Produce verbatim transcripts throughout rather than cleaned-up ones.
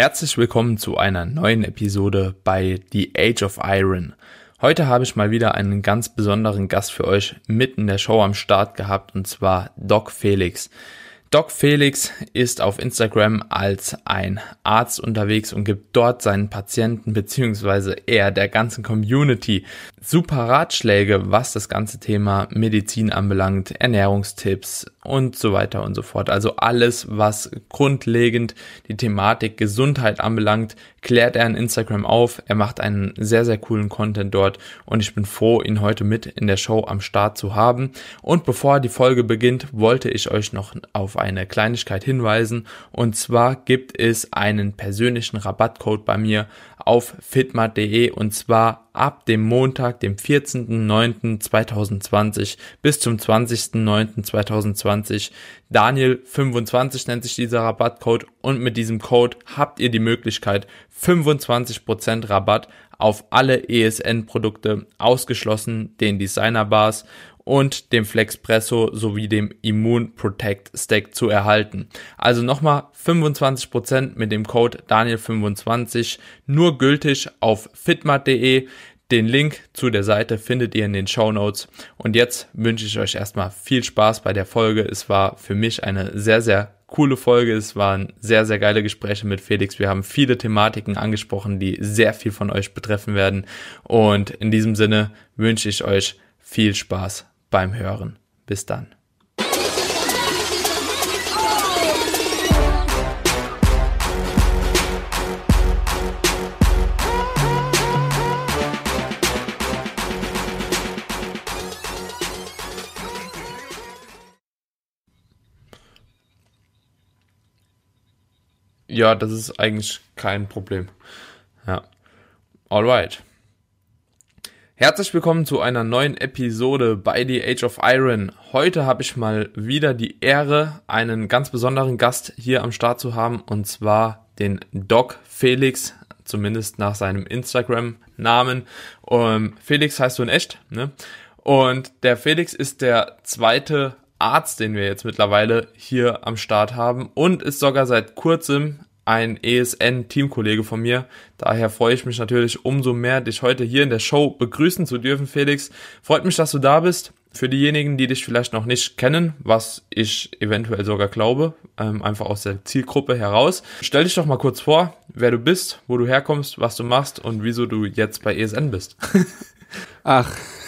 Herzlich willkommen zu einer neuen Episode bei The Age of Iron. Heute habe ich mal wieder einen ganz besonderen Gast für euch mitten in der Show am Start gehabt, und zwar Doc Felix. Doc Felix ist auf Instagram als ein Arzt unterwegs und gibt dort seinen Patienten bzw. eher der ganzen Community super Ratschläge, was das ganze Thema Medizin anbelangt, Ernährungstipps und so weiter und so fort. Also alles, was grundlegend die Thematik Gesundheit anbelangt, klärt er in Instagram auf. Er macht einen sehr, sehr coolen Content dort und ich bin froh, ihn heute mit in der Show am Start zu haben. Und bevor die Folge beginnt, wollte ich euch noch auf eine Kleinigkeit hinweisen, und zwar gibt es einen persönlichen Rabattcode bei mir auf fitmat punkt de, und zwar ab dem Montag, dem vierzehnten neunten zweitausendzwanzig bis zum zwanzigsten neunten zweitausendzwanzig. Daniel fünfundzwanzig nennt sich dieser Rabattcode, und mit diesem Code habt ihr die Möglichkeit, fünfundzwanzig Prozent Rabatt auf alle E S N-Produkte, ausgeschlossen den Designer Bars und dem Flexpresso sowie dem Immune Protect Stack zu erhalten. Also nochmal fünfundzwanzig Prozent mit dem Code Daniel fünfundzwanzig, nur gültig auf fitmat punkt de. Den Link zu der Seite findet ihr in den Shownotes. Und jetzt wünsche ich euch erstmal viel Spaß bei der Folge. Es war für mich eine sehr, sehr coole Folge. Es waren sehr, sehr geile Gespräche mit Felix. Wir haben viele Thematiken angesprochen, die sehr viel von euch betreffen werden. Und in diesem Sinne wünsche ich euch viel Spaß beim Hören. Bis dann. Ja, das ist eigentlich kein Problem. Ja. Alright. Herzlich willkommen zu einer neuen Episode bei The Age of Iron. Heute habe ich mal wieder die Ehre, einen ganz besonderen Gast hier am Start zu haben, und zwar den Doc Felix, zumindest nach seinem Instagram-Namen. Um, Felix heißt du in echt, ne? Und der Felix ist der zweite Arzt, den wir jetzt mittlerweile hier am Start haben, und ist sogar seit kurzem ein E S N-Teamkollege von mir. Daher freue ich mich natürlich umso mehr, dich heute hier in der Show begrüßen zu dürfen, Felix. Freut mich, dass du da bist. Für diejenigen, die dich vielleicht noch nicht kennen, was ich eventuell sogar glaube, ähm, einfach aus der Zielgruppe heraus. Stell dich doch mal kurz vor, wer du bist, wo du herkommst, was du machst und wieso du jetzt bei E S N bist. Ach,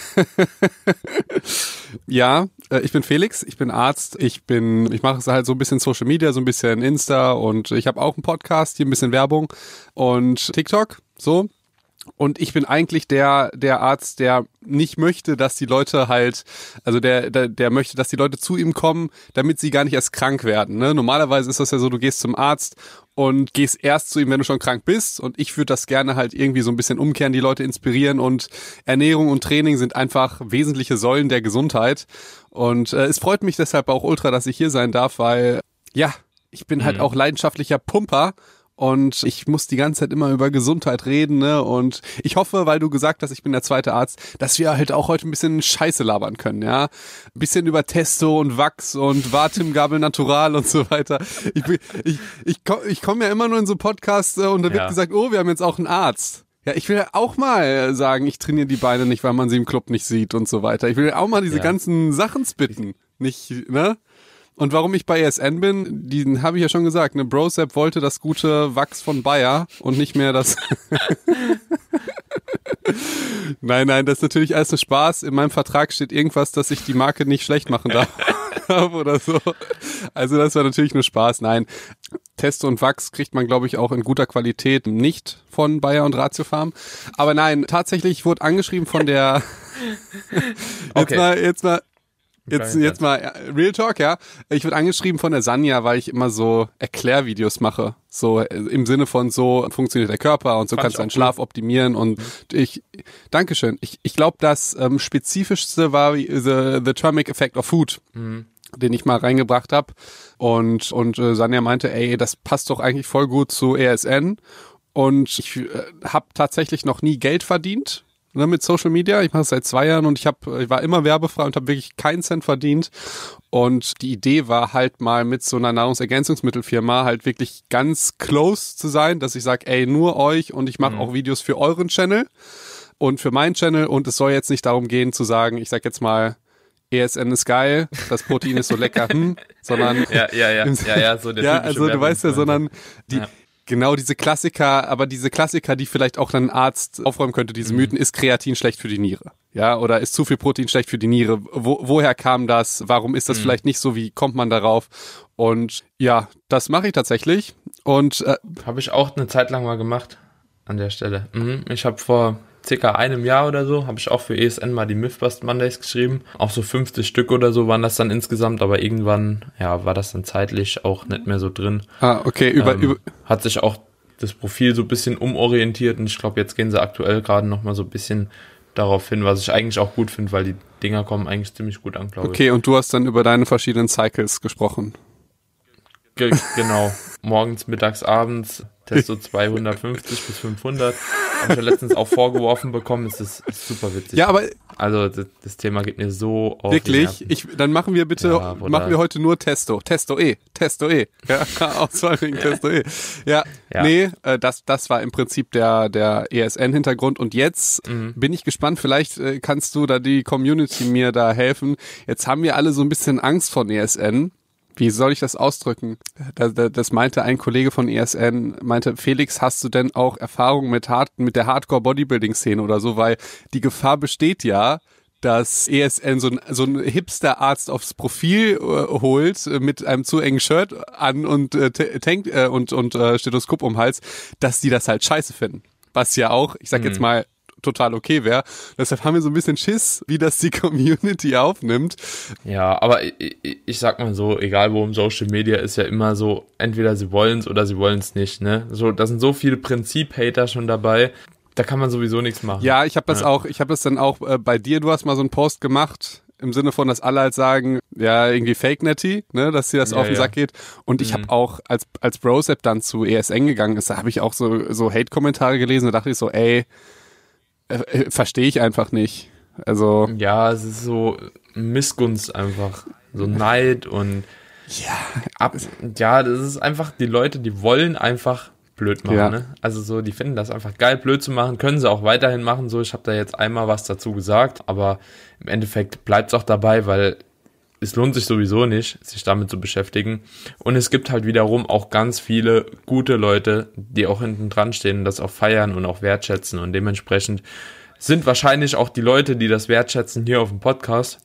ja, ich bin Felix, ich bin Arzt, ich bin, ich mache halt so ein bisschen Social Media, so ein bisschen Insta, und ich habe auch einen Podcast, hier ein bisschen Werbung und TikTok, so. Und ich bin eigentlich der der Arzt, der nicht möchte, dass die Leute halt, also der der, der möchte, dass die Leute zu ihm kommen, damit sie gar nicht erst krank werden. Ne? Normalerweise ist das ja so, du gehst zum Arzt und gehst erst zu ihm, wenn du schon krank bist. Und ich würde das gerne halt irgendwie so ein bisschen umkehren, die Leute inspirieren. Und Ernährung und Training sind einfach wesentliche Säulen der Gesundheit. Und äh, es freut mich deshalb auch ultra, dass ich hier sein darf, weil, ja, ich bin halt Mhm. auch leidenschaftlicher Pumper. Und ich muss die ganze Zeit immer über Gesundheit reden, ne? Und ich hoffe, weil du gesagt hast, ich bin der zweite Arzt, dass wir halt auch heute ein bisschen Scheiße labern können, ja? Ein bisschen über Testo und Wachs und Vatim Gabel Natural und so weiter. Ich, bin- ich, ich, komm- ich komme ja immer nur in so Podcasts äh, und da wird Ja. gesagt, oh, wir haben jetzt auch einen Arzt. Ja, ich will ja auch mal sagen, ich trainiere die Beine nicht, weil man sie im Club nicht sieht und so weiter. Ich will ja auch mal diese Ja. ganzen Sachen spitten. Nicht, ne? Und warum ich bei E S N bin, den habe ich ja schon gesagt, ne, Brosep wollte das gute Wachs von Bayer und nicht mehr das. Nein, nein, das ist natürlich alles nur Spaß. In meinem Vertrag steht irgendwas, dass ich die Marke nicht schlecht machen darf oder so. Also das war natürlich nur Spaß. Nein, Testo und Wachs kriegt man, glaube ich, auch in guter Qualität nicht von Bayer und Ratiofarm. Aber nein, tatsächlich, ich wurde angeschrieben von der. Jetzt Okay. mal, jetzt mal. Jetzt, Okay, jetzt mal äh, Real Talk, ja. Ich wurde angeschrieben von der Sanja, weil ich immer so Erklärvideos mache. So äh, im Sinne von so funktioniert der Körper und so Fand kannst ich du deinen auch Schlaf optimieren. Und ich, Dankeschön. Ich, ich glaube, das ähm, spezifischste war wie the, the Thermic Effect of Food. Mhm. Den ich mal reingebracht habe. Und, und äh, Sanja meinte, ey, das passt doch eigentlich voll gut zu E S N. Und ich äh, habe tatsächlich noch nie Geld verdient ne, mit Social Media. Ich mache es seit zwei Jahren und ich habe, ich war immer werbefrei und habe wirklich keinen Cent verdient. Und die Idee war halt mal mit so einer Nahrungsergänzungsmittelfirma halt wirklich ganz close zu sein, dass ich sage, ey, nur euch und ich mache mhm. auch Videos für euren Channel und für meinen Channel und es soll jetzt nicht darum gehen zu sagen, ich sag jetzt mal, E S N ist geil, das Protein ist so lecker, hm, sondern ja, ja, ja, ja, ja, so der ja, also du weißt ja, sondern die ja. Genau, diese Klassiker, aber diese Klassiker, die vielleicht auch ein Arzt aufräumen könnte, diese mhm. Mythen, ist Kreatin schlecht für die Niere? Ja, oder ist zu viel Protein schlecht für die Niere? Wo, woher kam das? Warum ist das mhm. vielleicht nicht so? Wie kommt man darauf? Und ja, das mache ich tatsächlich. Und äh, habe ich auch eine Zeit lang mal gemacht an der Stelle. Mhm. Ich habe vor circa einem Jahr oder so, habe ich auch für E S N mal die Mythbust Mondays geschrieben. Auch so fünfzig Stück oder so waren das dann insgesamt, aber irgendwann, ja, war das dann zeitlich auch nicht mehr so drin. Ah, okay, über, ähm, über hat sich auch das Profil so ein bisschen umorientiert und ich glaube, jetzt gehen sie aktuell gerade nochmal so ein bisschen darauf hin, was ich eigentlich auch gut finde, weil die Dinger kommen eigentlich ziemlich gut an, glaube ich. Okay, und du hast dann über deine verschiedenen Cycles gesprochen. Ge- genau, morgens, mittags, abends, Testo zweihundertfünfzig bis fünfhundert. Habe ich ja letztens auch vorgeworfen bekommen, es ist, ist super witzig. Ja, aber also das, das Thema geht mir so auf wirklich, ich, dann machen wir bitte, ja, machen wir heute nur Testo, Testo E, Testo E, ja, Auswahl wegen Testo E. Ja, ja. nee, äh, das, das war im Prinzip der, der E S N-Hintergrund und jetzt mhm. bin ich gespannt, vielleicht äh, kannst du da die Community mir da helfen. Jetzt haben wir alle so ein bisschen Angst vor E S N. Wie soll ich das ausdrücken? Das, das meinte ein Kollege von E S N, meinte, Felix, hast du denn auch Erfahrung mit, Hard, mit der Hardcore-Bodybuilding-Szene oder so? Weil die Gefahr besteht ja, dass E S N so ein, so ein Hipster-Arzt aufs Profil äh, holt, äh, mit einem zu engen Shirt an und, äh, Tank, äh, und, und äh, Stethoskop um den Hals, dass die das halt scheiße finden. Was ja auch, ich sag mhm. jetzt mal, total okay wäre. Deshalb haben wir so ein bisschen Schiss, wie das die Community aufnimmt. Ja, aber ich, ich sag mal so, egal wo im Social Media ist ja immer so, entweder sie wollen es oder sie wollen es nicht, ne? So, da sind so viele Prinzip-Hater schon dabei, da kann man sowieso nichts machen. Ja, ich habe das ja. auch, ich habe das dann auch äh, bei dir, du hast mal so einen Post gemacht, im Sinne von, dass alle halt sagen, ja, irgendwie Fake-Netty, ne, dass dir das ja, auf den ja. Sack geht. Und ich mhm. habe auch, als als Brosep dann zu E S N gegangen ist, da habe ich auch so so Hate-Kommentare gelesen, da dachte ich so, ey, Äh, verstehe ich einfach nicht. Also ja, es ist so Missgunst einfach, so Neid und ja, ab, ja, das ist einfach die Leute, die wollen einfach blöd machen, ja. ne? Also so, die finden das einfach geil, blöd zu machen, können sie auch weiterhin machen. So, ich habe da jetzt einmal was dazu gesagt, aber im Endeffekt bleibt es auch dabei, weil es lohnt sich sowieso nicht, sich damit zu beschäftigen. Und es gibt halt wiederum auch ganz viele gute Leute, die auch hinten dran stehen und das auch feiern und auch wertschätzen. Und dementsprechend sind wahrscheinlich auch die Leute, die das wertschätzen, hier auf dem Podcast.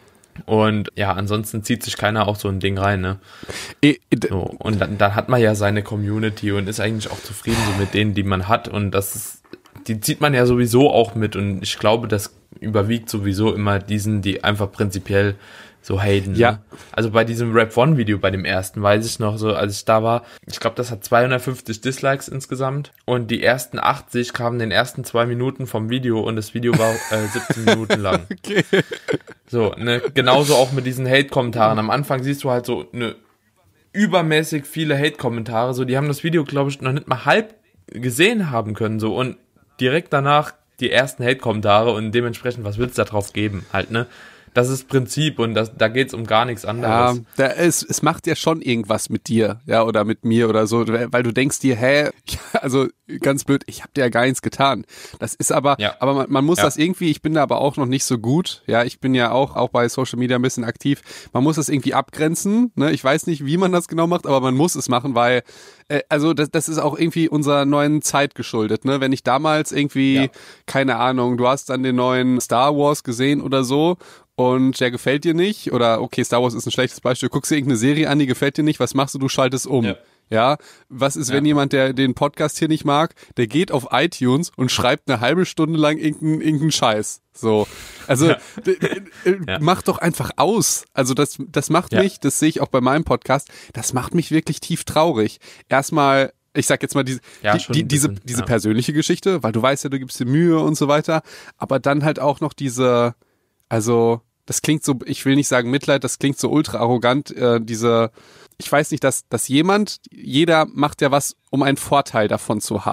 Und ja, ansonsten zieht sich keiner auch so ein Ding rein, ne? So, und dann, dann hat man ja seine Community und ist eigentlich auch zufrieden so mit denen, die man hat. Und das ist, die zieht man ja sowieso auch mit. Und ich glaube, das überwiegt sowieso immer diesen, die einfach prinzipiell so haten. Ja. Ne? Also bei diesem Rap One Video, bei dem ersten, weiß ich noch so, als ich da war, ich glaube, das hat zweihundertfünfzig Dislikes insgesamt und die ersten achtzig kamen in den ersten zwei Minuten vom Video und das Video war äh, siebzehn Minuten lang. Okay. So, ne, genauso auch mit diesen Hate-Kommentaren. Am Anfang siehst du halt so eine übermäßig viele Hate-Kommentare, so, die haben das Video, glaube ich, noch nicht mal halb gesehen haben können, so, und direkt danach die ersten Hate-Kommentare und dementsprechend, was willst du da drauf geben, halt, ne? Das ist Prinzip und das, da geht's um gar nichts anderes. Ja, da ist, es macht ja schon irgendwas mit dir, ja, oder mit mir oder so, weil du denkst dir, hä, also ganz blöd, ich habe dir ja gar nichts getan. Das ist aber, ja. aber man, man muss ja. das irgendwie, ich bin da aber auch noch nicht so gut, ja, ich bin ja auch, auch bei Social Media ein bisschen aktiv, man muss das irgendwie abgrenzen, ne, ich weiß nicht, wie man das genau macht, aber man muss es machen, weil, äh, also das, das ist auch irgendwie unserer neuen Zeit geschuldet, ne, wenn ich damals irgendwie, ja. keine Ahnung, du hast dann den neuen Star Wars gesehen oder so, und der gefällt dir nicht, oder okay, Star Wars ist ein schlechtes Beispiel, du guckst dir irgendeine Serie an, die gefällt dir nicht, was machst du, du schaltest um. Ja. Ja, was ist, wenn ja. jemand, der den Podcast hier nicht mag, der geht auf iTunes und schreibt eine halbe Stunde lang irgendeinen irgendeinen Scheiß. So, also ja. d- d- ja. mach doch einfach aus. Also das, das macht ja. mich, das sehe ich auch bei meinem Podcast, das macht mich wirklich tief traurig. Erstmal, ich sag jetzt mal diese, ja, die, die, diese, bisschen, diese ja. persönliche Geschichte, weil du weißt ja, du gibst dir Mühe und so weiter, aber dann halt auch noch diese, also das klingt so, ich will nicht sagen Mitleid, das klingt so ultra arrogant, äh, diese, ich weiß nicht, dass, dass jemand, jeder macht ja was, um einen Vorteil davon zu haben.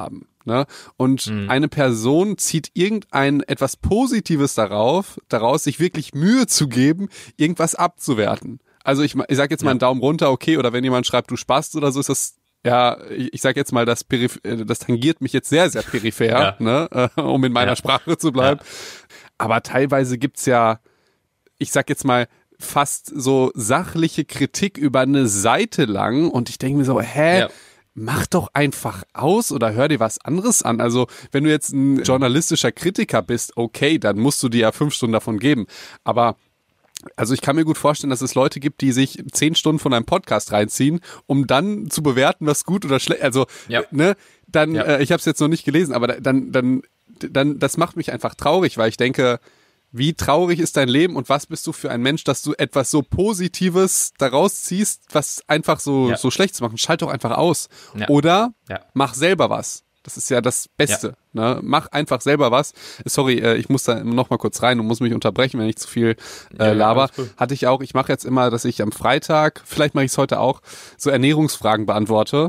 Ne? Und mhm. eine Person zieht irgendein etwas Positives darauf, daraus, sich wirklich Mühe zu geben, irgendwas abzuwerten. Also ich, ich sag jetzt mal ja. einen Daumen runter, okay, oder wenn jemand schreibt, du Spast oder so, ist das, ja, ich, ich sag jetzt mal, das, Periph- das tangiert mich jetzt sehr, sehr peripher, ja. ne? äh, um in meiner ja. Sprache zu bleiben. Ja. Aber teilweise gibt's ja, ich sag jetzt mal, fast so sachliche Kritik über eine Seite lang und ich denke mir so, hä? Ja. Mach doch einfach aus oder hör dir was anderes an. Also wenn du jetzt ein journalistischer Kritiker bist, okay, dann musst du dir ja fünf Stunden davon geben. Aber also ich kann mir gut vorstellen, dass es Leute gibt, die sich zehn Stunden von einem Podcast reinziehen, um dann zu bewerten, was gut oder schlecht. Also ja. ne, dann, ja. äh, ich habe es jetzt noch nicht gelesen, aber dann, dann, dann, das macht mich einfach traurig, weil ich denke, wie traurig ist dein Leben und was bist du für ein Mensch, dass du etwas so Positives daraus ziehst, was einfach so, ja. so schlecht zu machen. Schalt doch einfach aus. Ja. Oder ja. mach selber was. Das ist ja das Beste. Ja. Ne? Mach einfach selber was. Sorry, äh, ich muss da noch mal kurz rein und muss mich unterbrechen, wenn ich zu viel äh, laber. Ja, hatte ich auch, ich mache jetzt immer, dass ich am Freitag, vielleicht mache ich es heute auch, so Ernährungsfragen beantworte.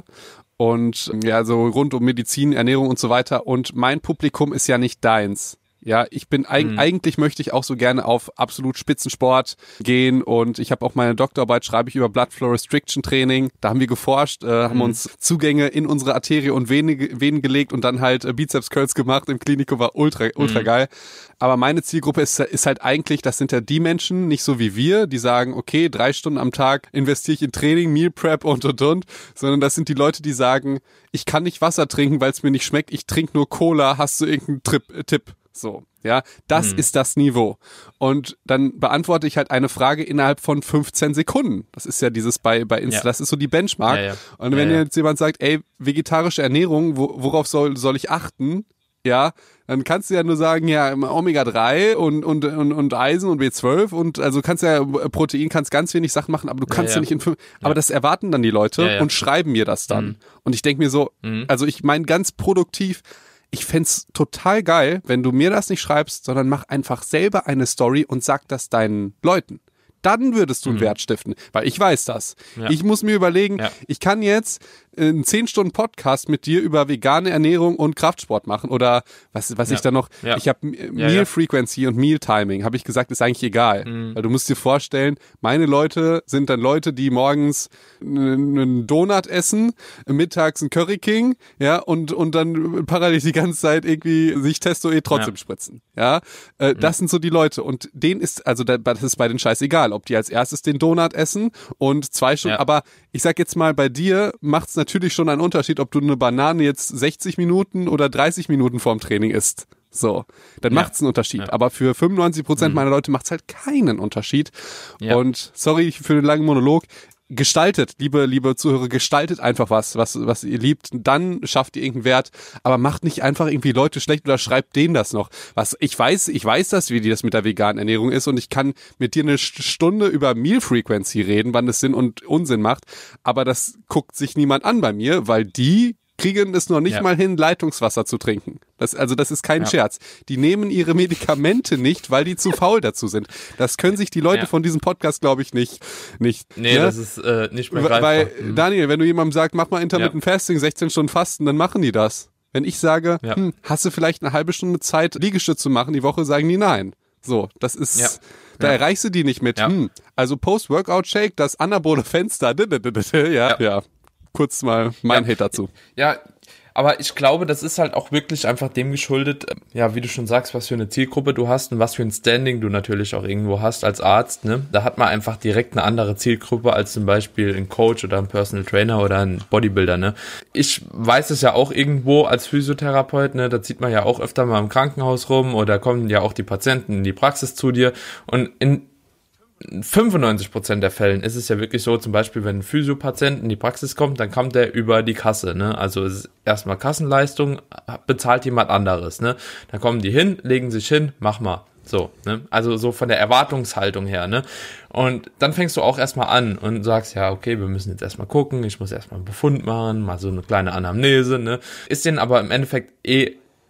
Und ja, so rund um Medizin, Ernährung und so weiter. Und mein Publikum ist ja nicht deins. Ja, ich bin eig- mhm. eigentlich möchte ich auch so gerne auf absolut Spitzensport gehen und ich habe auch meine Doktorarbeit, schreibe ich über Blood Flow Restriction Training. Da haben wir geforscht, äh, haben mhm. uns Zugänge in unsere Arterie und Venen, Venen gelegt und dann halt äh, Bizeps Curls gemacht im Klinikum, war ultra ultra mhm. geil. Aber meine Zielgruppe ist, ist halt eigentlich, das sind ja die Menschen, nicht so wie wir, die sagen, okay, drei Stunden am Tag investiere ich in Training, Meal Prep und und und, sondern das sind die Leute, die sagen, ich kann nicht Wasser trinken, weil es mir nicht schmeckt, ich trinke nur Cola, hast du irgendeinen Trip, äh, Tipp? So, ja, das mhm. ist das Niveau. Und dann beantworte ich halt eine Frage innerhalb von fünfzehn Sekunden. Das ist ja dieses bei, bei Insta, ja. das ist so die Benchmark. Ja, ja. Und wenn ja, ja. jetzt jemand sagt, ey, vegetarische Ernährung, wo, worauf soll, soll ich achten? Ja, dann kannst du ja nur sagen, ja, Omega drei und, und, und, und Eisen und B zwölf und also kannst ja, Protein kannst ganz wenig Sachen machen, aber du kannst ja, ja. ja nicht in fünf, aber ja. das erwarten dann die Leute ja, ja. und schreiben mir das dann. Mhm. Und ich denke mir so, mhm. also ich meine ganz produktiv, ich fänd's total geil, wenn du mir das nicht schreibst, sondern mach einfach selber eine Story und sag das deinen Leuten. Dann würdest du einen mhm. Wert stiften, weil ich weiß das. Ja. Ich muss mir überlegen, ja. ich kann jetzt einen zehn Stunden Podcast mit dir über vegane Ernährung und Kraftsport machen oder was was ja. ich da noch, ja. ich habe Meal ja, ja. Frequency und Meal Timing, habe ich gesagt, ist eigentlich egal. Mhm. Weil du musst dir vorstellen, meine Leute sind dann Leute, die morgens einen Donut essen, mittags einen Curry King, ja, und und dann parallel die ganze Zeit irgendwie sich Testo-E trotzdem ja. spritzen. Ja, äh, mhm. das sind so die Leute und denen ist, also das ist bei den Scheiß egal, ob die als erstes den Donut essen und zwei Stunden, ja. aber ich sag jetzt mal, bei dir macht's natürlich schon einen Unterschied, ob du eine Banane jetzt sechzig Minuten oder dreißig Minuten vorm Training isst. So, dann ja. macht's einen Unterschied. Ja. Aber für fünfundneunzig Prozent mhm. meiner Leute macht's halt keinen Unterschied. Ja. Und sorry für den langen Monolog. Gestaltet, liebe, liebe Zuhörer, gestaltet einfach was, was, was ihr liebt. Dann schafft ihr irgendeinen Wert. Aber macht nicht einfach irgendwie Leute schlecht oder schreibt denen das noch. Was, ich weiß, ich weiß das, wie die das mit der veganen Ernährung ist und ich kann mit dir eine Stunde über Meal Frequency reden, wann das Sinn und Unsinn macht. Aber das guckt sich niemand an bei mir, weil die kriegen es noch nicht ja. mal hin, Leitungswasser zu trinken. Das, also das ist kein ja. Scherz. Die nehmen ihre Medikamente nicht, weil die zu faul dazu sind. Das können sich die Leute ja. von diesem Podcast, glaube ich, nicht. nicht nee, ne? das ist äh, nicht mehr greifbar. Weil, mhm. Daniel, wenn du jemandem sagst, mach mal Intermittent ja. Fasting, sechzehn Stunden Fasten, dann machen die das. Wenn ich sage, ja. hm, hast du vielleicht eine halbe Stunde Zeit, Liegestütze zu machen, die Woche, sagen die nein. So, das ist... Ja. Da ja. erreichst du die nicht mit. Ja. Hm, also Post-Workout-Shake, das anabole Fenster. Ja, ja. ja. Kurz mal mein ja. Hate dazu. Ja, aber ich glaube, das ist halt auch wirklich einfach dem geschuldet, ja, wie du schon sagst, was für eine Zielgruppe du hast und was für ein Standing du natürlich auch irgendwo hast als Arzt, ne? Da hat man einfach direkt eine andere Zielgruppe als zum Beispiel ein Coach oder ein Personal Trainer oder ein Bodybuilder, ne? Ich weiß es ja auch irgendwo als Physiotherapeut, ne? Da zieht man ja auch öfter mal im Krankenhaus rum oder kommen ja auch die Patienten in die Praxis zu dir und in fünfundneunzig Prozent der Fällen ist es ja wirklich so, zum Beispiel, wenn ein Physiopatient in die Praxis kommt, dann kommt der über die Kasse, ne? Also es ist erstmal Kassenleistung, bezahlt jemand anderes, ne? Dann kommen die hin, legen sich hin, mach mal. So, ne? Also so von der Erwartungshaltung her, ne? Und dann fängst du auch erstmal an und sagst, ja, okay, wir müssen jetzt erstmal gucken, ich muss erstmal einen Befund machen, mal so eine kleine Anamnese, ne? Ist denen aber im Endeffekt eh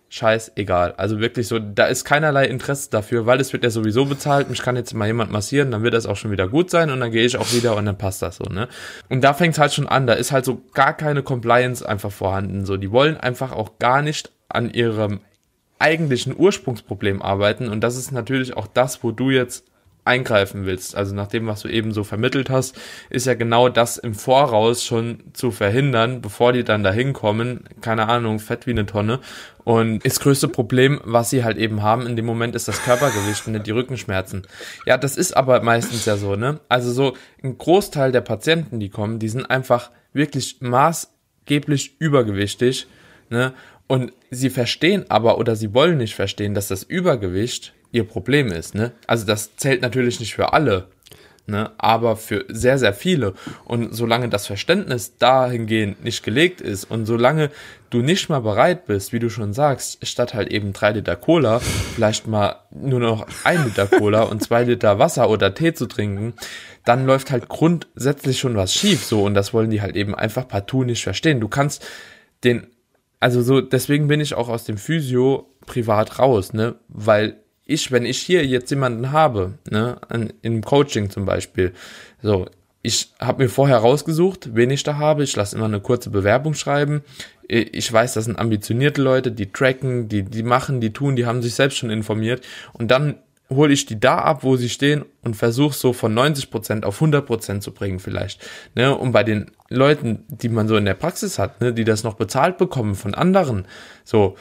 scheißegal. Also wirklich so, da ist keinerlei Interesse dafür, weil es wird ja sowieso bezahlt, mich kann jetzt mal jemand massieren, dann wird das auch schon wieder gut sein und dann gehe ich auch wieder und dann passt das so, ne? Und da fängt es halt schon an, da ist halt so gar keine Compliance einfach vorhanden, so, die wollen einfach auch gar nicht an ihrem eigentlichen Ursprungsproblem arbeiten und das ist natürlich auch das, wo du jetzt eingreifen willst. Also nach dem, was du eben so vermittelt hast, ist ja genau das im Voraus schon zu verhindern, bevor die dann da hinkommen, keine Ahnung, fett wie eine Tonne. Und das größte Problem, was sie halt eben haben in dem Moment, ist das Körpergewicht und nicht die Rückenschmerzen. Ja, das ist aber meistens ja so, ne? Also so ein Großteil der Patienten, die kommen, die sind einfach wirklich maßgeblich übergewichtig, ne? Und sie verstehen aber oder sie wollen nicht verstehen, dass das Übergewicht ihr Problem ist, ne? Also das zählt natürlich nicht für alle, ne? Aber für sehr, sehr viele. Und solange das Verständnis dahingehend nicht gelegt ist und solange du nicht mal bereit bist, wie du schon sagst, statt halt eben drei Liter Cola, vielleicht mal nur noch ein Liter Cola und zwei Liter Wasser oder Tee zu trinken, dann läuft halt grundsätzlich schon was schief, so. Und das wollen die halt eben einfach partout nicht verstehen. Du kannst den, also so, deswegen bin ich auch aus dem Physio privat raus, ne? Weil ich, wenn ich hier jetzt jemanden habe, ne, in, im Coaching zum Beispiel, so, ich habe mir vorher rausgesucht, wen ich da habe, ich lasse immer eine kurze Bewerbung schreiben, ich weiß, das sind ambitionierte Leute, die tracken, die, die machen, die tun, die haben sich selbst schon informiert und dann hole ich die da ab, wo sie stehen und versuche so von neunzig Prozent auf hundert Prozent zu bringen vielleicht, ne, und bei den Leuten, die man so in der Praxis hat, ne, die das noch bezahlt bekommen von anderen, so,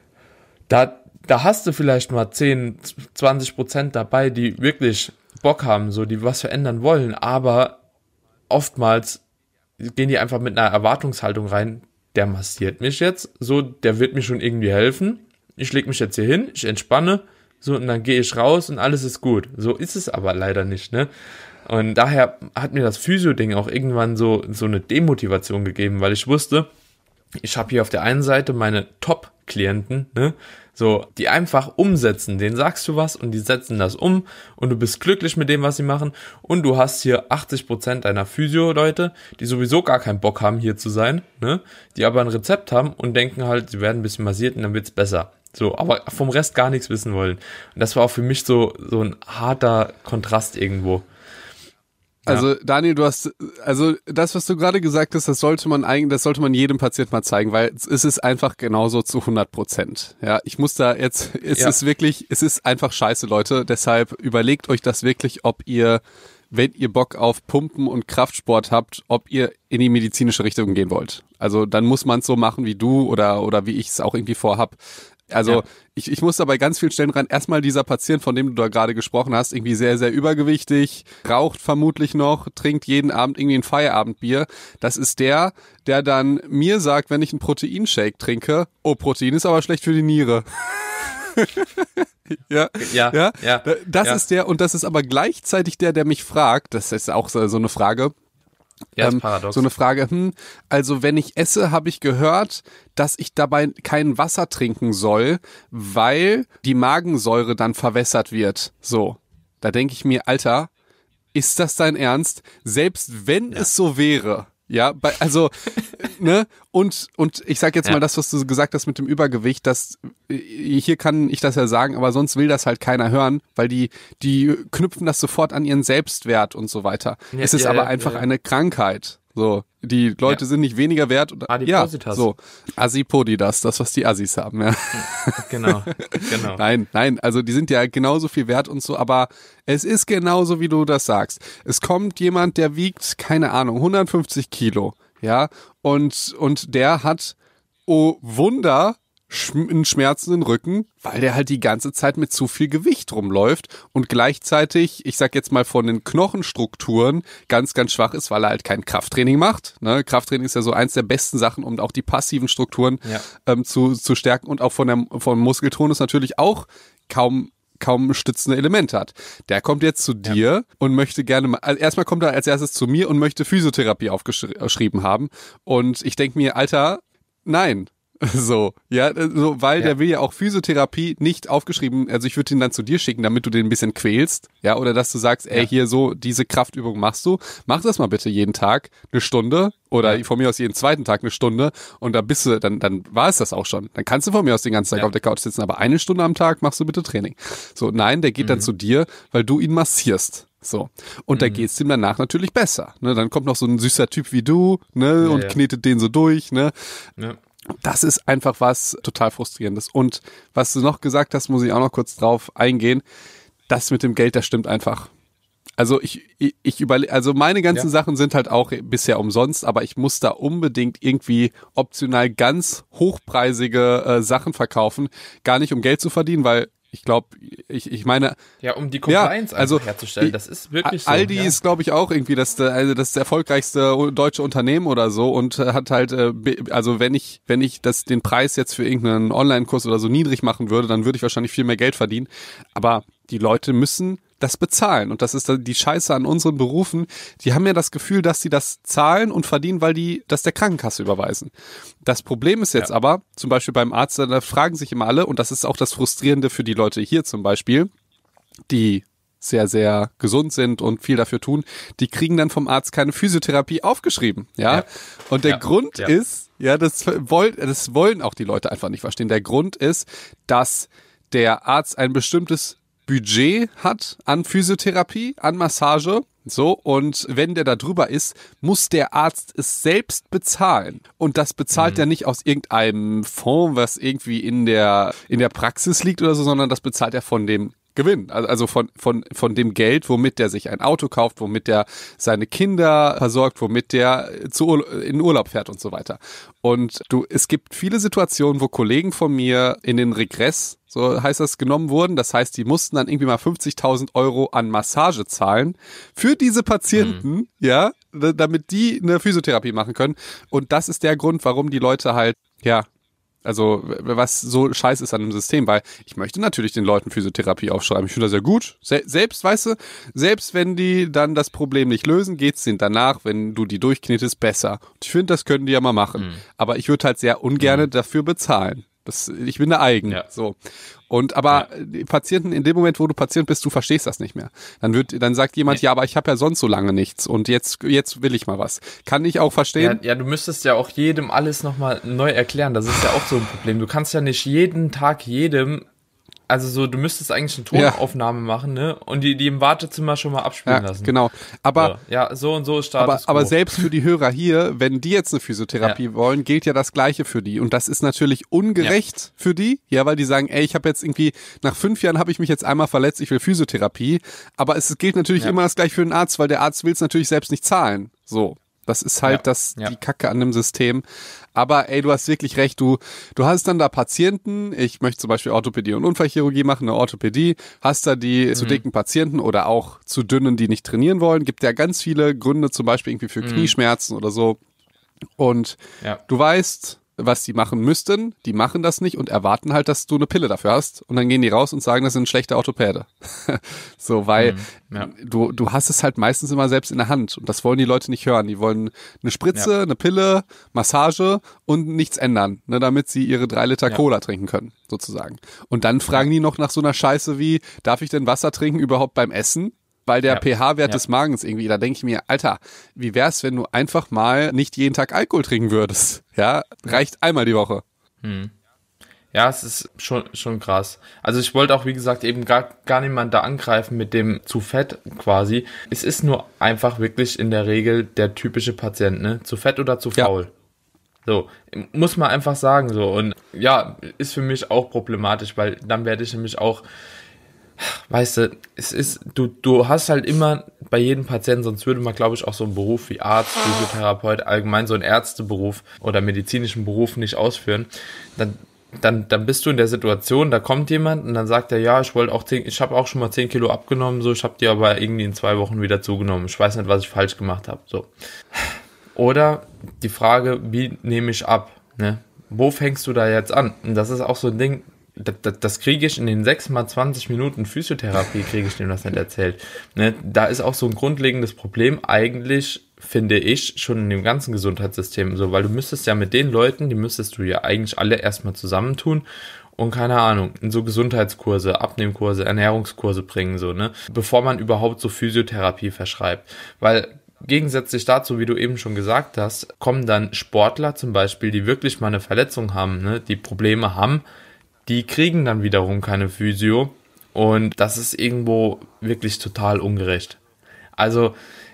da Da hast du vielleicht mal zehn, zwanzig Prozent dabei, die wirklich Bock haben, so, die was verändern wollen, aber oftmals gehen die einfach mit einer Erwartungshaltung rein, der massiert mich jetzt, so, der wird mir schon irgendwie helfen, ich leg mich jetzt hier hin, ich entspanne, so, und dann gehe ich raus und alles ist gut. So ist es aber leider nicht, ne? Und daher hat mir das Physio-Ding auch irgendwann so, so eine Demotivation gegeben, weil ich wusste, ich habe hier auf der einen Seite meine Top-Klienten, ne, so, die einfach umsetzen, denen sagst du was und die setzen das um und du bist glücklich mit dem, was sie machen und du hast hier achtzig Prozent deiner Physio-Leute, die sowieso gar keinen Bock haben, hier zu sein, ne, die aber ein Rezept haben und denken halt, sie werden ein bisschen massiert und dann wird's besser. So, aber vom Rest gar nichts wissen wollen. Und das war auch für mich so, so ein harter Kontrast irgendwo. Also Daniel, du hast, also das, was du gerade gesagt hast, das sollte man eigentlich, das sollte man jedem Patienten mal zeigen, weil es ist einfach genauso zu hundert Prozent. Ja, ich muss da jetzt, es Ja. ist wirklich, es ist einfach scheiße, Leute. Deshalb überlegt euch das wirklich, ob ihr, wenn ihr Bock auf Pumpen und Kraftsport habt, ob ihr in die medizinische Richtung gehen wollt. Also dann muss man es so machen wie du oder oder wie ich es auch irgendwie vorhab. Also Ja. ich, ich muss da bei ganz vielen Stellen rein. Erstmal dieser Patient, von dem du da gerade gesprochen hast, irgendwie sehr, sehr übergewichtig, raucht vermutlich noch, trinkt jeden Abend irgendwie ein Feierabendbier. Das ist der, der dann mir sagt, wenn ich einen Proteinshake trinke, oh, Protein ist aber schlecht für die Niere. ja, Ja, ja, ja, das ja. ist der und das ist aber gleichzeitig der, der mich fragt, das ist auch so, so eine Frage, Ja, ist ähm, paradox. so eine Frage, hm, also wenn ich esse, habe ich gehört, dass ich dabei kein Wasser trinken soll, weil die Magensäure dann verwässert wird. So, da denke ich mir, Alter, ist das dein Ernst? Selbst wenn Ja. es so wäre, ja, bei, also, ne, und, und ich sag jetzt Ja. mal das, was du gesagt hast mit dem Übergewicht, das, hier kann ich das ja sagen, aber sonst will das halt keiner hören, weil die, die knüpfen das sofort an ihren Selbstwert und so weiter. Ja, es ist ja, aber ja, einfach ja. eine Krankheit. So, die Leute Ja. sind nicht weniger wert. Oder, ja, Adipositas. so. Asipodidas, das, was die Assis haben, ja. Genau, genau. Nein, nein, also die sind ja genauso viel wert und so, aber es ist genauso, wie du das sagst. Es kommt jemand, der wiegt, keine Ahnung, hundertfünfzig Kilo, ja, und, und der hat, oh Wunder, schm- einen schmerzenden Rücken, weil der halt die ganze Zeit mit zu viel Gewicht rumläuft und gleichzeitig, ich sag jetzt mal von den Knochenstrukturen, ganz, ganz schwach ist, weil er halt kein Krafttraining macht. Ne? Krafttraining ist ja so eins der besten Sachen, um auch die passiven Strukturen Ja. ähm, zu, zu stärken und auch von der, vom Muskeltonus natürlich auch kaum kaum stützende Elemente hat. Der kommt jetzt zu dir und möchte gerne mal, also erstmal kommt er als erstes zu mir und möchte Physiotherapie aufgeschrieben haben und ich denke mir, Alter, nein, So, ja, so, weil Ja. der will ja auch Physiotherapie nicht aufgeschrieben, also ich würde ihn dann zu dir schicken, damit du den ein bisschen quälst, ja, oder dass du sagst, ey, Ja. hier so, diese Kraftübung machst du, mach das mal bitte jeden Tag eine Stunde oder Ja. von mir aus jeden zweiten Tag eine Stunde und da bist du, dann, dann war es das auch schon. Dann kannst du von mir aus den ganzen Tag Ja. auf der Couch sitzen, aber eine Stunde am Tag machst du bitte Training. So, nein, der geht Mhm. dann zu dir, weil du ihn massierst. So. Und Mhm. da geht's ihm danach natürlich besser. Ne? Dann kommt noch so ein süßer Typ wie du, ne, Ja, und ja. knetet den so durch, ne. Ja. Das ist einfach was total Frustrierendes. Und was du noch gesagt hast, muss ich auch noch kurz drauf eingehen. Das mit dem Geld, das stimmt einfach. Also ich, ich, ich überlege, also meine ganzen Ja. Sachen sind halt auch bisher umsonst, aber ich muss da unbedingt irgendwie optional ganz hochpreisige äh, Sachen verkaufen. Gar nicht um Geld zu verdienen, weil ich glaube, ich, ich meine, Ja, um die Compliance Ja, also, einfach herzustellen, das ist wirklich so. Aldi ja. ist, glaube ich, auch irgendwie das, also das erfolgreichste deutsche Unternehmen oder so und äh, hat halt, äh, be- also wenn ich, wenn ich das den Preis jetzt für irgendeinen Online-Kurs oder so niedrig machen würde, dann würde ich wahrscheinlich viel mehr Geld verdienen. Aber die Leute müssen das bezahlen und das ist die Scheiße an unseren Berufen. Die haben ja das Gefühl, dass sie das zahlen und verdienen, weil die das der Krankenkasse überweisen. Das Problem ist jetzt Ja. aber, zum Beispiel beim Arzt, da fragen sich immer alle und das ist auch das Frustrierende für die Leute hier zum Beispiel, die sehr, sehr gesund sind und viel dafür tun, die kriegen dann vom Arzt keine Physiotherapie aufgeschrieben, ja. Ja. Und der Ja. Grund Ja. ist, ja, das wollen, das wollen auch die Leute einfach nicht verstehen. Der Grund ist, dass der Arzt ein bestimmtes Budget hat an Physiotherapie, an Massage, so, und wenn der da drüber ist, muss der Arzt es selbst bezahlen. Und das bezahlt Mhm. er nicht aus irgendeinem Fonds, was irgendwie in der, in der Praxis liegt oder so, sondern das bezahlt er von dem Gewinn, also von, von, von dem Geld, womit der sich ein Auto kauft, womit der seine Kinder versorgt, womit der zu, Ur- in Urlaub fährt und so weiter. Und du, es gibt viele Situationen, wo Kollegen von mir in den Regress, so heißt das, genommen wurden. Das heißt, die mussten dann irgendwie mal fünfzigtausend Euro an Massage zahlen für diese Patienten, Mhm. ja, d- damit die eine Physiotherapie machen können. Und das ist der Grund, warum die Leute halt, ja, also was so scheiße ist an dem System, weil ich möchte natürlich den Leuten Physiotherapie aufschreiben. Ich finde das ja gut. Se- selbst, weißt du, selbst wenn die dann das Problem nicht lösen, geht's denen danach, wenn du die durchknetest, besser. Und ich finde, das können die ja mal machen. Mhm. Aber ich würde halt sehr ungerne dafür bezahlen. Das, ich bin da eigen. Ja. So. Und aber die Patienten, in dem Moment, wo du Patient bist, du verstehst das nicht mehr. Dann wird, dann sagt jemand, Nee. ja, aber ich habe ja sonst so lange nichts und jetzt, jetzt will ich mal was. Kann ich auch Ja, verstehen. ja, du müsstest ja auch jedem alles nochmal neu erklären. Das ist ja auch so ein Problem. Du kannst ja nicht jeden Tag jedem, also so, du müsstest eigentlich eine Ja. Tonaufnahme machen, ne? Und die, die im Wartezimmer schon mal abspielen Ja, lassen. genau. Aber So, ja, so und so ist Aber, Status aber quo. selbst für die Hörer hier, wenn die jetzt eine Physiotherapie wollen, gilt ja das Gleiche für die. Und das ist natürlich ungerecht für die, ja, weil die sagen, ey, ich habe jetzt irgendwie, nach fünf Jahren habe ich mich jetzt einmal verletzt, ich will Physiotherapie. Aber es gilt natürlich Ja. immer das Gleiche für den Arzt, weil der Arzt will es natürlich selbst nicht zahlen. So. Das ist halt Ja, das, ja. die Kacke an dem System. Aber ey, du hast wirklich recht, du, du hast dann da Patienten, ich möchte zum Beispiel Orthopädie und Unfallchirurgie machen, eine Orthopädie, hast da die Mhm. zu dicken Patienten oder auch zu dünnen, die nicht trainieren wollen. Gibt ja ganz viele Gründe, zum Beispiel irgendwie für Knieschmerzen oder so. Und Ja. du weißt, was die machen müssten, die machen das nicht und erwarten halt, dass du eine Pille dafür hast und dann gehen die raus und sagen, das sind schlechte Orthopäde. So, weil Mhm, ja. du, du hast es halt meistens immer selbst in der Hand und das wollen die Leute nicht hören. Die wollen eine Spritze, Ja. eine Pille, Massage und nichts ändern, ne, damit sie ihre drei Liter Ja. Cola trinken können, sozusagen. Und dann fragen die noch nach so einer Scheiße wie, darf ich denn Wasser trinken überhaupt beim Essen? Weil der Ja. pH-Wert Ja. des Magens irgendwie, da denke ich mir, Alter, wie wär's, wenn du einfach mal nicht jeden Tag Alkohol trinken würdest? Ja, reicht einmal die Woche. Ja, es ist schon, schon krass. Also ich wollte auch, wie gesagt, eben gar, gar niemand da angreifen mit dem zu fett quasi. Es ist nur einfach wirklich in der Regel der typische Patient, ne? Zu fett oder zu Ja. faul. So, muss man einfach sagen so. Und ja, ist für mich auch problematisch, weil dann werde ich nämlich auch, weißt du, es ist, du, du hast halt immer bei jedem Patienten, sonst würde man, glaube ich, auch so einen Beruf wie Arzt, Physiotherapeut, allgemein so einen Ärzteberuf oder medizinischen Beruf nicht ausführen, dann, dann, dann bist du in der Situation, da kommt jemand und dann sagt er, ja, ich wollte auch zehn, ich habe auch schon mal zehn Kilo abgenommen, so, ich habe die aber irgendwie in zwei Wochen wieder zugenommen. Ich weiß nicht, was ich falsch gemacht habe, so. Oder die Frage, wie nehme ich ab, ne? Wo fängst du da jetzt an? Und das ist auch so ein Ding, das, das, das kriege ich in den sechs mal zwanzig Minuten Physiotherapie, kriege ich dem das nicht erzählt. Ne? Da ist auch so ein grundlegendes Problem. Eigentlich finde ich, schon in dem ganzen Gesundheitssystem so, weil du müsstest ja mit den Leuten, die müsstest du ja eigentlich alle erstmal zusammentun und keine Ahnung, in so Gesundheitskurse, Abnehmkurse, Ernährungskurse bringen, so, ne, bevor man überhaupt so Physiotherapie verschreibt, weil gegensätzlich dazu, wie du eben schon gesagt hast, kommen dann Sportler zum Beispiel, die wirklich mal eine Verletzung haben, ne, die Probleme haben, die kriegen dann wiederum keine Physio und das ist irgendwo wirklich total ungerecht. Also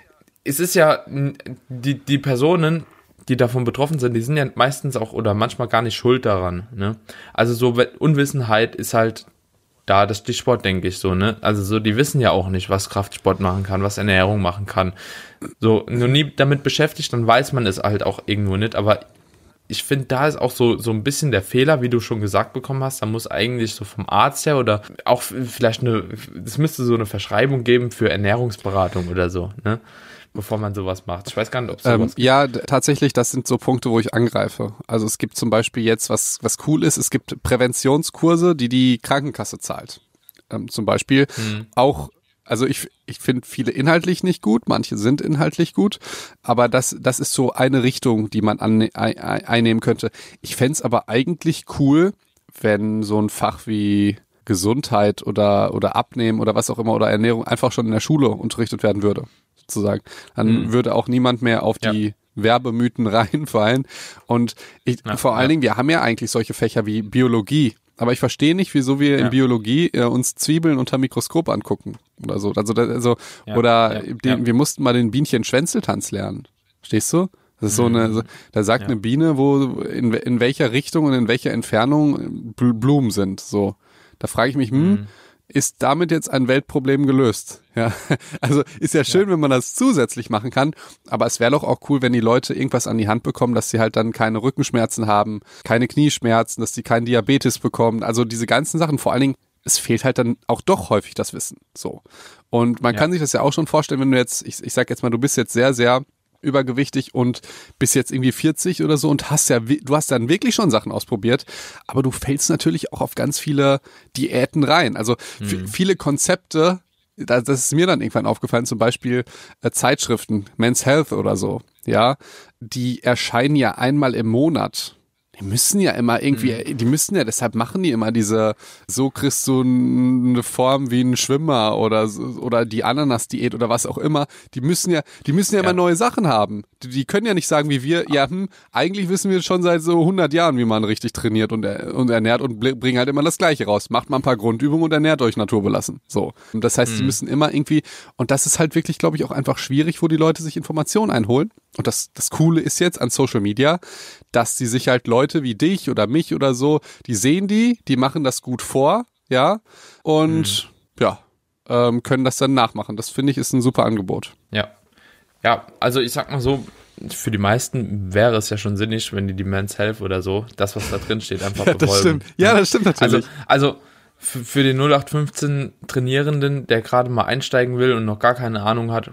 es ist ja, die, die Personen, die davon betroffen sind, die sind ja meistens auch oder manchmal gar nicht schuld daran, ne? Also so Unwissenheit ist halt da das Stichwort, denke ich, so, ne? Also so, die wissen ja auch nicht, was Kraftsport machen kann, was Ernährung machen kann. So, nur nie damit beschäftigt, dann weiß man es halt auch irgendwo nicht, aber ich finde, da ist auch so, so ein bisschen der Fehler, wie du schon gesagt bekommen hast, da muss eigentlich so vom Arzt her oder auch vielleicht eine, es müsste so eine Verschreibung geben für Ernährungsberatung oder so, ne? Bevor man sowas macht. Ich weiß gar nicht, ob es sowas ähm, gibt. Ja, d- tatsächlich, das sind so Punkte, wo ich angreife. Also es gibt zum Beispiel jetzt, was was cool ist, es gibt Präventionskurse, die die Krankenkasse zahlt. Ähm, zum Beispiel Hm. auch, also ich ich finde viele inhaltlich nicht gut, manche sind inhaltlich gut, aber das das ist so eine Richtung, die man an, ein, einnehmen könnte. Ich fänd's aber eigentlich cool, wenn so ein Fach wie Gesundheit oder oder Abnehmen oder was auch immer oder Ernährung einfach schon in der Schule unterrichtet werden würde, sozusagen. Dann Mhm. würde auch niemand mehr auf Ja. die Werbemythen reinfallen. Und ich, Ja, vor allen ja. Dingen, wir haben ja eigentlich solche Fächer wie Biologie. Aber ich verstehe nicht, wieso wir Ja. in Biologie äh, uns Zwiebeln unter Mikroskop angucken oder so. Also, da- also Ja, oder ja, den, ja. wir mussten mal den Bienchen-Schwänzeltanz lernen. Verstehst du? Das ist so eine, so, da sagt Ja. eine Biene, wo in, in welcher Richtung und in welcher Entfernung Bl- Blumen sind. So, da frage ich mich, hm, Mhm. ist damit jetzt ein Weltproblem gelöst? Ja, also ist ja schön, wenn man das zusätzlich machen kann, aber es wäre doch auch cool, wenn die Leute irgendwas an die Hand bekommen, dass sie halt dann keine Rückenschmerzen haben, keine Knieschmerzen, dass sie keinen Diabetes bekommen. Also diese ganzen Sachen, vor allen Dingen, es fehlt halt dann auch doch häufig das Wissen. So. Und man Ja. kann sich das ja auch schon vorstellen, wenn du jetzt, ich, ich sag jetzt mal, du bist jetzt sehr, sehr übergewichtig und bist jetzt irgendwie vierzig oder so und hast ja, wi- du hast dann wirklich schon Sachen ausprobiert, aber du fällst natürlich auch auf ganz viele Diäten rein. Also f- viele Konzepte, da- das ist mir dann irgendwann aufgefallen, zum Beispiel äh, Zeitschriften, Men's Health oder so, ja, die erscheinen ja einmal im Monat. Die müssen ja immer irgendwie, die müssen ja, deshalb machen die immer diese, so kriegst du eine Form wie ein Schwimmer oder so- oder die Ananas-Diät oder was auch immer. Die müssen ja, die müssen ja immer Ja. neue Sachen haben. Die, die können ja nicht sagen wie wir, ja, hm, eigentlich wissen wir schon seit so hundert Jahren, wie man richtig trainiert und, er, und ernährt und bl- bringen halt immer das Gleiche raus. Macht mal ein paar Grundübungen und ernährt euch naturbelassen. So. Und das heißt, die müssen immer irgendwie, und das ist halt wirklich, glaube ich, auch einfach schwierig, wo die Leute sich Informationen einholen. Und das, das Coole ist jetzt an Social Media, dass die sich halt Leute wie dich oder mich oder so, die sehen die, die machen das gut vor, ja, und ja, ähm, können das dann nachmachen. Das finde ich ist ein super Angebot. Ja. Ja, also ich sag mal so, für die meisten wäre es ja schon sinnig, wenn die die Men's Health oder so, das, was da drin steht, einfach befolgen. Ja, das stimmt Also, natürlich. also für, für den null acht fünfzehn Trainierenden, der gerade mal einsteigen will und noch gar keine Ahnung hat,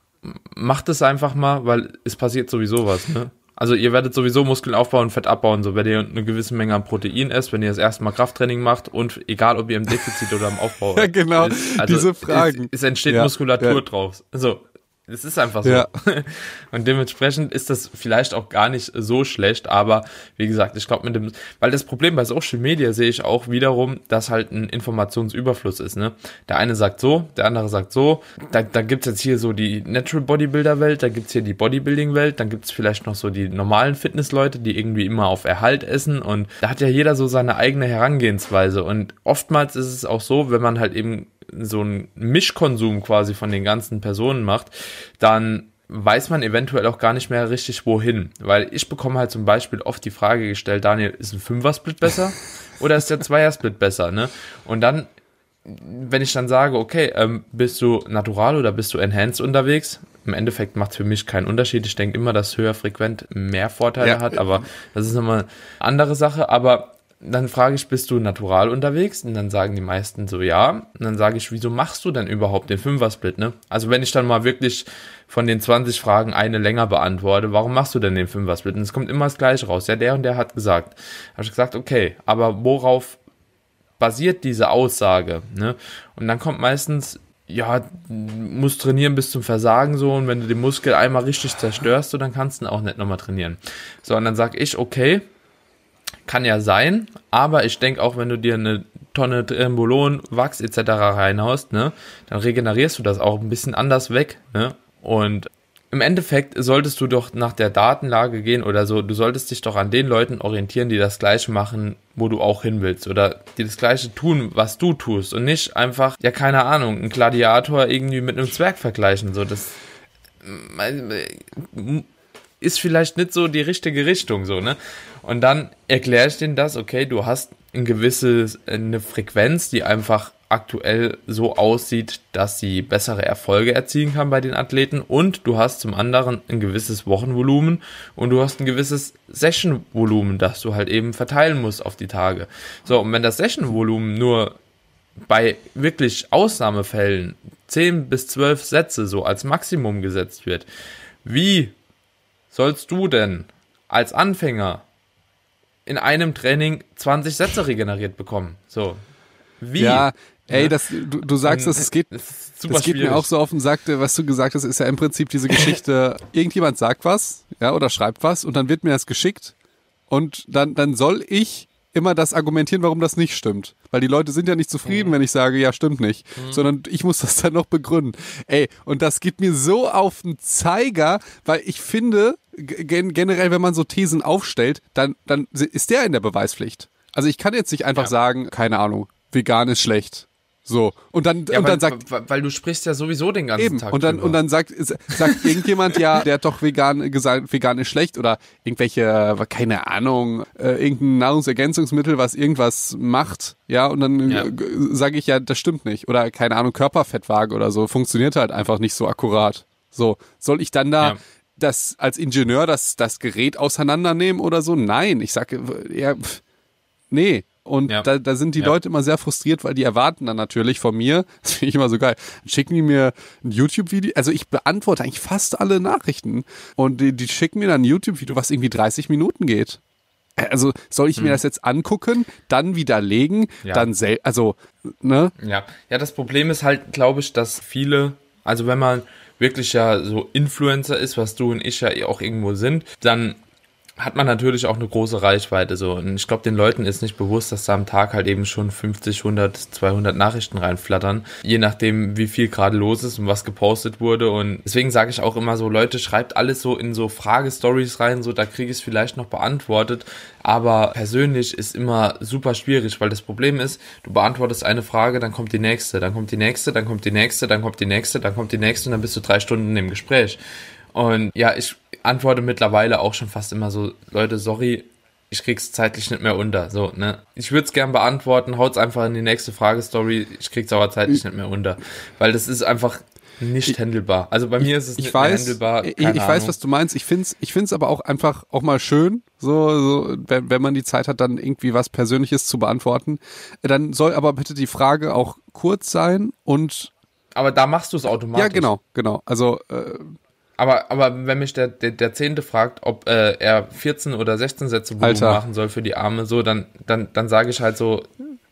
macht es einfach mal, weil es passiert sowieso was, ne? Also ihr werdet sowieso Muskeln aufbauen und Fett abbauen, so wenn ihr eine gewisse Menge an Protein esst, wenn ihr das erste Mal Krafttraining macht und egal, ob ihr im Defizit oder im Aufbau Ja, genau, ist, diese Fragen. Es, es entsteht Ja, Muskulatur ja. drauf. So, es ist einfach so. Ja. Und dementsprechend ist das vielleicht auch gar nicht so schlecht, aber wie gesagt, ich glaube mit dem, weil das Problem bei Social Media sehe ich auch wiederum, dass halt ein Informationsüberfluss ist, ne? Der eine sagt so, der andere sagt so, da, da gibt's jetzt hier so die Natural Bodybuilder Welt, da gibt's hier die Bodybuilding Welt, dann gibt's vielleicht noch so die normalen Fitnessleute, die irgendwie immer auf Erhalt essen und da hat ja jeder so seine eigene Herangehensweise und oftmals ist es auch so, wenn man halt eben so einen Mischkonsum quasi von den ganzen Personen macht, dann weiß man eventuell auch gar nicht mehr richtig wohin, weil ich bekomme halt zum Beispiel oft die Frage gestellt, Daniel, ist ein Fünfer-Split besser oder ist der Zweier-Split besser, ne? Und dann, wenn ich dann sage, okay, ähm, bist du natural oder bist du enhanced unterwegs? Im Endeffekt macht es für mich keinen Unterschied. Ich denke immer, dass höher frequent mehr Vorteile Ja. hat, aber das ist nochmal eine andere Sache, aber dann frage ich, bist du natural unterwegs? Und dann sagen die meisten so, ja. Und dann sage ich, wieso machst du denn überhaupt den Fünfer-Split, ne? Also wenn ich dann mal wirklich von den zwanzig Fragen eine länger beantworte, warum machst du denn den Fünfer-Split? Und es kommt immer das Gleiche raus. Ja, der und der hat gesagt. Habe ich gesagt, okay, aber worauf basiert diese Aussage, ne? Und dann kommt meistens ja, musst trainieren bis zum Versagen so und wenn du den Muskel einmal richtig zerstörst, so, dann kannst du ihn auch nicht nochmal trainieren. So, und dann sag ich, okay, kann ja sein, aber ich denke auch, wenn du dir eine Tonne Trembolon, Wachs et cetera reinhaust, ne, dann regenerierst du das auch ein bisschen anders weg, ne, und im Endeffekt solltest du doch nach der Datenlage gehen oder so, du solltest dich doch an den Leuten orientieren, die das Gleiche machen, wo du auch hin willst oder die das Gleiche tun, was du tust und nicht einfach, ja keine Ahnung, einen Gladiator irgendwie mit einem Zwerg vergleichen, so, das ist vielleicht nicht so die richtige Richtung, so, ne, und dann erkläre ich denen das, okay, du hast ein gewisses, eine Frequenz, die einfach aktuell so aussieht, dass sie bessere Erfolge erzielen kann bei den Athleten und du hast zum anderen ein gewisses Wochenvolumen und du hast ein gewisses Sessionvolumen, das du halt eben verteilen musst auf die Tage. So, und wenn das Sessionvolumen nur bei wirklich Ausnahmefällen zehn bis zwölf Sätze so als Maximum gesetzt wird, wie sollst du denn als Anfänger in einem Training zwanzig Sätze regeneriert bekommen? So, wie? Ja, ey, das, du, du sagst, dass es geht, das, das geht mir auch so auf den Sack, was du gesagt hast, ist ja im Prinzip diese Geschichte, irgendjemand sagt was, ja, oder schreibt was und dann wird mir das geschickt und dann, dann soll ich immer das argumentieren, warum das nicht stimmt. Weil die Leute sind ja nicht zufrieden, mhm. wenn ich sage, ja, stimmt nicht. Mhm. Sondern ich muss das dann noch begründen. Ey, und das geht mir so auf den Zeiger, weil ich finde, gen- generell, wenn man so Thesen aufstellt, dann, dann ist der in der Beweispflicht. Also ich kann jetzt nicht einfach ja. sagen, keine Ahnung, vegan ist schlecht. So. Und dann, ja, und weil, dann sagt. Weil, weil du sprichst ja sowieso den ganzen eben. Tag. Und dann, drüber. und dann sagt, sagt irgendjemand, ja, der hat doch vegan gesagt, vegan ist schlecht oder irgendwelche, keine Ahnung, äh, irgendein Nahrungsergänzungsmittel, was irgendwas macht. Ja, und dann ja. äh, sage ich ja, das stimmt nicht. Oder keine Ahnung, Körperfettwaage oder so, funktioniert halt einfach nicht so akkurat. So. Soll ich dann da. Ja. das als Ingenieur das, das Gerät auseinandernehmen oder so? Nein. Ich sage, ja, pff, nee. Und ja. da, da sind die ja. Leute immer sehr frustriert, weil die erwarten dann natürlich von mir, das finde ich immer so geil, schicken die mir ein YouTube-Video, also ich beantworte eigentlich fast alle Nachrichten und die, die schicken mir dann ein YouTube-Video, was irgendwie dreißig Minuten geht. Also soll ich hm. mir das jetzt angucken, dann widerlegen, ja. dann sel- also, ne? Ja. ja, das Problem ist halt, glaube ich, dass viele, also wenn man wirklich ja so Influencer ist, was du und ich ja auch irgendwo sind, dann hat man natürlich auch eine große Reichweite so und ich glaube, den Leuten ist nicht bewusst, dass da am Tag halt eben schon fünfzig, hundert, zweihundert Nachrichten reinflattern, je nachdem, wie viel gerade los ist und was gepostet wurde und deswegen sage ich auch immer so, Leute, schreibt alles so in so Fragestories rein, so da kriege ich es vielleicht noch beantwortet, aber persönlich ist immer super schwierig, weil das Problem ist, du beantwortest eine Frage, dann kommt die nächste, dann kommt die nächste, dann kommt die nächste, dann kommt die nächste, dann kommt die nächste und dann bist du drei Stunden im Gespräch. Und ja, ich antworte mittlerweile auch schon fast immer so, Leute, sorry, ich krieg's zeitlich nicht mehr unter. So, ne? Ich würde es gern beantworten, haut's einfach in die nächste Fragestory, ich krieg's aber zeitlich nicht mehr unter. Weil das ist einfach nicht handelbar. Also bei mir ist es ich nicht weiß, mehr handelbar. Ich, ich weiß, was du meinst. Ich find's, ich find's aber auch einfach auch mal schön, so, so wenn, wenn man die Zeit hat, dann irgendwie was Persönliches zu beantworten. Dann soll aber bitte die Frage auch kurz sein und aber da machst du es automatisch. Ja, genau, genau. Also äh, Aber, aber wenn mich der, der, der Zehnte fragt, ob äh, er vierzehn oder sechzehn Sätze Volumen machen soll für die Arme, so, dann, dann, dann sage ich halt so,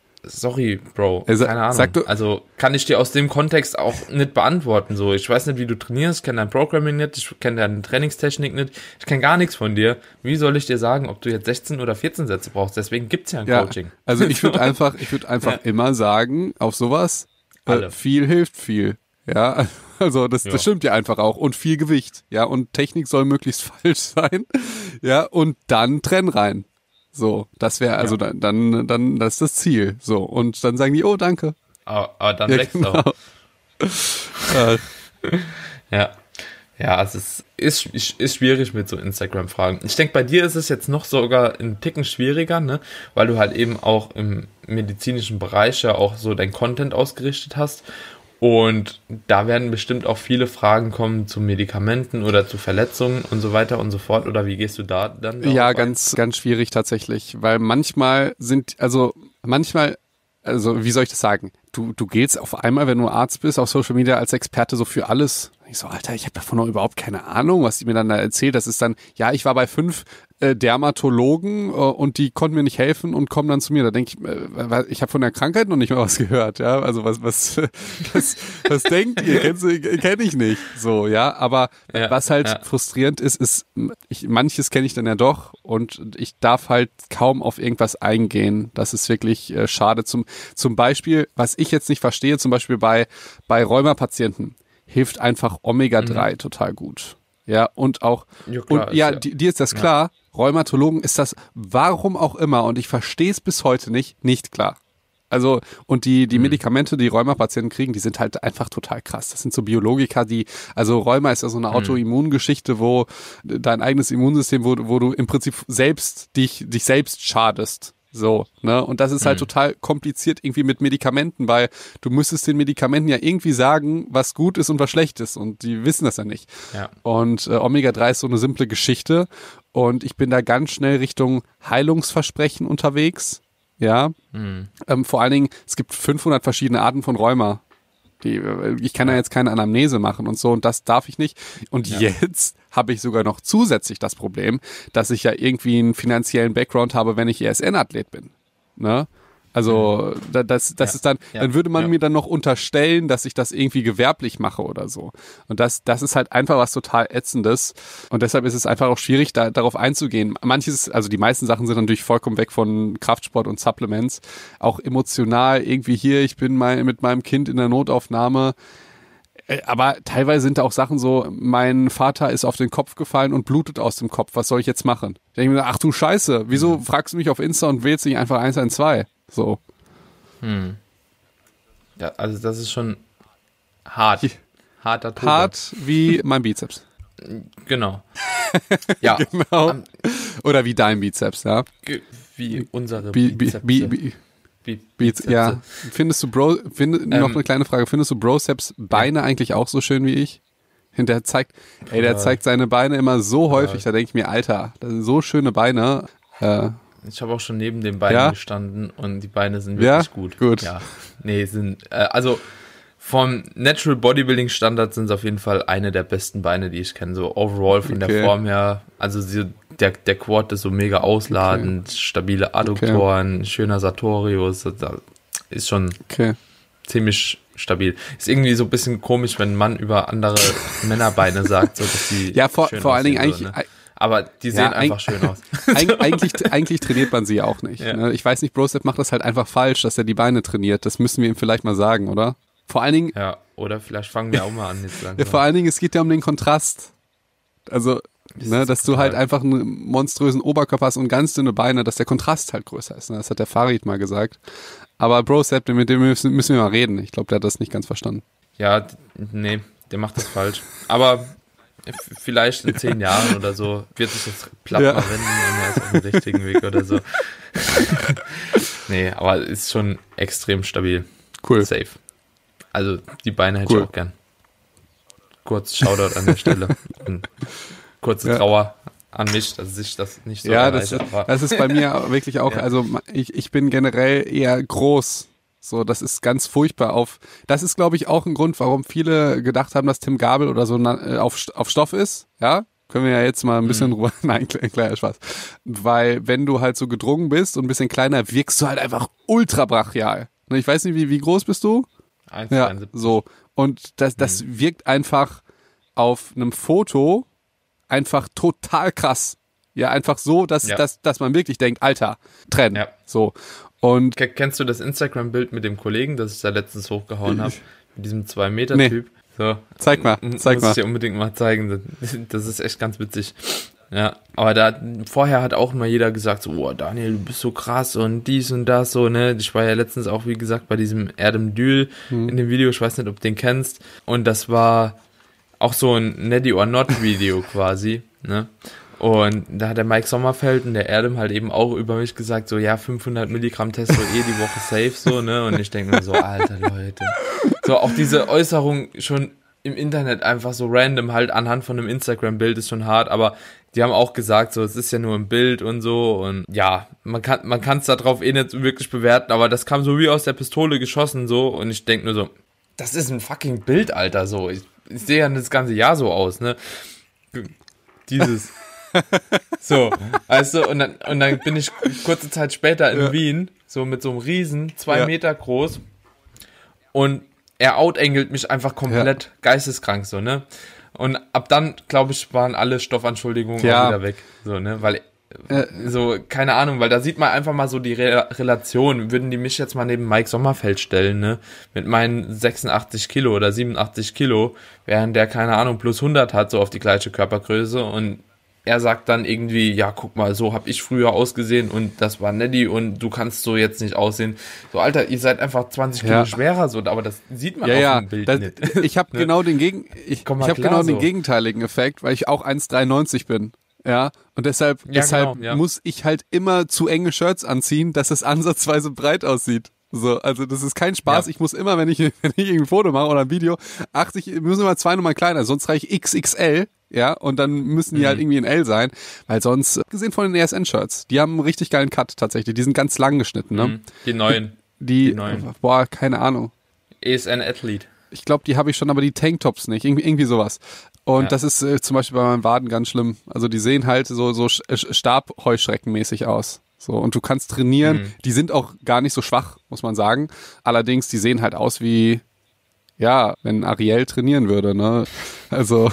sorry, Bro, also, keine Ahnung. Du, also kann ich dir aus dem Kontext auch nicht beantworten. So, ich weiß nicht, wie du trainierst, ich kenne dein Programming nicht, ich kenne deine Trainingstechnik nicht, ich kenne gar nichts von dir. Wie soll ich dir sagen, ob du jetzt sechzehn oder vierzehn Sätze brauchst? Deswegen gibt's ja ein ja, Coaching. Also ich würde einfach, ich würde einfach ja. immer sagen, auf sowas, äh, viel hilft viel. Ja, also das, ja. das stimmt ja einfach auch. Und viel Gewicht, ja, und Technik soll möglichst falsch sein, ja, und dann Trenn rein. So, das wäre, also ja. dann, dann, dann, das ist das Ziel. So, und dann sagen die, oh, danke. Aber, aber dann ja, wächst genau. auch. ja. Ja, also es ist, ist schwierig mit so Instagram-Fragen. Ich denke, bei dir ist es jetzt noch sogar ein Ticken schwieriger, ne, weil du halt eben auch im medizinischen Bereich ja auch so dein Content ausgerichtet hast. Und da werden bestimmt auch viele Fragen kommen zu Medikamenten oder zu Verletzungen und so weiter und so fort. Oder wie gehst du da dann? Ja, ganz, ganz schwierig tatsächlich, weil manchmal sind, also manchmal, also wie soll ich das sagen? Du, du gehst auf einmal, wenn du Arzt bist, auf Social Media als Experte so für alles. Ich so, Alter, ich habe davon noch überhaupt keine Ahnung, was die mir dann da erzählt. Das ist dann, ja, ich war bei fünf äh, Dermatologen äh, und die konnten mir nicht helfen und kommen dann zu mir. Da denke ich, äh, ich habe von der Krankheit noch nicht mal was gehört, ja. Also was, was, was, was denkt ihr? Kennst du, kenn ich nicht. So, ja. Aber ja, was halt ja. frustrierend ist, ist, ich, manches kenne ich dann ja doch und ich darf halt kaum auf irgendwas eingehen. Das ist wirklich äh, schade. Zum, zum Beispiel, was ich jetzt nicht verstehe, zum Beispiel bei, bei Rheuma-Patienten hilft einfach Omega drei mhm. total gut. Ja, und auch, ja, klar, und ja, ja. Dir, dir ist das klar, ja. Rheumatologen ist das, warum auch immer, und ich verstehe es bis heute nicht, nicht klar. Also, und die, die mhm. Medikamente, die Rheuma-Patienten kriegen, die sind halt einfach total krass. Das sind so Biologika, die, also Rheuma ist ja so eine Autoimmungeschichte, wo dein eigenes Immunsystem, wo, wo du im Prinzip selbst dich, dich selbst schadest. So, ne? Und das ist halt mhm. total kompliziert irgendwie mit Medikamenten, weil du müsstest den Medikamenten ja irgendwie sagen, was gut ist und was schlecht ist. Und die wissen das ja nicht. Ja. Und äh, Omega drei ist so eine simple Geschichte. Und ich bin da ganz schnell Richtung Heilungsversprechen unterwegs. Ja. Mhm. Ähm, vor allen Dingen, es gibt fünfhundert verschiedene Arten von Rheuma. Die, ich kann ja jetzt keine Anamnese machen und so, und das darf ich nicht. Und ja. jetzt habe ich sogar noch zusätzlich das Problem, dass ich ja irgendwie einen finanziellen Background habe, wenn ich E S N-Athlet bin. Ne? Also da, das, das ja. ist dann, ja. dann würde man ja. mir dann noch unterstellen, dass ich das irgendwie gewerblich mache oder so. Und das, das ist halt einfach was total Ätzendes. Und deshalb ist es einfach auch schwierig, da, darauf einzugehen. Manches, also die meisten Sachen sind natürlich vollkommen weg von Kraftsport und Supplements. Auch emotional irgendwie hier, ich bin mal mit meinem Kind in der Notaufnahme. Aber teilweise sind da auch Sachen so, mein Vater ist auf den Kopf gefallen und blutet aus dem Kopf. Was soll ich jetzt machen? Ich denke mir, ach du Scheiße, wieso fragst du mich auf Insta und wählst nicht einfach eins eins zwei? So. Hm. Ja, also das ist schon hart. Harter Tobak. Hart wie mein Bizeps. Genau. Ja. Genau. Um, Oder wie dein Bizeps, ja. Wie unsere Bi, bi, bi, bi, bi, Bizepse. Ja. Findest du Bro, find, ähm, noch eine kleine Frage, findest du Broceps Beine ja. eigentlich auch so schön wie ich? Der zeigt, ey, der zeigt seine Beine immer so häufig, da denke ich mir, Alter, das sind so schöne Beine. Äh, Ich habe auch schon neben den Beinen ja? gestanden und die Beine sind wirklich ja? gut. Gut. Ja, nee, sind, äh, also vom Natural Bodybuilding Standard sind es auf jeden Fall eine der besten Beine, die ich kenne. So overall von okay. der Form her. Also sie, der, der Quad ist so mega ausladend, okay. stabile Adduktoren, okay. schöner Sartorius. Das ist schon okay. ziemlich stabil. Ist irgendwie so ein bisschen komisch, wenn ein Mann über andere Männerbeine sagt, so dass die ja, vor, vor allen Dingen eigentlich. So, ne? Aber die sehen ja, einfach schön aus. Eig- eigentlich, eigentlich trainiert man sie ja auch nicht. Ja. Ne? Ich weiß nicht, Brocep macht das halt einfach falsch, dass er die Beine trainiert. Das müssen wir ihm vielleicht mal sagen, oder? Vor allen Dingen. Ja, oder vielleicht fangen wir auch mal an jetzt langsam. Ja, vor allen Dingen, es geht ja um den Kontrast. Also, das ne, dass du halt einfach einen monströsen Oberkörper hast und ganz dünne Beine, dass der Kontrast halt größer ist. Ne? Das hat der Farid mal gesagt. Aber Brocep, mit dem müssen, müssen wir mal reden. Ich glaube, der hat das nicht ganz verstanden. Ja, nee, der macht das falsch. Aber vielleicht in zehn Jahren oder so wird sich das platt ja. mal wenden und er ist auf dem richtigen Weg oder so. Nee, aber ist schon extrem stabil. Cool. Safe. Also die Beine hätte cool. ich auch gern. Kurz Shoutout an der Stelle. Und kurze ja. Trauer an mich, dass ich das nicht so ja, das, das ist bei mir wirklich auch, ja. also ich, ich bin generell eher groß. So, das ist ganz furchtbar auf, das ist glaube ich auch ein Grund, warum viele gedacht haben, dass Tim Gabel oder so auf, auf Stoff ist, ja, können wir ja jetzt mal ein bisschen mhm. drüber, nein, kleiner Spaß, weil wenn du halt so gedrungen bist und ein bisschen kleiner, wirkst du halt einfach ultra brachial. Ich weiß nicht, wie, wie groß bist du? eins Komma ja, so, und das, das mhm. wirkt einfach auf einem Foto einfach total krass. Ja, einfach so, dass, ja. dass, dass man wirklich denkt, Alter, trennen, ja. so. Und kennst du das Instagram-Bild mit dem Kollegen, das ich da letztens hochgehauen habe? Mit diesem zwei Meter Typ? Nee. So. Zeig mal, zeig muss mal. ich dir unbedingt mal zeigen. Das ist echt ganz witzig. Ja, aber da vorher hat auch immer jeder gesagt, so, oh, Daniel, du bist so krass und dies und das, so, ne? Ich war ja letztens auch, wie gesagt, bei diesem Erdem Dül hm. in dem Video, ich weiß nicht, ob du den kennst. Und das war auch so ein Neddy or Not Video quasi, ne? Und da hat der Mike Sommerfeld und der Erdem halt eben auch über mich gesagt, so, ja, fünfhundert Milligramm Testo eh die Woche safe, so, ne? Und ich denke mir so, alter Leute. So, auch diese Äußerung schon im Internet einfach so random halt anhand von einem Instagram-Bild ist schon hart, aber die haben auch gesagt, so, es ist ja nur ein Bild und so und ja, man kann man kann es da drauf eh nicht wirklich bewerten, aber das kam so wie aus der Pistole geschossen so und ich denke nur so, das ist ein fucking Bild, Alter, so. Ich, ich sehe ja das ganze Jahr so aus, ne? Dieses, so, weißt du, und dann, und dann bin ich kurze Zeit später in ja. Wien, so mit so einem Riesen, zwei ja. Meter groß, und er outengelt mich einfach komplett ja. geisteskrank, so, ne? Und ab dann, glaube ich, waren alle Stoffanschuldigungen ja. auch wieder weg, so, ne? Weil, äh, so, keine Ahnung, weil da sieht man einfach mal so die Re- Relation. Würden die mich jetzt mal neben Mike Sommerfeld stellen, ne? Mit meinen sechsundachtzig Kilo oder siebenundachtzig Kilo, während der, keine Ahnung, plus hundert hat, so auf die gleiche Körpergröße, und er sagt dann irgendwie, ja, guck mal, so hab ich früher ausgesehen und das war Neddy und du kannst so jetzt nicht aussehen. So, Alter, ihr seid einfach zwanzig Kilo ja. schwerer, so, aber das sieht man ja, auf ja, dem Bild das, nicht. Ich habe ne? genau den Gegen, ich, ich habe genau so. den gegenteiligen Effekt, weil ich auch eins Komma dreiundneunzig bin. Ja, und deshalb, ja, deshalb genau, ja. muss ich halt immer zu enge Shirts anziehen, dass es ansatzweise breit aussieht. So, also das ist kein Spaß. Ja. Ich muss immer, wenn ich, wenn ich ein Foto mache oder ein Video, achte ich, müssen immer zwei Nummern kleiner, sonst reiche ich X X L, ja, und dann müssen die mhm. halt irgendwie in L sein, weil sonst, gesehen von den E S N-Shirts, die haben einen richtig geilen Cut tatsächlich, die sind ganz lang geschnitten, ne? Mhm. Die neuen. Die, die neuen. Boah, keine Ahnung. E S N Athlete. Ich glaube, die habe ich schon, aber die Tanktops nicht, irgendwie, irgendwie sowas. Und ja. das ist äh, zum Beispiel bei meinen Waden ganz schlimm. Also die sehen halt so, so Stabheuschreckenmäßig aus. So, und du kannst trainieren, mhm. die sind auch gar nicht so schwach, muss man sagen. Allerdings, die sehen halt aus wie, ja, wenn Ariel trainieren würde, ne? Also.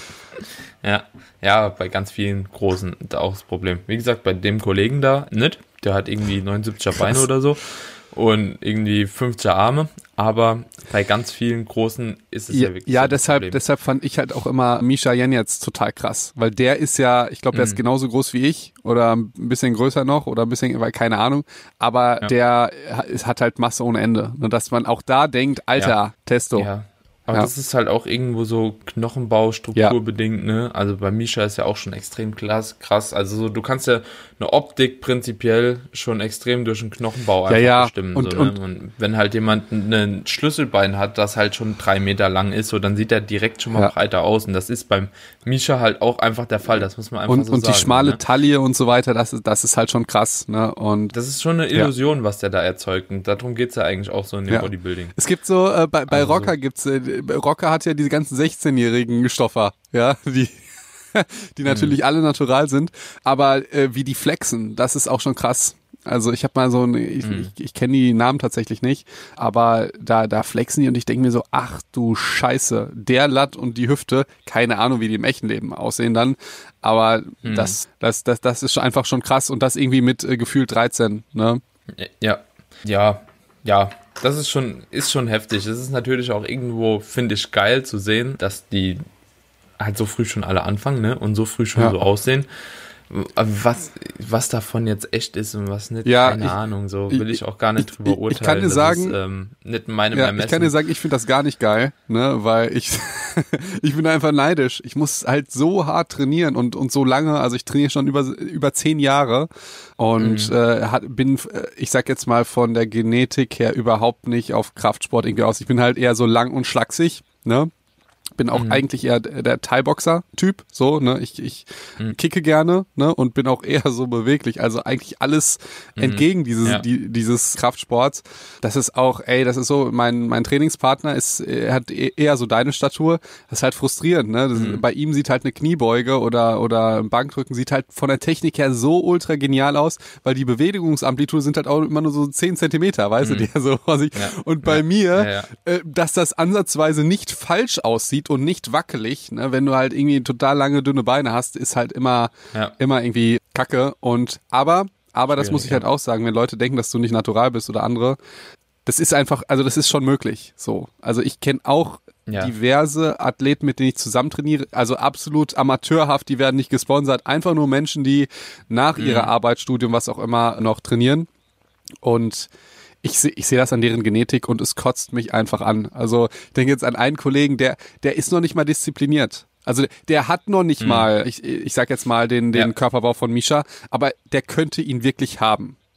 Ja, ja, bei ganz vielen Großen da auch das Problem. Wie gesagt, bei dem Kollegen da nicht, der hat irgendwie neunundsiebziger Beine oder so und irgendwie fünfziger Arme, aber bei ganz vielen Großen ist es ja, ja wirklich ja, so deshalb, Problem. deshalb fand ich halt auch immer Misha Jenetz total krass, weil der ist ja, ich glaube, der mhm. ist genauso groß wie ich oder ein bisschen größer noch oder ein bisschen, weil keine Ahnung, aber ja. der hat halt Masse ohne Ende, und dass man auch da denkt, Alter, ja. Testo. Ja. Aber ja. das ist halt auch irgendwo so Knochenbau, strukturbedingt, ja. ne? Also bei Misha ist ja auch schon extrem krass, krass. Also so, du kannst ja eine Optik prinzipiell schon extrem durch den Knochenbau einfach ja, ja. bestimmen. Und, so, und, ne? Und wenn halt jemand ein Schlüsselbein hat, das halt schon drei Meter lang ist, so, dann sieht er direkt schon mal ja. breiter aus. Und das ist beim Misha halt auch einfach der Fall. Das muss man einfach und, so und sagen. Und die schmale ne? Taille und so weiter, das ist, das ist halt schon krass. Ne? Und das ist schon eine Illusion, ja. was der da erzeugt. Und darum geht's ja eigentlich auch so in dem ja. Bodybuilding. Es gibt so, äh, bei, bei also Rocker so. gibt's, äh, Rocker hat ja diese ganzen sechzehnjährigen Stoffer, ja, die die natürlich mhm. alle natural sind, aber äh, wie die flexen, das ist auch schon krass. Also ich habe mal so ein, ich, mhm. ich, ich kenne die Namen tatsächlich nicht, aber da da flexen die und ich denke mir so, ach du Scheiße, der Latt und die Hüfte, keine Ahnung, wie die im echten Leben aussehen dann, aber mhm. das das das das ist einfach schon krass, und das irgendwie mit äh, gefühlt dreizehn, ne? Ja, ja, ja. Das ist schon, ist schon heftig. Es ist natürlich auch irgendwo, finde ich, geil zu sehen, dass die halt so früh schon alle anfangen, ne? Und so früh schon ja. so aussehen. Was, was davon jetzt echt ist und was nicht, ja, keine ich, Ahnung, so will ich auch gar nicht drüber urteilen. Ich kann dir sagen, das ist, ähm, nicht in meinem ja, Ermessen. Ich kann dir sagen, ich finde das gar nicht geil, ne, weil ich, ich bin einfach neidisch. Ich muss halt so hart trainieren und, und so lange, also ich trainiere schon über, über zehn Jahre und mhm. äh, hat, bin, ich sag jetzt mal von der Genetik her überhaupt nicht auf Kraftsport irgendwie aus. Ich bin halt eher so lang und schlaksig, ne. Bin auch mhm. eigentlich eher der Thai-Boxer-Typ, so, ne, ich, ich mhm. kicke gerne, ne, und bin auch eher so beweglich, also eigentlich alles mhm. entgegen dieses, ja. die, dieses Kraftsports. Das ist auch, ey, das ist so, mein, mein Trainingspartner ist, er hat eher so deine Statur, das ist halt frustrierend, ne, das, mhm. bei ihm sieht halt eine Kniebeuge oder, oder ein Bankdrücken sieht halt von der Technik her so ultra genial aus, weil die Bewegungsamplitude sind halt auch immer nur so zehn Zentimeter, weißt mhm. du, der so, was ich, ja. und bei ja. mir, ja, ja. Äh, dass das ansatzweise nicht falsch aussieht und nicht wackelig, ne? Wenn du halt irgendwie total lange, dünne Beine hast, ist halt immer, ja. immer irgendwie Kacke. Und aber, aber das muss ich halt auch sagen, wenn Leute denken, dass du nicht natural bist oder andere, das ist einfach, also das ist schon möglich. So, also ich kenne auch ja. diverse Athleten, mit denen ich zusammen trainiere, also absolut amateurhaft, die werden nicht gesponsert, einfach nur Menschen, die nach mhm. ihrer Arbeit, Studium, was auch immer, noch trainieren. Und Ich sehe ich seh das an deren Genetik und es kotzt mich einfach an. Also ich denke jetzt an einen Kollegen, der der ist noch nicht mal diszipliniert. Also der hat noch nicht mhm. mal, ich, ich sag jetzt mal den den ja. Körperbau von Misha, aber der könnte ihn wirklich haben.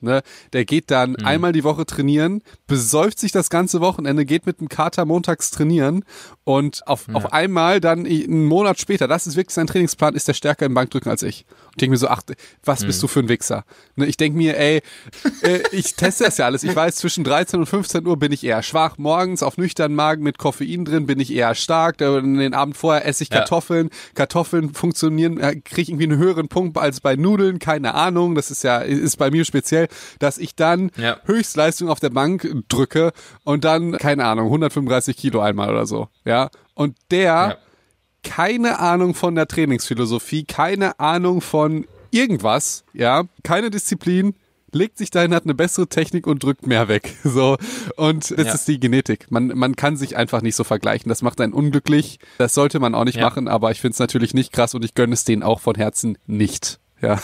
Ne? Der geht dann mhm. einmal die Woche trainieren, besäuft sich das ganze Wochenende, geht mit dem Kater montags trainieren und auf, ja. auf einmal dann einen Monat später, das ist wirklich sein Trainingsplan, ist der stärker im Bankdrücken als ich. Und ich denke mir so, ach, was mhm. bist du für ein Wichser? Ne? Ich denke mir, ey, äh, ich teste das ja alles. Ich weiß, zwischen dreizehn und fünfzehn Uhr bin ich eher schwach. Morgens auf nüchternen Magen mit Koffein drin bin ich eher stark. Den Abend vorher esse ich Kartoffeln. Ja. Kartoffeln funktionieren, kriege ich irgendwie einen höheren Punkt als bei Nudeln. Keine Ahnung. Das ist ja, ist bei mir speziell, dass ich dann ja. Höchstleistung auf der Bank drücke und dann, keine Ahnung, hundertfünfunddreißig Kilo einmal oder so. Ja. Und der, ja. keine Ahnung von der Trainingsphilosophie, keine Ahnung von irgendwas, ja, keine Disziplin, legt sich dahin, hat eine bessere Technik und drückt mehr weg. So. Und das ja. ist die Genetik. Man, man kann sich einfach nicht so vergleichen. Das macht einen unglücklich. Das sollte man auch nicht ja. machen, aber ich finde es natürlich nicht krass und ich gönne es denen auch von Herzen nicht. Ja.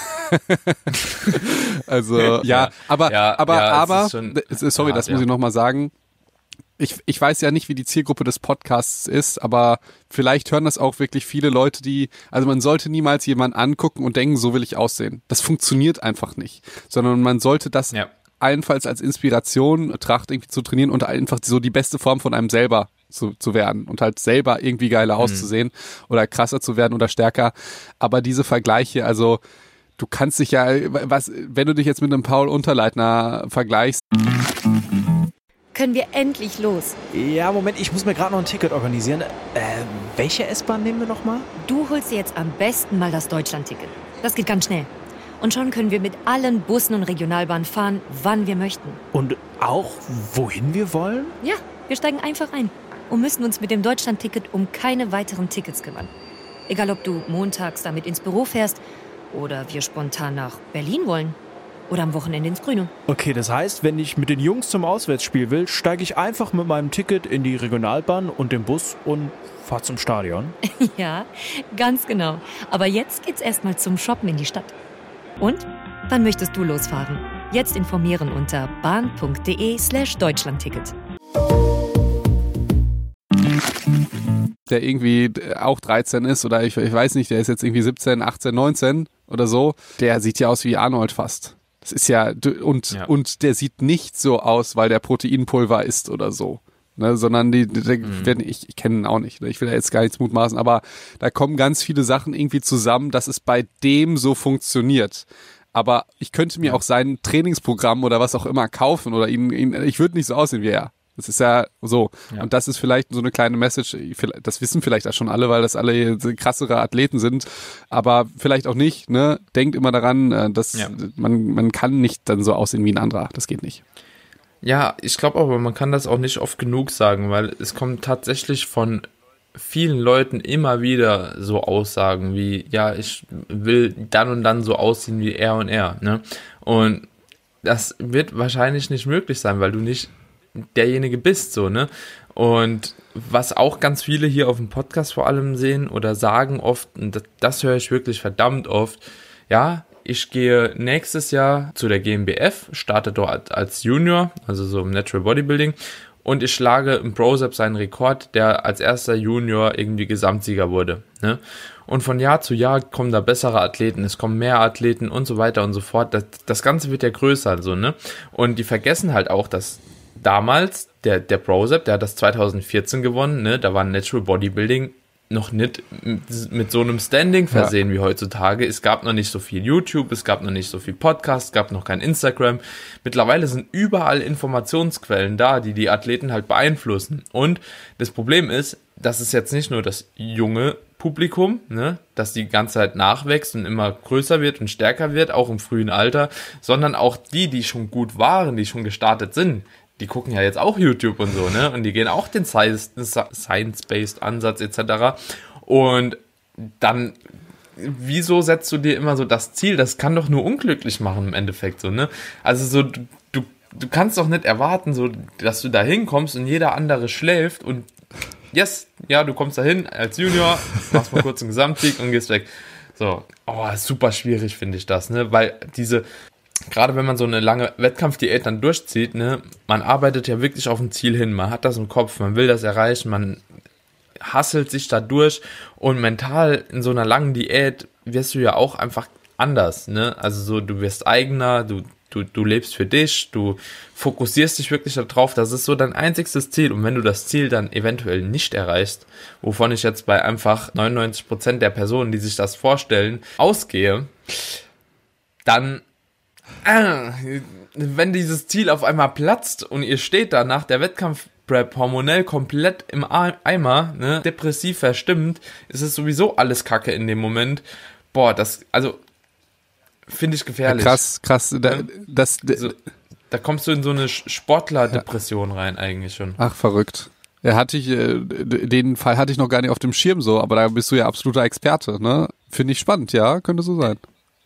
also, ja, ja, aber, ja, aber, ja, aber, schon, sorry, hart, das muss ja. ich nochmal sagen. Ich, ich weiß ja nicht, wie die Zielgruppe des Podcasts ist, aber vielleicht hören das auch wirklich viele Leute, die, also man sollte niemals jemanden angucken und denken, so will ich aussehen. Das funktioniert einfach nicht, sondern man sollte das ja. allenfalls als Inspiration trachten, irgendwie zu trainieren und einfach so die beste Form von einem selber zu, zu werden und halt selber irgendwie geiler mhm. auszusehen oder krasser zu werden oder stärker. Aber diese Vergleiche, also du kannst dich ja, was, wenn du dich jetzt mit einem Paul Unterleitner vergleichst, können wir endlich los. Ja, Moment, ich muss mir gerade noch ein Ticket organisieren. Äh, welche S-Bahn nehmen wir nochmal? Du holst dir jetzt am besten mal das Deutschland-Ticket. Das geht ganz schnell. Und schon können wir mit allen Bussen und Regionalbahnen fahren, wann wir möchten. Und auch, wohin wir wollen? Ja, wir steigen einfach ein und müssen uns mit dem Deutschland-Ticket um keine weiteren Tickets kümmern. Egal, ob du montags damit ins Büro fährst oder wir spontan nach Berlin wollen. Oder am Wochenende ins Grüne. Okay, das heißt, wenn ich mit den Jungs zum Auswärtsspiel will, steige ich einfach mit meinem Ticket in die Regionalbahn und den Bus und fahre zum Stadion? Ja, ganz genau. Aber jetzt geht's erstmal zum Shoppen in die Stadt. Und? Wann möchtest du losfahren? Jetzt informieren unter bahn.de slash Deutschlandticket. Der irgendwie auch dreizehn ist oder ich, ich weiß nicht, der ist jetzt irgendwie siebzehn, achtzehn, neunzehn oder so, der sieht ja aus wie Arnold fast. Das ist ja, und, ja. und der sieht nicht so aus, weil der Proteinpulver isst oder so. Ne, sondern die, die, die mhm. werden, ich, ich kenne ihn auch nicht, ne, ich will da jetzt gar nichts mutmaßen, aber da kommen ganz viele Sachen irgendwie zusammen, dass es bei dem so funktioniert. Aber ich könnte mir ja. auch sein Trainingsprogramm oder was auch immer kaufen oder ihn, ihn ich würde nicht so aussehen wie er. Das ist ja so. Ja. Und das ist vielleicht so eine kleine Message, das wissen vielleicht auch schon alle, weil das alle krassere Athleten sind, aber vielleicht auch nicht, ne? Denkt immer daran, dass ja. man, man kann nicht dann so aussehen wie ein anderer. Das geht nicht. Ja, ich glaube aber, man kann das auch nicht oft genug sagen, weil es kommt tatsächlich von vielen Leuten immer wieder so Aussagen wie, ja, ich will dann und dann so aussehen wie er und er, ne? Und das wird wahrscheinlich nicht möglich sein, weil du nicht derjenige bist, so, ne? Und was auch ganz viele hier auf dem Podcast vor allem sehen oder sagen oft, und das, das höre ich wirklich verdammt oft, ja, ich gehe nächstes Jahr zu der G m B F, starte dort als Junior, also so im Natural Bodybuilding, und ich schlage im Brosep seinen Rekord, der als erster Junior irgendwie Gesamtsieger wurde, ne? Und von Jahr zu Jahr kommen da bessere Athleten, es kommen mehr Athleten und so weiter und so fort. Das, das Ganze wird ja größer, so, ne? Und die vergessen halt auch, dass damals, der, der Brosep, der hat das zwanzig vierzehn gewonnen, ne? Da war Natural Bodybuilding noch nicht mit, mit so einem Standing versehen ja. wie heutzutage. Es gab noch nicht so viel YouTube, es gab noch nicht so viel Podcast, es gab noch kein Instagram. Mittlerweile sind überall Informationsquellen da, die die Athleten halt beeinflussen. Und das Problem ist, dass es jetzt nicht nur das junge Publikum, ne, dass die ganze Zeit nachwächst und immer größer wird und stärker wird, auch im frühen Alter, sondern auch die, die schon gut waren, die schon gestartet sind, die gucken ja jetzt auch YouTube und so, ne? Und die gehen auch den Science-Based Ansatz et cetera. Und dann, wieso setzt du dir immer so das Ziel? Das kann doch nur unglücklich machen im Endeffekt, so, ne? Also so, du, du, du kannst doch nicht erwarten, so, dass du da hinkommst und jeder andere schläft und yes, ja, du kommst da hin als Junior, machst mal kurz einen Gesamtsieg und gehst weg. So, oh, super schwierig finde ich das, ne? Weil diese, gerade wenn man so eine lange Wettkampfdiät dann durchzieht, ne, man arbeitet ja wirklich auf ein Ziel hin, man hat das im Kopf, man will das erreichen, man hasselt sich da durch und mental in so einer langen Diät wirst du ja auch einfach anders, ne, also so, du wirst eigener, du du, du lebst für dich, du fokussierst dich wirklich darauf, das ist so dein einziges Ziel. Und wenn du das Ziel dann eventuell nicht erreichst, wovon ich jetzt bei einfach neunundneunzig Prozent der Personen, die sich das vorstellen, ausgehe, dann, äh, wenn dieses Ziel auf einmal platzt und ihr steht da nach der Wettkampfprep hormonell komplett im Eimer, ne, depressiv verstimmt, ist es sowieso alles Kacke in dem Moment. Boah, das, also, finde ich gefährlich. Ja, krass, krass. Da, das, so, da kommst du in so eine Sportler-Depression ja. rein eigentlich schon. Ach, verrückt. Ja, hatte ich, den Fall hatte ich noch gar nicht auf dem Schirm so, aber da bist du ja absoluter Experte, ne? Finde ich spannend, ja, könnte so sein.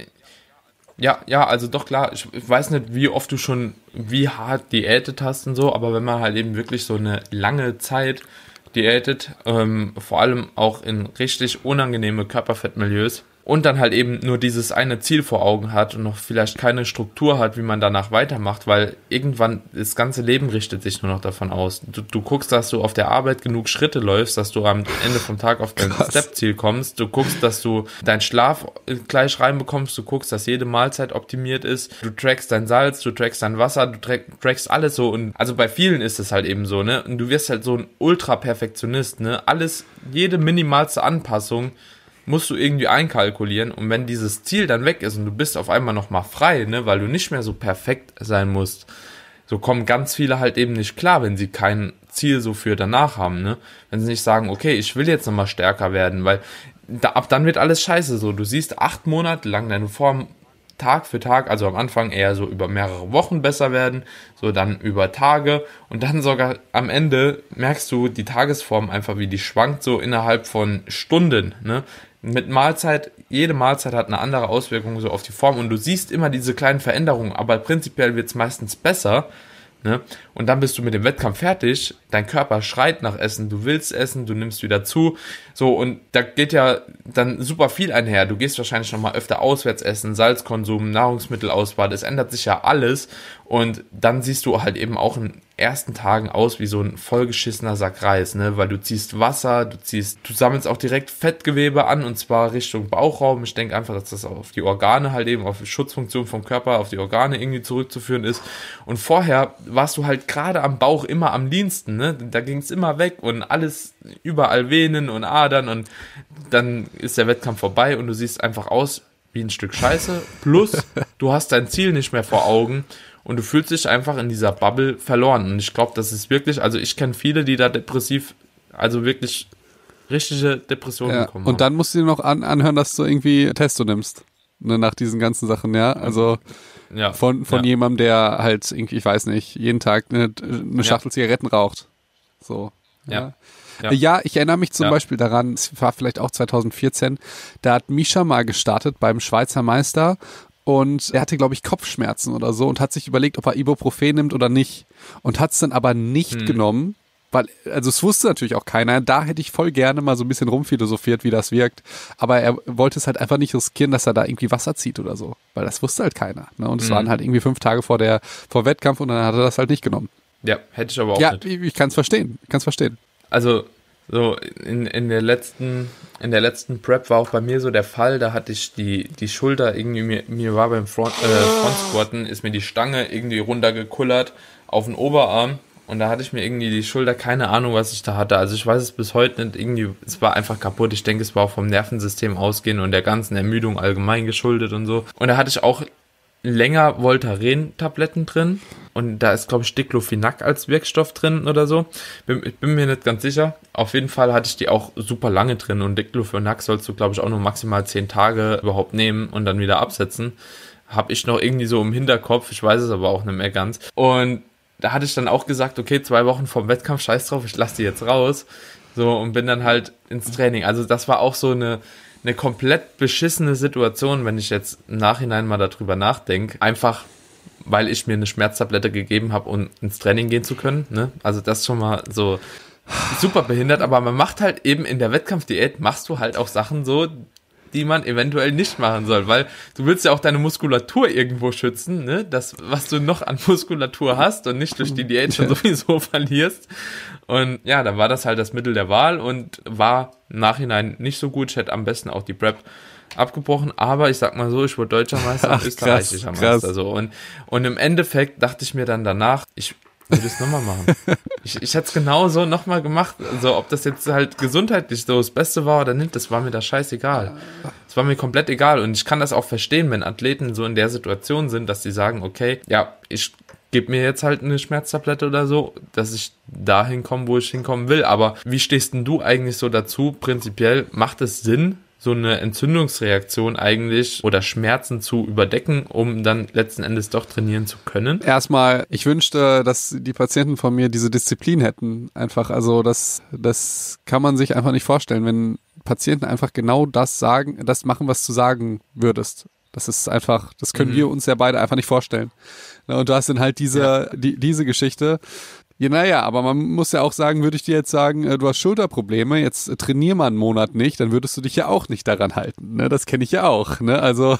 Ja, ja, also doch klar, ich weiß nicht, wie oft du schon, wie hart diätet hast und so, aber wenn man halt eben wirklich so eine lange Zeit diätet, ähm, vor allem auch in richtig unangenehme Körperfettmilieus und dann halt eben nur dieses eine Ziel vor Augen hat und noch vielleicht keine Struktur hat, wie man danach weitermacht, weil irgendwann das ganze Leben richtet sich nur noch davon aus. Du, du guckst, dass du auf der Arbeit genug Schritte läufst, dass du am Ende vom Tag auf dein Step-Ziel kommst. Du guckst, dass du deinen Schlaf gleich reinbekommst. Du guckst, dass jede Mahlzeit optimiert ist. Du trackst dein Salz, du trackst dein Wasser, du track, trackst alles so. Und also bei vielen ist es halt eben so, ne? Und du wirst halt so ein Ultra-Perfektionist, ne? Alles, jede minimalste Anpassung musst du irgendwie einkalkulieren, und wenn dieses Ziel dann weg ist und du bist auf einmal nochmal frei, ne, weil du nicht mehr so perfekt sein musst, so kommen ganz viele halt eben nicht klar, wenn sie kein Ziel so für danach haben, ne, wenn sie nicht sagen, okay, ich will jetzt nochmal stärker werden, weil da, ab dann wird alles scheiße, so, du siehst acht Monate lang deine Form Tag für Tag, also am Anfang eher so über mehrere Wochen besser werden, so dann über Tage, und dann sogar am Ende merkst du die Tagesform einfach, wie die schwankt, so innerhalb von Stunden, ne, mit Mahlzeit, jede Mahlzeit hat eine andere Auswirkung so auf die Form, und du siehst immer diese kleinen Veränderungen, aber prinzipiell wird es meistens besser, ne? Und dann bist du mit dem Wettkampf fertig, dein Körper schreit nach Essen, du willst essen, du nimmst wieder zu, so, und da geht ja dann super viel einher, du gehst wahrscheinlich nochmal öfter auswärts essen, Salzkonsum, Nahrungsmittelauswahl, es ändert sich ja alles, und dann siehst du halt eben auch in ersten Tagen aus wie so ein vollgeschissener Sack Reis, ne, weil du ziehst Wasser, du ziehst, du sammelst auch direkt Fettgewebe an, und zwar Richtung Bauchraum. Ich denke einfach, dass das auf die Organe halt eben, auf die Schutzfunktion vom Körper, auf die Organe irgendwie zurückzuführen ist, und vorher warst du halt gerade am Bauch immer am leansten, ne, da ging es immer weg und alles, überall Venen und Adern, und dann ist der Wettkampf vorbei und du siehst einfach aus wie ein Stück Scheiße, plus du hast dein Ziel nicht mehr vor Augen. Und du fühlst dich einfach in dieser Bubble verloren. Und ich glaube, das ist wirklich, also ich kenne viele, die da depressiv, also wirklich richtige Depressionen ja, bekommen und haben. dann musst du dir noch an, anhören, dass du irgendwie Testo nimmst. Ne, nach diesen ganzen Sachen, ja. Also ja, von, von ja. jemandem, der halt irgendwie, ich weiß nicht, jeden Tag eine, eine Schachtel ja. Zigaretten raucht. So. Ja. Ja. ja, ich erinnere mich zum ja. Beispiel daran, es war vielleicht auch zwanzig vierzehn, da hat Misha mal gestartet beim Schweizer Meister. Und er hatte, glaube ich, Kopfschmerzen oder so und hat sich überlegt, ob er Ibuprofen nimmt oder nicht. Und hat es dann aber nicht hm. genommen, weil, also es wusste natürlich auch keiner. Da hätte ich voll gerne mal so ein bisschen rumphilosophiert, wie das wirkt. Aber er wollte es halt einfach nicht riskieren, dass er da irgendwie Wasser zieht oder so. Weil das wusste halt keiner. Ne? Und es hm. waren halt irgendwie fünf Tage vor der vor Wettkampf, und dann hat er das halt nicht genommen. Ja, hätte ich aber auch ja, nicht. Ja, ich, ich kann es verstehen. Ich kann es verstehen. Also so in, in der letzten in der letzten Prep war auch bei mir so der Fall, da hatte ich die die Schulter irgendwie, mir, mir war beim Front, äh, Front Squatten, ist mir die Stange irgendwie runtergekullert auf den Oberarm, und da hatte ich mir irgendwie die Schulter, keine Ahnung, was ich da hatte, also ich weiß es bis heute nicht, irgendwie, es war einfach kaputt, ich denke, es war auch vom Nervensystem ausgehend und der ganzen Ermüdung allgemein geschuldet und so, und da hatte ich auch länger Voltaren-Tabletten drin, und da ist, glaube ich, Diclofenac als Wirkstoff drin oder so. Bin, ich bin mir nicht ganz sicher. Auf jeden Fall hatte ich die auch super lange drin, und Diclofenac sollst du, glaube ich, auch nur maximal zehn Tage überhaupt nehmen und dann wieder absetzen. Habe ich noch irgendwie so im Hinterkopf, ich weiß es aber auch nicht mehr ganz. Und da hatte ich dann auch gesagt, okay, zwei Wochen vorm Wettkampf, scheiß drauf, ich lasse die jetzt raus. So, und bin dann halt ins Training. Also das war auch so eine eine komplett beschissene Situation, wenn ich jetzt im Nachhinein mal darüber nachdenke. Einfach, weil ich mir eine Schmerztablette gegeben habe, um ins Training gehen zu können. Ne? Also das ist schon mal so super behindert. Aber man macht halt eben in der Wettkampfdiät, machst du halt auch Sachen so, die man eventuell nicht machen soll. Weil du willst ja auch deine Muskulatur irgendwo schützen. Ne? Das, was du noch an Muskulatur hast und nicht durch die Diät schon sowieso verlierst. Und ja, da war das halt das Mittel der Wahl und war im Nachhinein nicht so gut. Ich hätte am besten auch die Prep abgebrochen, aber ich sag mal so, ich wurde Deutscher Meister und österreichischer krass, Meister. krass. So. Und, und im Endeffekt dachte ich mir dann danach, ich würde es nochmal machen. Ich, ich hätte es genauso nochmal gemacht. Also ob das jetzt halt gesundheitlich so das Beste war oder nicht, das war mir da scheißegal. Es war mir komplett egal. Und ich kann das auch verstehen, wenn Athleten so in der Situation sind, dass die sagen, okay, ja, ich gebe mir jetzt halt eine Schmerztablette oder so, dass ich dahin komme, wo ich hinkommen will. Aber wie stehst denn du eigentlich so dazu? Prinzipiell macht es Sinn, so eine Entzündungsreaktion eigentlich oder Schmerzen zu überdecken, um dann letzten Endes doch trainieren zu können? Erstmal, ich wünschte, dass die Patienten von mir diese Disziplin hätten. Einfach, also das, das kann man sich einfach nicht vorstellen, wenn Patienten einfach genau das sagen, das machen, was du sagen würdest. Das ist einfach, das können mhm. wir uns ja beide einfach nicht vorstellen. Und du hast dann halt diese, ja. die, diese Geschichte. Ja, naja, aber man muss ja auch sagen, würde ich dir jetzt sagen, du hast Schulterprobleme, jetzt trainier mal einen Monat nicht, dann würdest du dich ja auch nicht daran halten. Ne? Das kenne ich ja auch. Ne? Also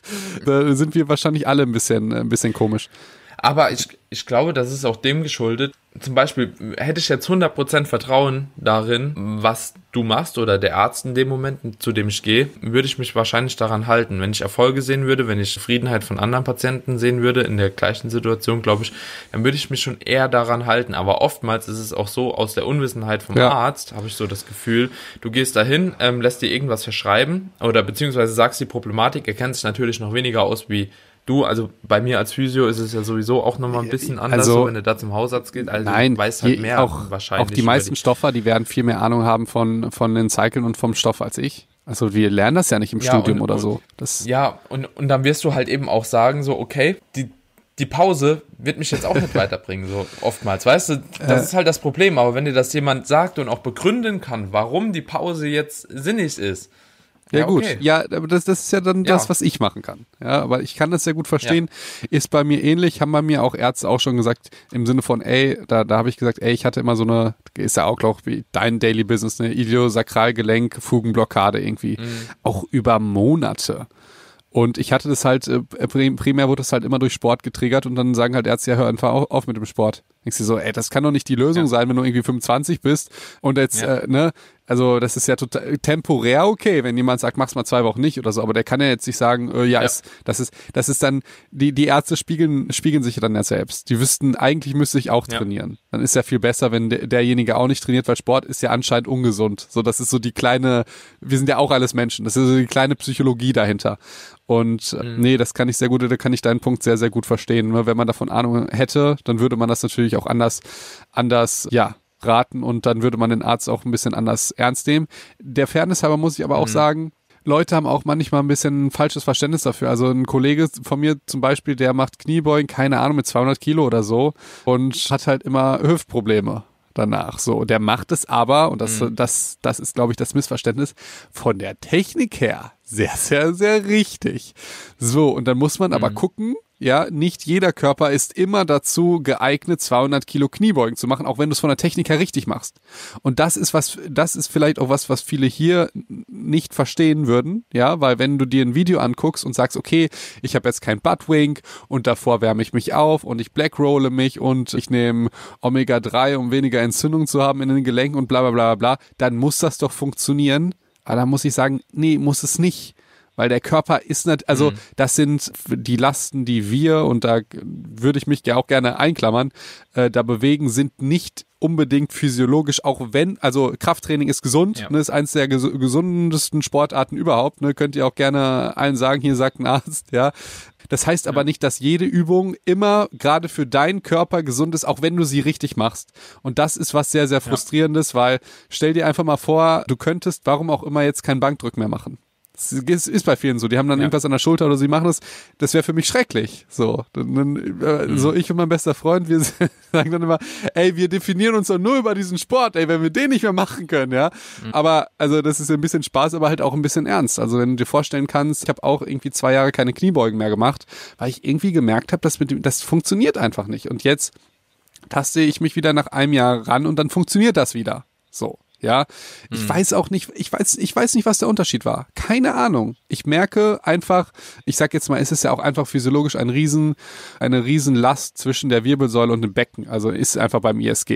da sind wir wahrscheinlich alle ein bisschen, ein bisschen komisch. Aber ich, ich glaube, das ist auch dem geschuldet. Zum Beispiel hätte ich jetzt hundert Prozent Vertrauen darin, was du machst oder der Arzt in dem Moment, zu dem ich gehe, würde ich mich wahrscheinlich daran halten. Wenn ich Erfolge sehen würde, wenn ich Zufriedenheit von anderen Patienten sehen würde in der gleichen Situation, glaube ich, dann würde ich mich schon eher daran halten. Aber oftmals ist es auch so, aus der Unwissenheit vom ja. Arzt habe ich so das Gefühl, du gehst dahin, ähm, lässt dir irgendwas verschreiben oder beziehungsweise sagst die Problematik, er kennt sich natürlich noch weniger aus wie du, also bei mir als Physio ist es ja sowieso auch nochmal ein bisschen anders, also, so, wenn du da zum Hausarzt gehst. Also nein, du weißt halt je, mehr auch, wahrscheinlich. Auch die meisten die Stoffer, die werden viel mehr Ahnung haben von, von den Cyclen und vom Stoff als ich. Also wir lernen das ja nicht im ja, Studium und, oder und, so. Das ja, und, und dann wirst du halt eben auch sagen, so okay, die die Pause wird mich jetzt auch nicht weiterbringen, so oftmals. Weißt du, das äh, ist halt das Problem. Aber wenn dir das jemand sagt und auch begründen kann, warum die Pause jetzt sinnig ist, Ja, ja gut, okay. ja, aber das, das ist ja dann Ja. das, was ich machen kann. Ja, aber ich kann das sehr gut verstehen. Ist bei mir ähnlich, haben bei mir auch Ärzte auch schon gesagt, im Sinne von, ey, da, da habe ich gesagt, ey, ich hatte immer so eine, ist ja auch, glaube ich, wie dein Daily Business, eine Iliosakralgelenk, Fugenblockade irgendwie. Mhm. Auch über Monate. Und ich hatte das halt, äh, primär wurde das halt immer durch Sport getriggert und dann sagen halt Ärzte, ja, hör einfach auf, auf mit dem Sport. Denkst du so, ey, das kann doch nicht die Lösung Ja. sein, wenn du irgendwie fünfundzwanzig bist und jetzt, Ja. äh, ne, also das ist ja total temporär okay, wenn jemand sagt, mach's mal zwei Wochen nicht oder so, aber der kann ja jetzt nicht sagen, äh, ja, Ja. Ist, das ist, das ist dann, die, die Ärzte spiegeln, spiegeln sich ja dann ja selbst. Die wüssten, eigentlich müsste ich auch Ja. trainieren. Dann ist ja viel besser, wenn der, derjenige auch nicht trainiert, weil Sport ist ja anscheinend ungesund. So, das ist so die kleine, wir sind ja auch alles Menschen, das ist so die kleine Psychologie dahinter. Und mhm. nee, das kann ich sehr gut, da kann ich deinen Punkt sehr, sehr gut verstehen. Wenn man davon Ahnung hätte, dann würde man das natürlich auch anders, anders, ja, raten und dann würde man den Arzt auch ein bisschen anders ernst nehmen. Der Fairness halber muss ich aber auch Mhm. sagen, Leute haben auch manchmal ein bisschen ein falsches Verständnis dafür. Also ein Kollege von mir zum Beispiel, der macht Kniebeugen, keine Ahnung, mit zweihundert Kilo oder so und hat halt immer Hüftprobleme danach. So, der macht es aber, und das, Mhm. das, das ist, glaube ich, das Missverständnis, von der Technik her sehr, sehr, sehr richtig. So, und dann muss man aber Mhm. gucken, ja, nicht jeder Körper ist immer dazu geeignet, zweihundert Kilo Kniebeugen zu machen, auch wenn du es von der Technik her richtig machst. Und das ist was, das ist vielleicht auch was, was viele hier nicht verstehen würden, ja, weil wenn du dir ein Video anguckst und sagst, okay, ich habe jetzt kein Buttwink und davor wärme ich mich auf und ich blackrolle mich und ich nehme Omega drei, um weniger Entzündung zu haben in den Gelenken und bla bla bla bla, dann muss das doch funktionieren. Aber da muss ich sagen, nee, muss es nicht. Weil der Körper ist nicht, also mhm. das sind die Lasten, die wir, und da würde ich mich ja auch gerne einklammern, äh, da bewegen, sind nicht unbedingt physiologisch, auch wenn, also Krafttraining ist gesund, Ja. ne, ist eins der ges- gesundesten Sportarten überhaupt, ne, könnt ihr auch gerne allen sagen, hier sagt ein Arzt, ja. Das heißt aber Ja. nicht, dass jede Übung immer gerade für deinen Körper gesund ist, auch wenn du sie richtig machst. Und das ist was sehr, sehr frustrierendes, weil stell dir einfach mal vor, du könntest, warum auch immer, jetzt keinen Bankdrück mehr machen. Das ist, ist bei vielen so. Die haben dann Ja. irgendwas an der Schulter oder sie machen das. Das wäre für mich schrecklich. So, dann, dann, äh, Mhm. so ich und mein bester Freund, wir sagen dann immer, ey, wir definieren uns doch nur über diesen Sport, ey, wenn wir den nicht mehr machen können, ja. Mhm. Aber, also das ist ein bisschen Spaß, aber halt auch ein bisschen ernst. Also wenn du dir vorstellen kannst, ich habe auch irgendwie zwei Jahre keine Kniebeugen mehr gemacht, weil ich irgendwie gemerkt habe, dass mit dem, das funktioniert einfach nicht. Und jetzt taste ich mich wieder nach einem Jahr ran und dann funktioniert das wieder. So. Ja, ich Mhm. weiß auch nicht, ich weiß, ich weiß nicht, was der Unterschied war. Keine Ahnung. Ich merke einfach, ich sag jetzt mal, es ist ja auch einfach physiologisch ein Riesen, eine Riesenlast zwischen der Wirbelsäule und dem Becken. Also ist einfach beim I S G.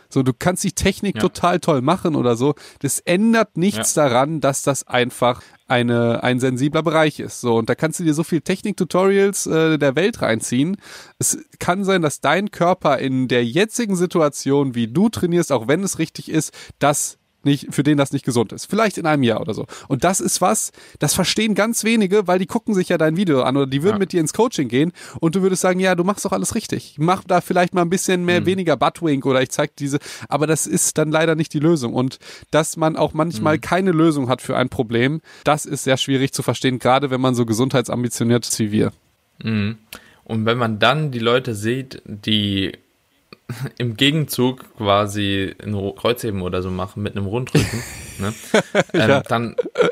So, du kannst die Technik Ja. total toll machen oder so. Das ändert nichts Ja. daran, dass das einfach eine, ein sensibler Bereich ist. So, und da kannst du dir so viel Technik-Tutorials äh, der Welt reinziehen. Es kann sein, dass dein Körper in der jetzigen Situation, wie du trainierst, auch wenn es richtig ist, das nicht, für den das nicht gesund ist. Vielleicht in einem Jahr oder so. Und das ist was, das verstehen ganz wenige, weil die gucken sich ja dein Video an oder die würden Ja. mit dir ins Coaching gehen und du würdest sagen, ja, du machst doch alles richtig. Mach da vielleicht mal ein bisschen mehr, Mhm. weniger Buttwink oder ich zeig diese, aber das ist dann leider nicht die Lösung. Und dass man auch manchmal Mhm. keine Lösung hat für ein Problem, das ist sehr schwierig zu verstehen, gerade wenn man so gesundheitsambitioniert ist wie wir. Mhm. Und wenn man dann die Leute sieht, die im Gegenzug quasi ein Ro- Kreuzheben oder so machen mit einem Rundrücken, ne? ähm, Ja. dann,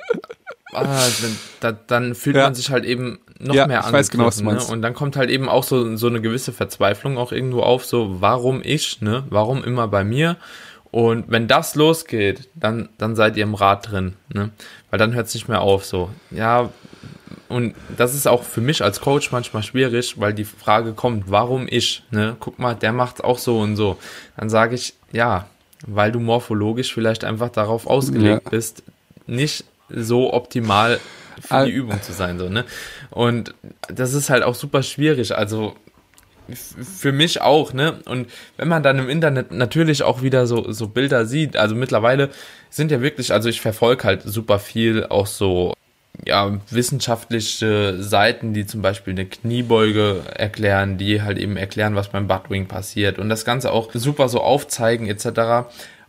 ah, dann, da, dann fühlt Ja. man sich halt eben noch Ja, mehr ich weiß genau, was du angegriffen, meinst. ne? Und dann kommt halt eben auch so, so eine gewisse Verzweiflung auch irgendwo auf, so warum ich, ne? Warum immer bei mir? Und wenn das losgeht, dann, dann seid ihr im Rad drin, ne? Weil dann hört es nicht mehr auf, so. Ja, und das ist auch für mich als Coach manchmal schwierig, weil die Frage kommt, warum ich, ne? Guck mal, der macht's auch so und so. Dann sage ich, ja, weil du morphologisch vielleicht einfach darauf ausgelegt Ja. bist, nicht so optimal für Al- die Übung zu sein, so, ne? Und das ist halt auch super schwierig, also f- für mich auch, ne? Und wenn man dann im Internet natürlich auch wieder so, so Bilder sieht, also mittlerweile sind ja wirklich, also ich verfolge halt super viel auch so, ja, wissenschaftliche Seiten, die zum Beispiel eine Kniebeuge erklären, die halt eben erklären, was beim Buttwing passiert und das Ganze auch super so aufzeigen et cetera.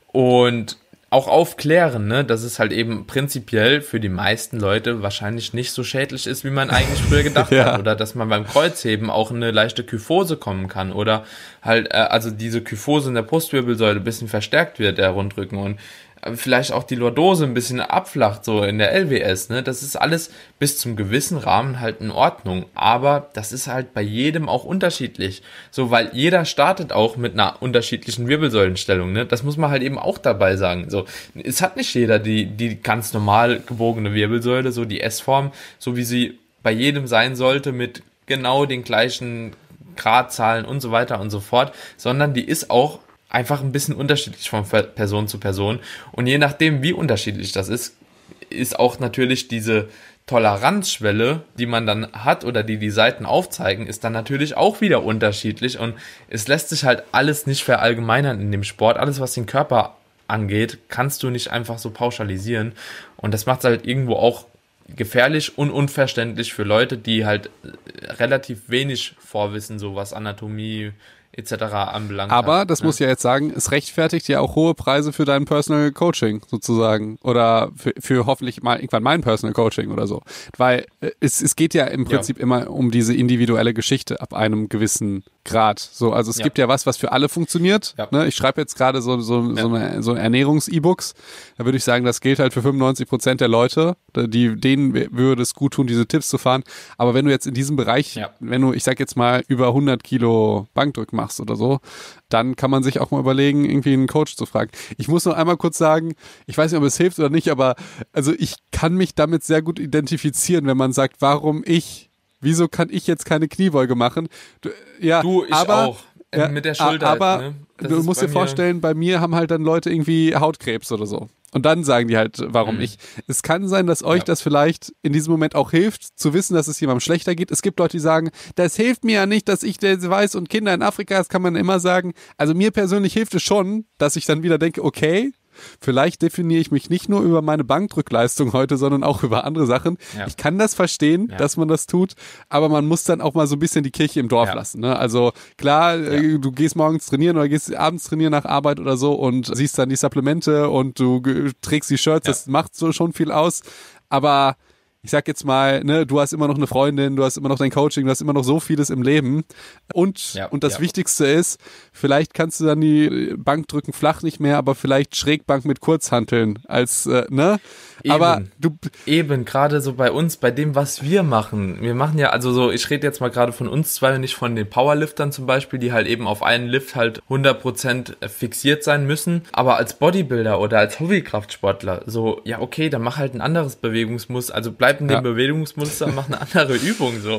Und auch aufklären, ne, dass es halt eben prinzipiell für die meisten Leute wahrscheinlich nicht so schädlich ist, wie man eigentlich früher gedacht Ja. hat. Oder dass man beim Kreuzheben auch in eine leichte Kyphose kommen kann. Oder halt, äh, also diese Kyphose in der Brustwirbelsäule ein bisschen verstärkt wird, der Rundrücken. Und äh, vielleicht auch die Lordose ein bisschen abflacht, so in der L W S, ne. Das ist alles bis zum gewissen Rahmen halt in Ordnung. Aber das ist halt bei jedem auch unterschiedlich. So, weil jeder startet auch mit einer unterschiedlichen Wirbelsäulenstellung, ne. Das muss man halt eben auch dabei sagen. So, es hat nicht jeder die, die ganz normal gebogene Wirbelsäule, so die S-Form, so wie sie bei jedem sein sollte, mit genau den gleichen Gradzahlen und so weiter und so fort, sondern die ist auch einfach ein bisschen unterschiedlich von Ver- Person zu Person. Und je nachdem, wie unterschiedlich das ist, ist auch natürlich diese Toleranzschwelle, die man dann hat oder die die Seiten aufzeigen, ist dann natürlich auch wieder unterschiedlich. Und es lässt sich halt alles nicht verallgemeinern in dem Sport. Alles, was den Körper angeht, kannst du nicht einfach so pauschalisieren. Und das macht es halt irgendwo auch gefährlich und unverständlich für Leute, die halt äh, relativ wenig Vorwissen, so was Anatomie et cetera anbelangt. Aber hat, das ne? muss ja jetzt sagen, es rechtfertigt ja auch hohe Preise für dein Personal Coaching sozusagen oder für, für hoffentlich mal irgendwann mein Personal Coaching oder so. Weil äh, es, es geht ja im Prinzip Ja. immer um diese individuelle Geschichte ab einem gewissen Grad. So, also es Ja. gibt ja was, was für alle funktioniert. Ja. Ne? Ich schreibe jetzt gerade so, so, Ja. so, eine, so Ernährungs-E-Books. Da würde ich sagen, das gilt halt für fünfundneunzig Prozent der Leute. Die, denen würde es gut tun, diese Tipps zu fahren. Aber wenn du jetzt in diesem Bereich, Ja. wenn du, ich sag jetzt mal, über hundert Kilo Bankdrück machst oder so, dann kann man sich auch mal überlegen, irgendwie einen Coach zu fragen. Ich muss noch einmal kurz sagen, ich weiß nicht, ob es hilft oder nicht, aber also ich kann mich damit sehr gut identifizieren, wenn man sagt, warum ich, wieso kann ich jetzt keine Kniebeuge machen? Du, ja, Du, ich aber, auch. Äh, mit der Schulter. Aber ne? Das du ist musst bei dir mir- vorstellen, bei mir haben halt dann Leute irgendwie Hautkrebs oder so. Und dann sagen die halt, warum Mhm. ich. Es kann sein, dass euch Ja. das vielleicht in diesem Moment auch hilft, zu wissen, dass es jemandem schlechter geht. Es gibt Leute, die sagen, das hilft mir ja nicht, dass ich das weiß und Kinder in Afrika, das kann man immer sagen. Also mir persönlich hilft es schon, dass ich dann wieder denke, okay, vielleicht definiere ich mich nicht nur über meine Bankdrückleistung heute, sondern auch über andere Sachen. Ja. Ich kann das verstehen, Ja. dass man das tut, aber man muss dann auch mal so ein bisschen die Kirche im Dorf Ja. lassen. Ne? Also klar, äh, du gehst morgens trainieren oder gehst abends trainieren nach Arbeit oder so und siehst dann die Supplemente und du ge- trägst die Shirts, Ja. das macht so schon viel aus, aber ich sag jetzt mal, ne, du hast immer noch eine Freundin, du hast immer noch dein Coaching, du hast immer noch so vieles im Leben. Und, Ja, und das ja. Wichtigste ist, vielleicht kannst du dann die Bank drücken flach nicht mehr, aber vielleicht Schrägbank mit Kurzhanteln als, äh, ne? Eben. Aber du, Eben, gerade so bei uns, bei dem, was wir machen. Wir machen ja, also so, ich rede jetzt mal gerade von uns zwei und nicht von den Powerliftern zum Beispiel, die halt eben auf einen Lift halt hundert Prozent fixiert sein müssen. Aber als Bodybuilder oder als Hobbykraftsportler, so, ja okay, dann mach halt ein anderes Bewegungsmuster, also bleib in dem Ja. Bewegungsmuster, mach eine andere Übung, so.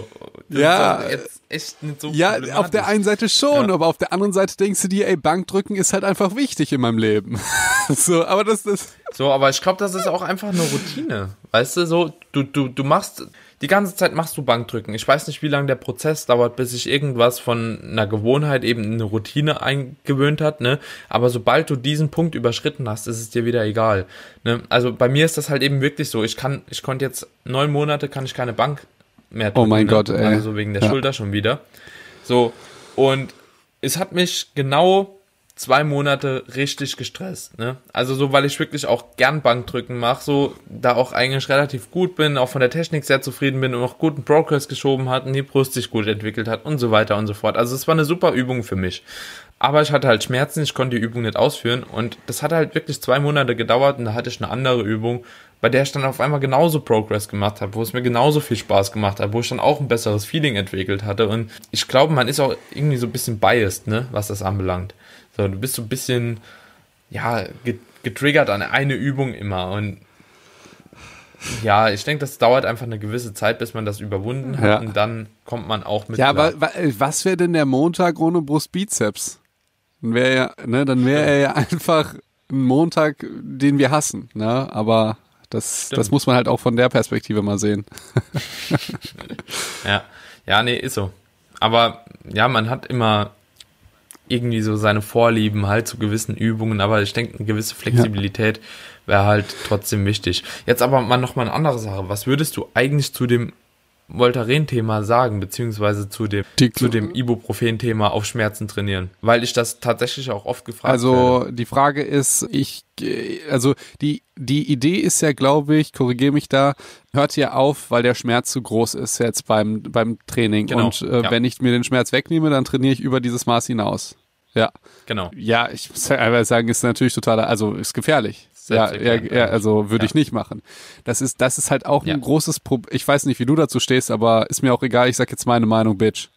das ja, ist jetzt echt nicht so ja, auf der einen Seite schon, ja. aber auf der anderen Seite denkst du dir, ey, Bankdrücken ist halt einfach wichtig in meinem Leben. so, aber das ist... So, aber ich glaube, das ist auch einfach eine Routine. Weißt du, so, du, du, du machst, die ganze Zeit machst du Bankdrücken. Ich weiß nicht, wie lange der Prozess dauert, bis sich irgendwas von einer Gewohnheit eben in eine Routine eingewöhnt hat, ne? Aber sobald du diesen Punkt überschritten hast, ist es dir wieder egal, ne? Also bei mir ist das halt eben wirklich so. Ich kann, ich konnte jetzt neun Monate kann ich keine Bank mehr drücken. Oh mein ne? Gott, ey. Also so wegen der ja. Schulter schon wieder. So, und es hat mich genau zwei Monate richtig gestresst, ne? Also so, weil ich wirklich auch gern Bankdrücken mache, so, da auch eigentlich relativ gut bin, auch von der Technik sehr zufrieden bin und auch guten Progress geschoben hat und die Brust sich gut entwickelt hat und so weiter und so fort. Also es war eine super Übung für mich. Aber ich hatte halt Schmerzen, ich konnte die Übung nicht ausführen und das hat halt wirklich zwei Monate gedauert und da hatte ich eine andere Übung, bei der ich dann auf einmal genauso Progress gemacht habe, wo es mir genauso viel Spaß gemacht hat, wo ich dann auch ein besseres Feeling entwickelt hatte und ich glaube, man ist auch irgendwie so ein bisschen biased, ne, was das anbelangt. So, du bist so ein bisschen, ja, getriggert an eine Übung immer und ja, ich denke, das dauert einfach eine gewisse Zeit, bis man das überwunden hat ja. und dann kommt man auch mit. Ja, aber was wäre denn der Montag ohne Brust-Bizeps? Dann wäre ja, ne, dann wäre er ja einfach ein Montag, den wir hassen, ne, aber das, das muss man halt auch von der Perspektive mal sehen. ja, ja, nee, ist so. Aber ja, man hat immer irgendwie so seine Vorlieben halt zu gewissen Übungen, aber ich denke, eine gewisse Flexibilität ja. wäre halt trotzdem wichtig. Jetzt aber mal noch mal eine andere Sache. Was würdest du eigentlich zu dem Voltaren-Thema sagen, beziehungsweise zu dem, die, zu dem Ibuprofen-Thema auf Schmerzen trainieren? Weil ich das tatsächlich auch oft gefragt Also werde. Die Frage ist, ich, also die, die Idee ist ja, glaube ich, korrigiere mich da, hört ja auf, weil der Schmerz zu groß ist jetzt beim, beim Training. Genau, und äh, ja. wenn ich mir den Schmerz wegnehme, dann trainiere ich über dieses Maß hinaus. Ja. Genau. Ja, ich muss einfach sagen, ist natürlich total, also ist gefährlich. Ja, ja, ja, also würde ja. ich nicht machen. Das ist, das ist halt auch ja. ein großes Problem. Ich weiß nicht, wie du dazu stehst, aber ist mir auch egal. Ich sag jetzt meine Meinung, Bitch.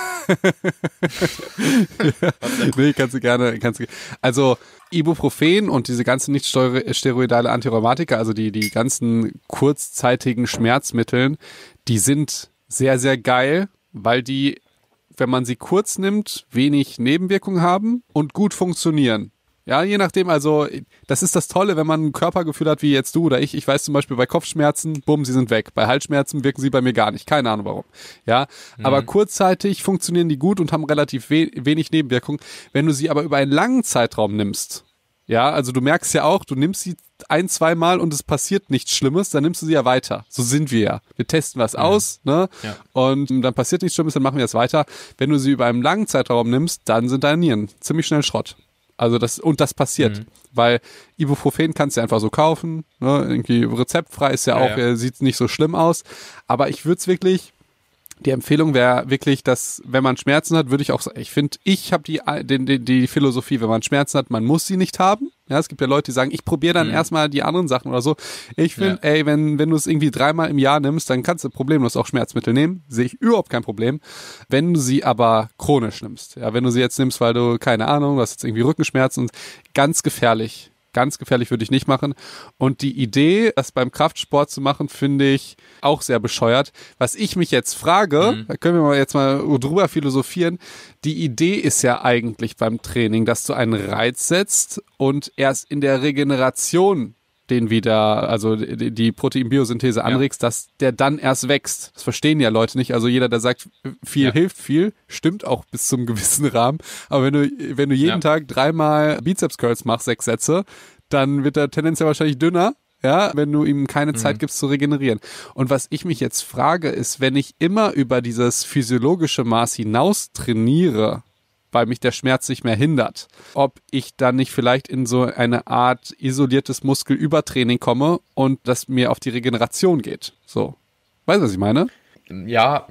nee, kannst du gerne, kannst du. Also Ibuprofen und diese ganzen nicht steroidale Antirheumatika, also die, die ganzen kurzzeitigen Schmerzmitteln, die sind sehr, sehr geil, weil die, wenn man sie kurz nimmt, wenig Nebenwirkungen haben und gut funktionieren. Ja, je nachdem, also das ist das Tolle, wenn man ein Körpergefühl hat, wie jetzt du oder ich. Ich weiß zum Beispiel bei Kopfschmerzen, bumm, sie sind weg. Bei Halsschmerzen wirken sie bei mir gar nicht. Keine Ahnung warum. Ja, mhm. aber kurzzeitig funktionieren die gut und haben relativ we- wenig Nebenwirkungen. Wenn du sie aber über einen langen Zeitraum nimmst, ja, also du merkst ja auch, du nimmst sie ein, zwei Mal und es passiert nichts Schlimmes, dann nimmst du sie ja weiter. So sind wir ja. Wir testen was mhm. aus, ne? Ja. Und dann passiert nichts Schlimmes, dann machen wir es weiter. Wenn du sie über einen langen Zeitraum nimmst, dann sind deine Nieren ziemlich schnell Schrott. Also das, und das passiert, mhm. weil Ibuprofen kannst du einfach so kaufen, ne, irgendwie rezeptfrei ist ja, ja auch, ja. sieht nicht so schlimm aus, aber ich würde es wirklich, die Empfehlung wäre wirklich, dass, wenn man Schmerzen hat, würde ich auch sagen, ich finde, ich habe die, die, die, die Philosophie, wenn man Schmerzen hat, man muss sie nicht haben. Ja, es gibt ja Leute, die sagen, ich probiere dann mhm. erstmal die anderen Sachen oder so. Ich finde, ja. ey, wenn, wenn du es irgendwie dreimal im Jahr nimmst, dann kannst du problemlos auch Schmerzmittel nehmen. Sehe ich überhaupt kein Problem. Wenn du sie aber chronisch nimmst, ja, wenn du sie jetzt nimmst, weil du, keine Ahnung, du hast jetzt irgendwie Rückenschmerzen, ganz gefährlich. Ganz gefährlich würde ich nicht machen. Und die Idee, das beim Kraftsport zu machen, finde ich auch sehr bescheuert. Was ich mich jetzt frage, mhm. da können wir mal jetzt mal drüber philosophieren, die Idee ist ja eigentlich beim Training, dass du einen Reiz setzt und erst in der Regeneration den wieder, also die, die Proteinbiosynthese anregst, ja. dass der dann erst wächst. Das verstehen ja Leute nicht. Also jeder, der sagt, viel ja. hilft viel, stimmt auch bis zum gewissen Rahmen. Aber wenn du, wenn du jeden ja. Tag dreimal Bizeps-Curls machst, sechs Sätze, dann wird er tendenziell wahrscheinlich dünner, ja, wenn du ihm keine mhm. Zeit gibst zu regenerieren. Und was ich mich jetzt frage, ist, wenn ich immer über dieses physiologische Maß hinaus trainiere, weil mich der Schmerz nicht mehr hindert, ob ich dann nicht vielleicht in so eine Art isoliertes Muskelübertraining komme und das mir auf die Regeneration geht. So. Weißt du, was ich meine? Ja,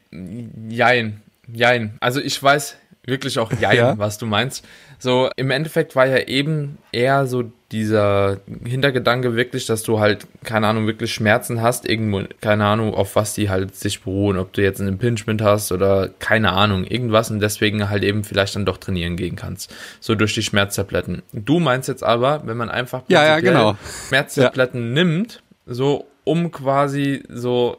jein, jein. Also ich weiß wirklich auch jein, ja. was du meinst. So, im Endeffekt war ja eben eher so dieser Hintergedanke wirklich, dass du halt, keine Ahnung, wirklich Schmerzen hast, irgendwo, keine Ahnung, auf was die halt sich beruhen, ob du jetzt ein Impingement hast oder keine Ahnung, irgendwas und deswegen halt eben vielleicht dann doch trainieren gehen kannst. So durch die Schmerztabletten. Du meinst jetzt aber, wenn man einfach ja, ja, genau. Schmerztabletten ja. nimmt, so um quasi so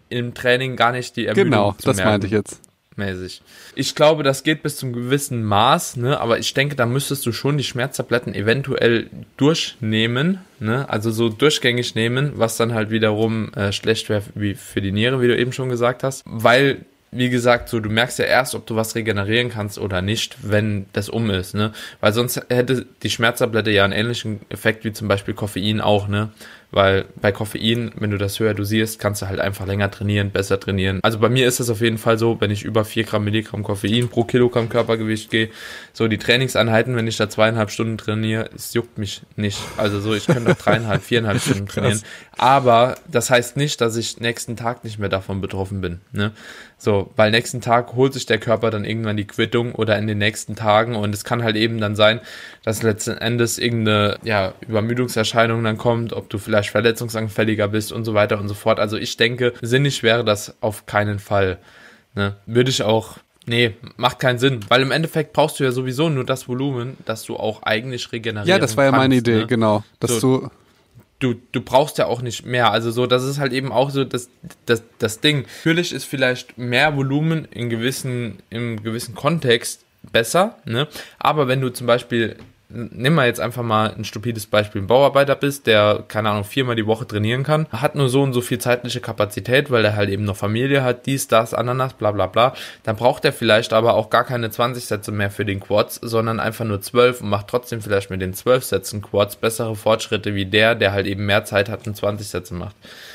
im Training gar nicht die Ermüdung Genau, zu das merken. meinte ich jetzt. Mäßig. Ich glaube, das geht bis zum gewissen Maß, ne? Aber ich denke, da müsstest du schon die Schmerztabletten eventuell durchnehmen, ne? Also so durchgängig nehmen, was dann halt wiederum äh, schlecht wäre wie für die Niere, wie du eben schon gesagt hast, weil wie gesagt, so du merkst ja erst, ob du was regenerieren kannst oder nicht, wenn das um ist, ne? Weil sonst hätte die Schmerztablette ja einen ähnlichen Effekt wie zum Beispiel Koffein auch, ne? Weil bei Koffein, wenn du das höher dosierst, kannst du halt einfach länger trainieren, besser trainieren. Also bei mir ist es auf jeden Fall so, wenn ich über vier Gramm Milligramm Koffein pro Kilogramm Körpergewicht gehe, so die Trainingseinheiten, wenn ich da zweieinhalb Stunden trainiere, es juckt mich nicht. Also so, ich könnte noch dreieinhalb, viereinhalb Stunden trainieren. Aber das heißt nicht, dass ich nächsten Tag nicht mehr davon betroffen bin, ne? So, weil nächsten Tag holt sich der Körper dann irgendwann die Quittung oder in den nächsten Tagen und es kann halt eben dann sein, dass letzten Endes irgendeine, ja, Übermüdungserscheinung dann kommt, ob du vielleicht verletzungsanfälliger bist und so weiter und so fort. Also ich denke, sinnig wäre das auf keinen Fall, ne? Würde ich auch, nee, macht keinen Sinn, weil im Endeffekt brauchst du ja sowieso nur das Volumen, dass du auch eigentlich regenerieren kannst. Ja, das war ja meine Idee, ne? genau, dass so, du Du, du brauchst ja auch nicht mehr, also so, das ist halt eben auch so das, das, das Ding. Natürlich ist vielleicht mehr Volumen in gewissen, im gewissen Kontext besser, ne? Aber wenn du zum Beispiel, nimm mal jetzt einfach mal ein stupides Beispiel, ein Bauarbeiter bist, der, keine Ahnung, viermal die Woche trainieren kann, hat nur so und so viel zeitliche Kapazität, weil er halt eben noch Familie hat, dies, das, Ananas, bla bla bla, dann braucht er vielleicht aber auch gar keine zwanzig Sätze mehr für den Quads, sondern einfach nur zwölf und macht trotzdem vielleicht mit den zwölf Sätzen Quads bessere Fortschritte wie der, der halt eben mehr Zeit hat und zwanzig Sätze macht.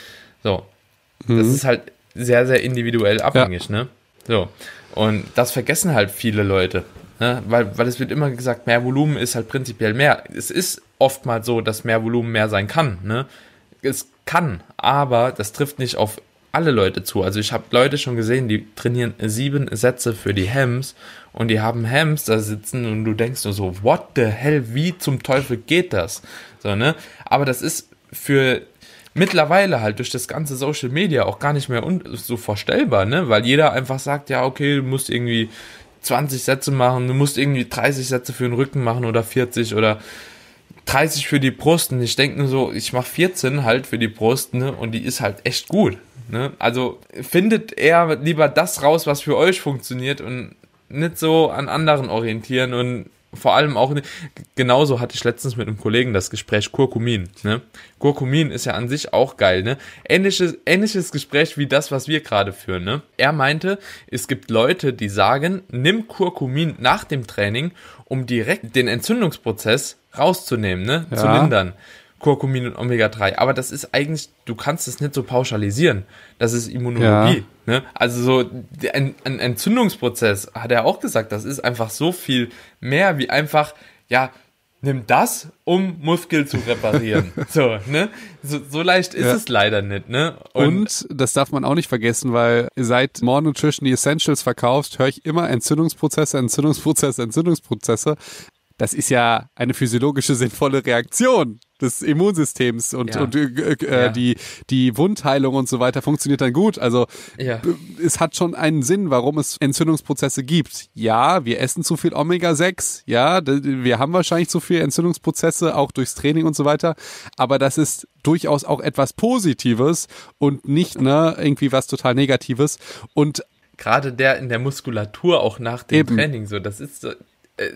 So, mhm. Das ist halt sehr, sehr individuell abhängig, ja. Ne? So, und das vergessen halt viele Leute. Ne, weil, weil es wird immer gesagt, mehr Volumen ist halt prinzipiell mehr. Es ist oftmals so, dass mehr Volumen mehr sein kann. Ne? Es kann, aber das trifft nicht auf alle Leute zu. Also ich habe Leute schon gesehen, die trainieren sieben Sätze für die Hams und die haben Hams da sitzen und du denkst nur so, what the hell, wie zum Teufel geht das? So, ne? Aber das ist für mittlerweile halt durch das ganze Social Media auch gar nicht mehr un- so vorstellbar, ne? Weil jeder einfach sagt, ja okay, du musst irgendwie zwanzig Sätze machen, du musst irgendwie dreißig Sätze für den Rücken machen oder vierzig oder dreißig für die Brust. Und ich denke nur so, ich mache vierzehn halt für die Brust, ne? Und die ist halt echt gut, ne? Also findet eher lieber das raus, was für euch funktioniert und nicht so an anderen orientieren und vor allem auch, genauso hatte ich letztens mit einem Kollegen das Gespräch Curcumin, ne? Curcumin ist ja an sich auch geil, ne? Ähnliches, ähnliches Gespräch wie das, was wir gerade führen, ne? Er meinte, es gibt Leute, die sagen, nimm Curcumin nach dem Training, um direkt den Entzündungsprozess rauszunehmen, ne? Ja. Zu lindern. Curcumin und Omega drei. Aber das ist eigentlich, du kannst es nicht so pauschalisieren. Das ist Immunologie. Ja. Ne? Also so ein, ein Entzündungsprozess, hat er auch gesagt, das ist einfach so viel mehr wie einfach, ja, nimm das, um Muskel zu reparieren. so, ne? So, so leicht ist ja. es leider nicht, ne? Und, und das darf man auch nicht vergessen, weil seit More Nutrition die Essentials verkaufst, höre ich immer Entzündungsprozesse, Entzündungsprozesse, Entzündungsprozesse. Das ist ja eine physiologische, sinnvolle Reaktion des Immunsystems und, ja. und äh, äh, ja. die, die Wundheilung und so weiter funktioniert dann gut. Also ja. es hat schon einen Sinn, warum es Entzündungsprozesse gibt. Ja, wir essen zu viel Omega sechs, ja, wir haben wahrscheinlich zu viel Entzündungsprozesse, auch durchs Training und so weiter, aber das ist durchaus auch etwas Positives und nicht ne irgendwie was total Negatives. Und gerade der in der Muskulatur auch nach dem eben. Training so, das ist so... Äh,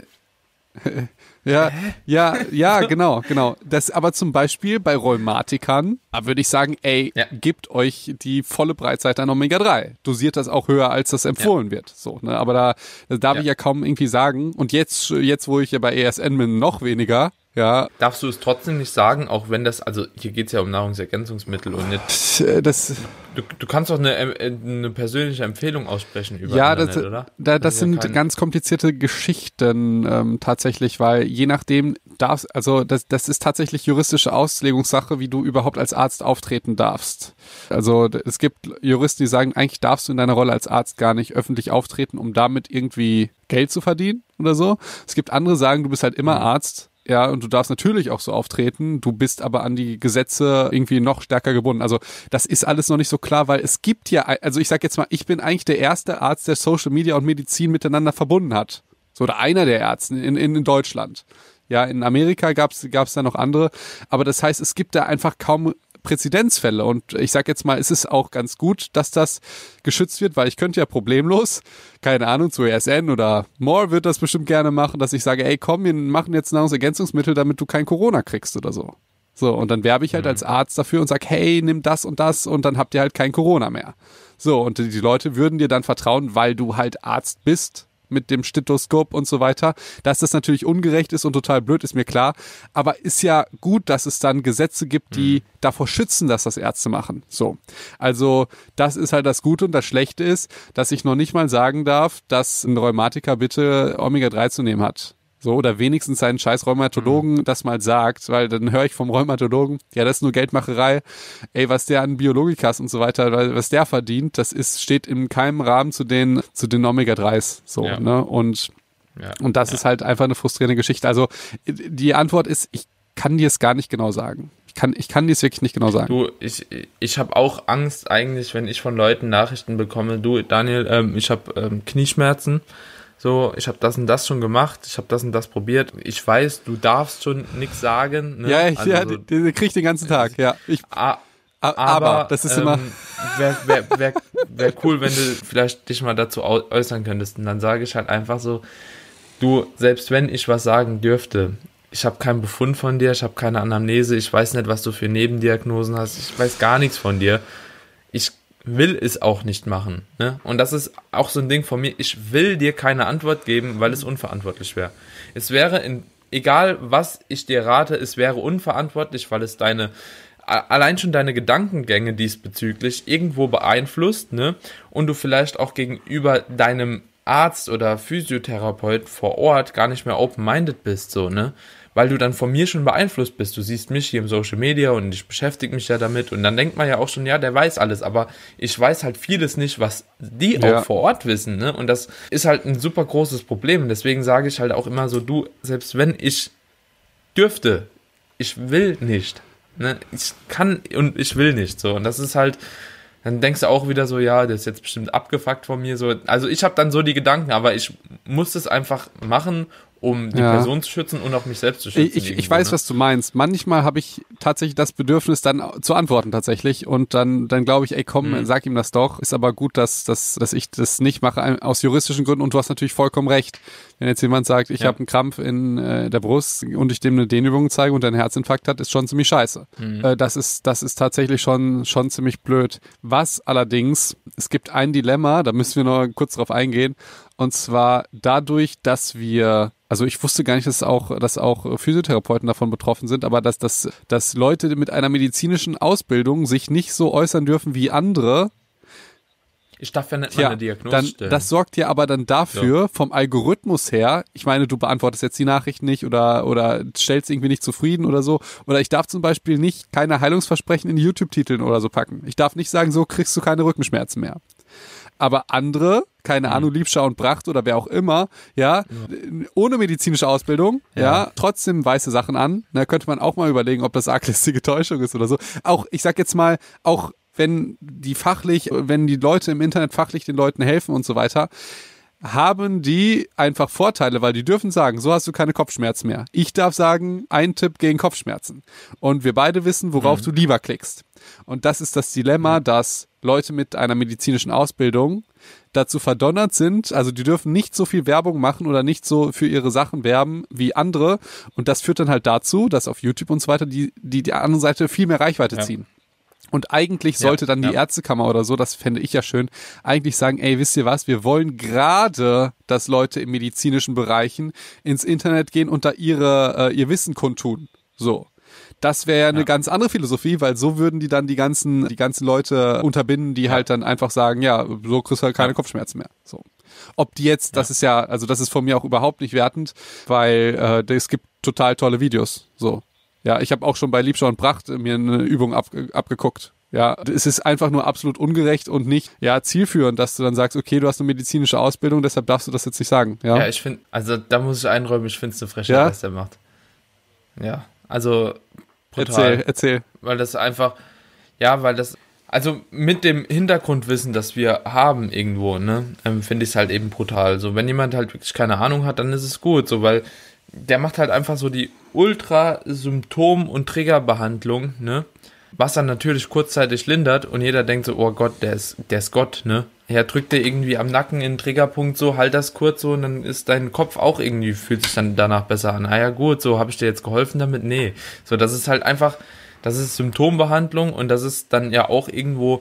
Ja, ja, ja, genau, genau. Das aber zum Beispiel bei Rheumatikern, da würde ich sagen, ey, ja. gebt euch die volle Breitseite an Omega drei. Dosiert das auch höher, als das empfohlen ja. wird. So, ne? Aber da, da darf ja. ich ja kaum irgendwie sagen. Und jetzt, jetzt, wo ich ja bei E S N bin, noch weniger. Ja. Darfst du es trotzdem nicht sagen, auch wenn das, also hier geht es ja um Nahrungsergänzungsmittel und nicht. Das, du, du kannst doch eine, eine persönliche Empfehlung aussprechen über ja, Internet, das, oder? Da, das, das sind ja kein... ganz komplizierte Geschichten ähm, tatsächlich, weil je nachdem darfst, also das, das ist tatsächlich juristische Auslegungssache, wie du überhaupt als Arzt auftreten darfst. Also es gibt Juristen, die sagen, eigentlich darfst du in deiner Rolle als Arzt gar nicht öffentlich auftreten, um damit irgendwie Geld zu verdienen oder so. Es gibt andere, die sagen, du bist halt immer Arzt. Ja, und du darfst natürlich auch so auftreten, du bist aber an die Gesetze irgendwie noch stärker gebunden. Also das ist alles noch nicht so klar, weil es gibt ja, also ich sag jetzt mal, ich bin eigentlich der erste Arzt, der Social Media und Medizin miteinander verbunden hat. So, oder einer der Ärzte in, in, in Deutschland. Ja, in Amerika gab's gab's da noch andere, aber das heißt, es gibt da einfach kaum Präzedenzfälle und ich sag jetzt mal, es ist auch ganz gut, dass das geschützt wird, weil ich könnte ja problemlos, keine Ahnung, zu E S N oder More wird das bestimmt gerne machen, dass ich sage, ey komm, wir machen jetzt Nahrungsergänzungsmittel, damit du kein Corona kriegst oder so. So, und dann werbe ich halt mhm. als Arzt dafür und sag, hey, nimm das und das und dann habt ihr halt kein Corona mehr. So, und die Leute würden dir dann vertrauen, weil du halt Arzt bist mit dem Stethoskop und so weiter. Dass das natürlich ungerecht ist und total blöd, ist mir klar. Aber ist ja gut, dass es dann Gesetze gibt, die mhm. davor schützen, dass das Ärzte machen. So, also das ist halt das Gute und das Schlechte ist, dass ich noch nicht mal sagen darf, dass ein Rheumatiker bitte Omega drei zu nehmen hat. So, oder wenigstens seinen scheiß Rheumatologen mhm. das mal sagt, weil dann höre ich vom Rheumatologen, ja, das ist nur Geldmacherei. Ey, was der an Biologikas und so weiter, was der verdient, das ist, steht in keinem Rahmen zu den, zu den Omega dreis. So, ja. ne, und, ja. und das ja. ist halt einfach eine frustrierende Geschichte. Also, die Antwort ist, ich kann dir es gar nicht genau sagen. Ich kann, ich kann dir es wirklich nicht genau sagen. Du, ich, ich habe auch Angst eigentlich, wenn ich von Leuten Nachrichten bekomme, du, Daniel, ähm, ich habe ähm, Knieschmerzen. So, ich habe das und das schon gemacht, ich habe das und das probiert. Ich weiß, du darfst schon nichts sagen. Ne? Ja, ich, also, ja, den, den krieg ich den ganzen Tag, ja. Ich, a, aber, aber das ist ähm, immer... Wäre wär, wär, wär cool, wenn du vielleicht dich mal dazu äußern könntest. Und dann sage ich halt einfach so, du, selbst wenn ich was sagen dürfte, ich habe keinen Befund von dir, ich habe keine Anamnese, ich weiß nicht, was du für Nebendiagnosen hast, ich weiß gar nichts von dir. Ich will es auch nicht machen. Ne? Und das ist auch so ein Ding von mir, ich will dir keine Antwort geben, weil es unverantwortlich wäre. Es wäre, in, egal was ich dir rate, es wäre unverantwortlich, weil es deine, allein schon deine Gedankengänge diesbezüglich irgendwo beeinflusst, ne? Und du vielleicht auch gegenüber deinem Arzt oder Physiotherapeut vor Ort gar nicht mehr open-minded bist, so, ne? Weil du dann von mir schon beeinflusst bist. Du siehst mich hier im Social Media und ich beschäftige mich ja damit und dann denkt man ja auch schon, ja, der weiß alles, aber ich weiß halt vieles nicht, was die ja. auch vor Ort wissen, ne? Und das ist halt ein super großes Problem. Und deswegen sage ich halt auch immer so, du, selbst wenn ich dürfte, ich will nicht, ne? Ich kann und ich will nicht, so. Und das ist halt, dann denkst du auch wieder so, ja, der ist jetzt bestimmt abgefuckt von mir, so. Also ich habe dann so die Gedanken, aber ich muss es einfach machen, um die ja. Person zu schützen und auch mich selbst zu schützen. Ich, ich weiß, ne? was du meinst. Manchmal habe ich tatsächlich das Bedürfnis, dann zu antworten tatsächlich und dann dann glaube ich, ey komm, mhm. sag ihm das doch. Ist aber gut, dass, dass, dass ich das nicht mache aus juristischen Gründen und du hast natürlich vollkommen recht. Wenn jetzt jemand sagt, ich ja. habe einen Krampf in äh, der Brust und ich dem eine Dehnübung zeige und der einen Herzinfarkt hat, ist schon ziemlich scheiße. Mhm. Äh, das ist das ist tatsächlich schon schon ziemlich blöd. Was allerdings, es gibt ein Dilemma, da müssen wir noch kurz drauf eingehen, und zwar dadurch, dass wir Also ich wusste gar nicht, dass auch, dass auch Physiotherapeuten davon betroffen sind, aber dass, dass, dass Leute mit einer medizinischen Ausbildung sich nicht so äußern dürfen wie andere. Ich darf ja nicht mal eine Diagnose dann, stellen. Das sorgt ja aber dann dafür, ja. vom Algorithmus her, ich meine, du beantwortest jetzt die Nachricht nicht oder, oder stellst irgendwie nicht zufrieden oder so, oder ich darf zum Beispiel nicht keine Heilungsversprechen in YouTube-Titeln oder so packen. Ich darf nicht sagen, so kriegst du keine Rückenschmerzen mehr. Aber andere, keine Ahnung, mhm. Liebschau und Bracht oder wer auch immer, ja, ja, ohne medizinische Ausbildung, ja, ja trotzdem weiße Sachen an. Da könnte man auch mal überlegen, ob das arglistige Täuschung ist oder so. Auch, ich sag jetzt mal, auch wenn die fachlich, wenn die Leute im Internet fachlich den Leuten helfen und so weiter, haben die einfach Vorteile, weil die dürfen sagen, so hast du keine Kopfschmerzen mehr. Ich darf sagen, ein Tipp gegen Kopfschmerzen. Und wir beide wissen, worauf mhm. du lieber klickst. Und das ist das Dilemma, dass Leute mit einer medizinischen Ausbildung dazu verdonnert sind, also die dürfen nicht so viel Werbung machen oder nicht so für ihre Sachen werben wie andere. Und das führt dann halt dazu, dass auf YouTube und so weiter die, die, die andere Seite viel mehr Reichweite ja. ziehen. Und eigentlich sollte ja, dann die ja. Ärztekammer oder so, das fände ich ja schön, eigentlich sagen, ey, wisst ihr was, wir wollen gerade, dass Leute in medizinischen Bereichen ins Internet gehen und da ihre, äh, ihr Wissen kundtun. So. Das wäre ja eine ja. ganz andere Philosophie, weil so würden die dann die ganzen, die ganzen Leute unterbinden, die ja. halt dann einfach sagen, ja, so kriegst du halt keine ja. Kopfschmerzen mehr. So. Ob die jetzt, das ja. ist ja, also das ist von mir auch überhaupt nicht wertend, weil äh, es gibt total tolle Videos. So. Ja, ich habe auch schon bei Liebschau und Bracht mir eine Übung ab, abgeguckt. Ja, es ist einfach nur absolut ungerecht und nicht ja zielführend, dass du dann sagst, okay, du hast eine medizinische Ausbildung, deshalb darfst du das jetzt nicht sagen. Ja, ja ich finde, also da muss ich einräumen, ich finde es eine Frechheit, ja? was der macht. Ja, also brutal. Erzähl, erzähl. Weil das einfach, ja, weil das, also mit dem Hintergrundwissen, das wir haben irgendwo, ne, ähm, finde ich es halt eben brutal. So, wenn jemand halt wirklich keine Ahnung hat, dann ist es gut, so, weil der macht halt einfach so die Ultra-Symptom- und Triggerbehandlung, ne, was dann natürlich kurzzeitig lindert und jeder denkt so, oh Gott, der ist, der ist Gott, ne? Ja, drückt dir irgendwie am Nacken in den Triggerpunkt so, halt das kurz so und dann ist dein Kopf auch irgendwie, fühlt sich dann danach besser an. Ah ja gut, so, habe ich dir jetzt geholfen damit? Nee. So, das ist halt einfach, das ist Symptombehandlung und das ist dann ja auch irgendwo,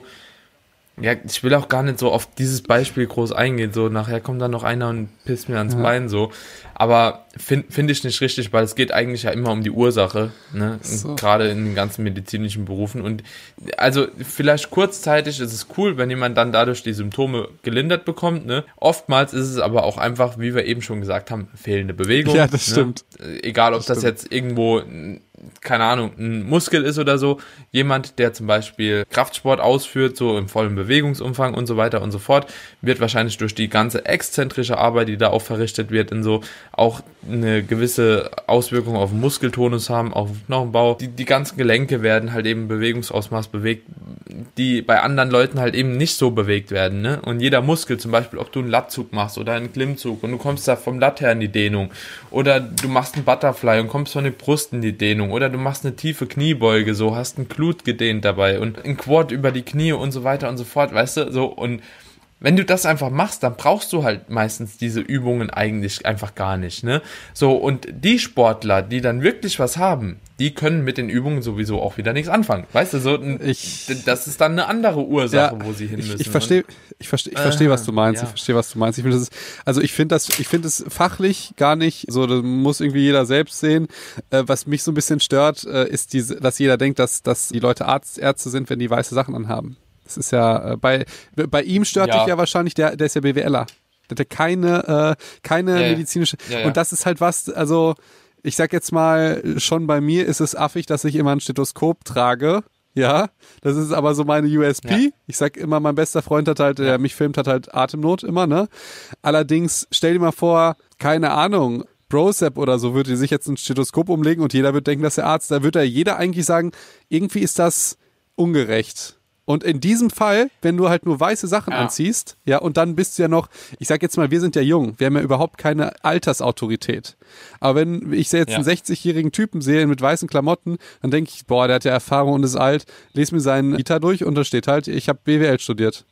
ja, ich will auch gar nicht so auf dieses Beispiel groß eingehen, so nachher kommt dann noch einer und pisst mir ans ja. Bein, so. Aber finde find ich nicht richtig, weil es geht eigentlich ja immer um die Ursache, ne? So. Gerade in den ganzen medizinischen Berufen. Und also vielleicht kurzzeitig ist es cool, wenn jemand dann dadurch die Symptome gelindert bekommt, ne? Oftmals ist es aber auch einfach, wie wir eben schon gesagt haben, fehlende Bewegung. Ja, das ne? stimmt. Egal, ob das, das stimmt. jetzt irgendwo, keine Ahnung, ein Muskel ist oder so. Jemand, der zum Beispiel Kraftsport ausführt, so im vollen Bewegungsumfang und so weiter und so fort, wird wahrscheinlich durch die ganze exzentrische Arbeit, die da auch verrichtet wird, in so auch eine gewisse Auswirkung auf den Muskeltonus haben, auf den Knochenbau. Die, die ganzen Gelenke werden halt eben Bewegungsausmaß bewegt, die bei anderen Leuten halt eben nicht so bewegt werden, ne? Und jeder Muskel, zum Beispiel, ob du einen Lattzug machst oder einen Klimmzug und du kommst da vom Latt her in die Dehnung oder du machst einen Butterfly und kommst von der Brust in die Dehnung oder du machst eine tiefe Kniebeuge, so, hast einen Glut gedehnt dabei und ein Quad über die Knie und so weiter und so fort, weißt du, so. Und wenn du das einfach machst, dann brauchst du halt meistens diese Übungen eigentlich einfach gar nicht, ne? So, und die Sportler, die dann wirklich was haben, die können mit den Übungen sowieso auch wieder nichts anfangen. Weißt du, so, ich, das ist dann eine andere Ursache, ja, wo sie hin müssen. Ich, ich verstehe, ich verstehe, ich verstehe, was du meinst. Ja. Ich verstehe, was du meinst. Ich finde das, also ich finde das, ich finde es fachlich gar nicht so, das muss irgendwie jeder selbst sehen. Äh, was mich so ein bisschen stört, äh, ist diese, dass jeder denkt, dass, dass die Leute Arzt, Ärzte sind, wenn die weiße Sachen anhaben. Das ist ja, äh, bei, bei ihm stört ja. dich ja wahrscheinlich, der, der ist ja B W Ler. Der hat ja keine, äh, keine ja, medizinische, ja, ja. und das ist halt was, also, ich sag jetzt mal, schon bei mir ist es affig, dass ich immer ein Stethoskop trage. Ja, das ist aber so meine U S P. Ja. Ich sag immer, mein bester Freund hat halt, der ja. mich filmt, hat halt Atemnot immer, ne? Allerdings, stell dir mal vor, keine Ahnung, Brosep oder so würde sich jetzt ein Stethoskop umlegen und jeder wird denken, dass der Arzt, da würde ja jeder eigentlich sagen, irgendwie ist das ungerecht. Und in diesem Fall, wenn du halt nur weiße Sachen ja. anziehst, ja, und dann bist du ja noch, ich sag jetzt mal, wir sind ja jung, wir haben ja überhaupt keine Altersautorität. Aber wenn ich jetzt ja. einen sechzigjährigen Typen sehe mit weißen Klamotten, dann denke ich, boah, der hat ja Erfahrung und ist alt, lese mir seinen Vita durch und da steht halt, ich habe B W L studiert.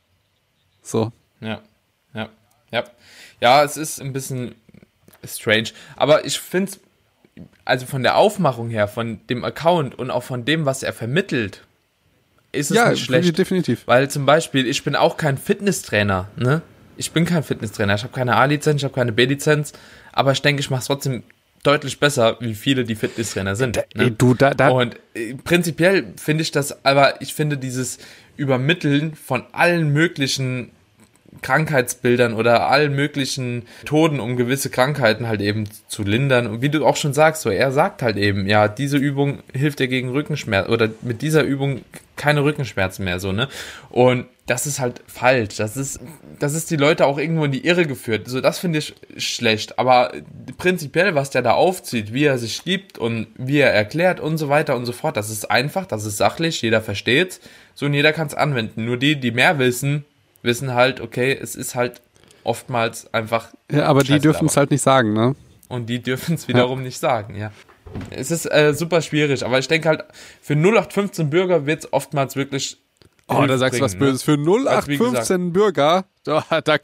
So. Ja, ja, ja. Ja, es ist ein bisschen strange, aber ich finde es, also von der Aufmachung her, von dem Account und auch von dem, was er vermittelt, ist es ja, nicht schlecht. Definitiv. Weil zum Beispiel, ich bin auch kein Fitnesstrainer, ne? Ich bin kein Fitnesstrainer. Ich habe keine A-Lizenz, ich habe keine B-Lizenz, aber ich denke, ich mache es trotzdem deutlich besser, wie viele, die Fitnesstrainer sind. Da, ne? du, da, da. Und äh, prinzipiell finde ich das, aber ich finde dieses Übermitteln von allen möglichen Krankheitsbildern oder allen möglichen Methoden, um gewisse Krankheiten halt eben zu lindern. Und wie du auch schon sagst, so er sagt halt eben, ja, diese Übung hilft dir gegen Rückenschmerzen oder mit dieser Übung keine Rückenschmerzen mehr, so, ne? Und das ist halt falsch. Das ist, das ist die Leute auch irgendwo in die Irre geführt. So, das finde ich schlecht. Aber prinzipiell, was der da aufzieht, wie er sich gibt und wie er erklärt und so weiter und so fort, das ist einfach, das ist sachlich, jeder versteht's. So, und jeder kann es anwenden. Nur die, die mehr wissen, wissen halt, okay, es ist halt oftmals einfach... Ja, aber die dürfen es halt nicht sagen, ne? Und die dürfen es wiederum ja. nicht sagen, ja. Es ist äh, super schwierig, aber ich denke halt, für null acht fünfzehn Bürger wird es oftmals wirklich... Oh, da sagst du was Böses. Ne? Für null acht fünfzehn Bürger, da, da,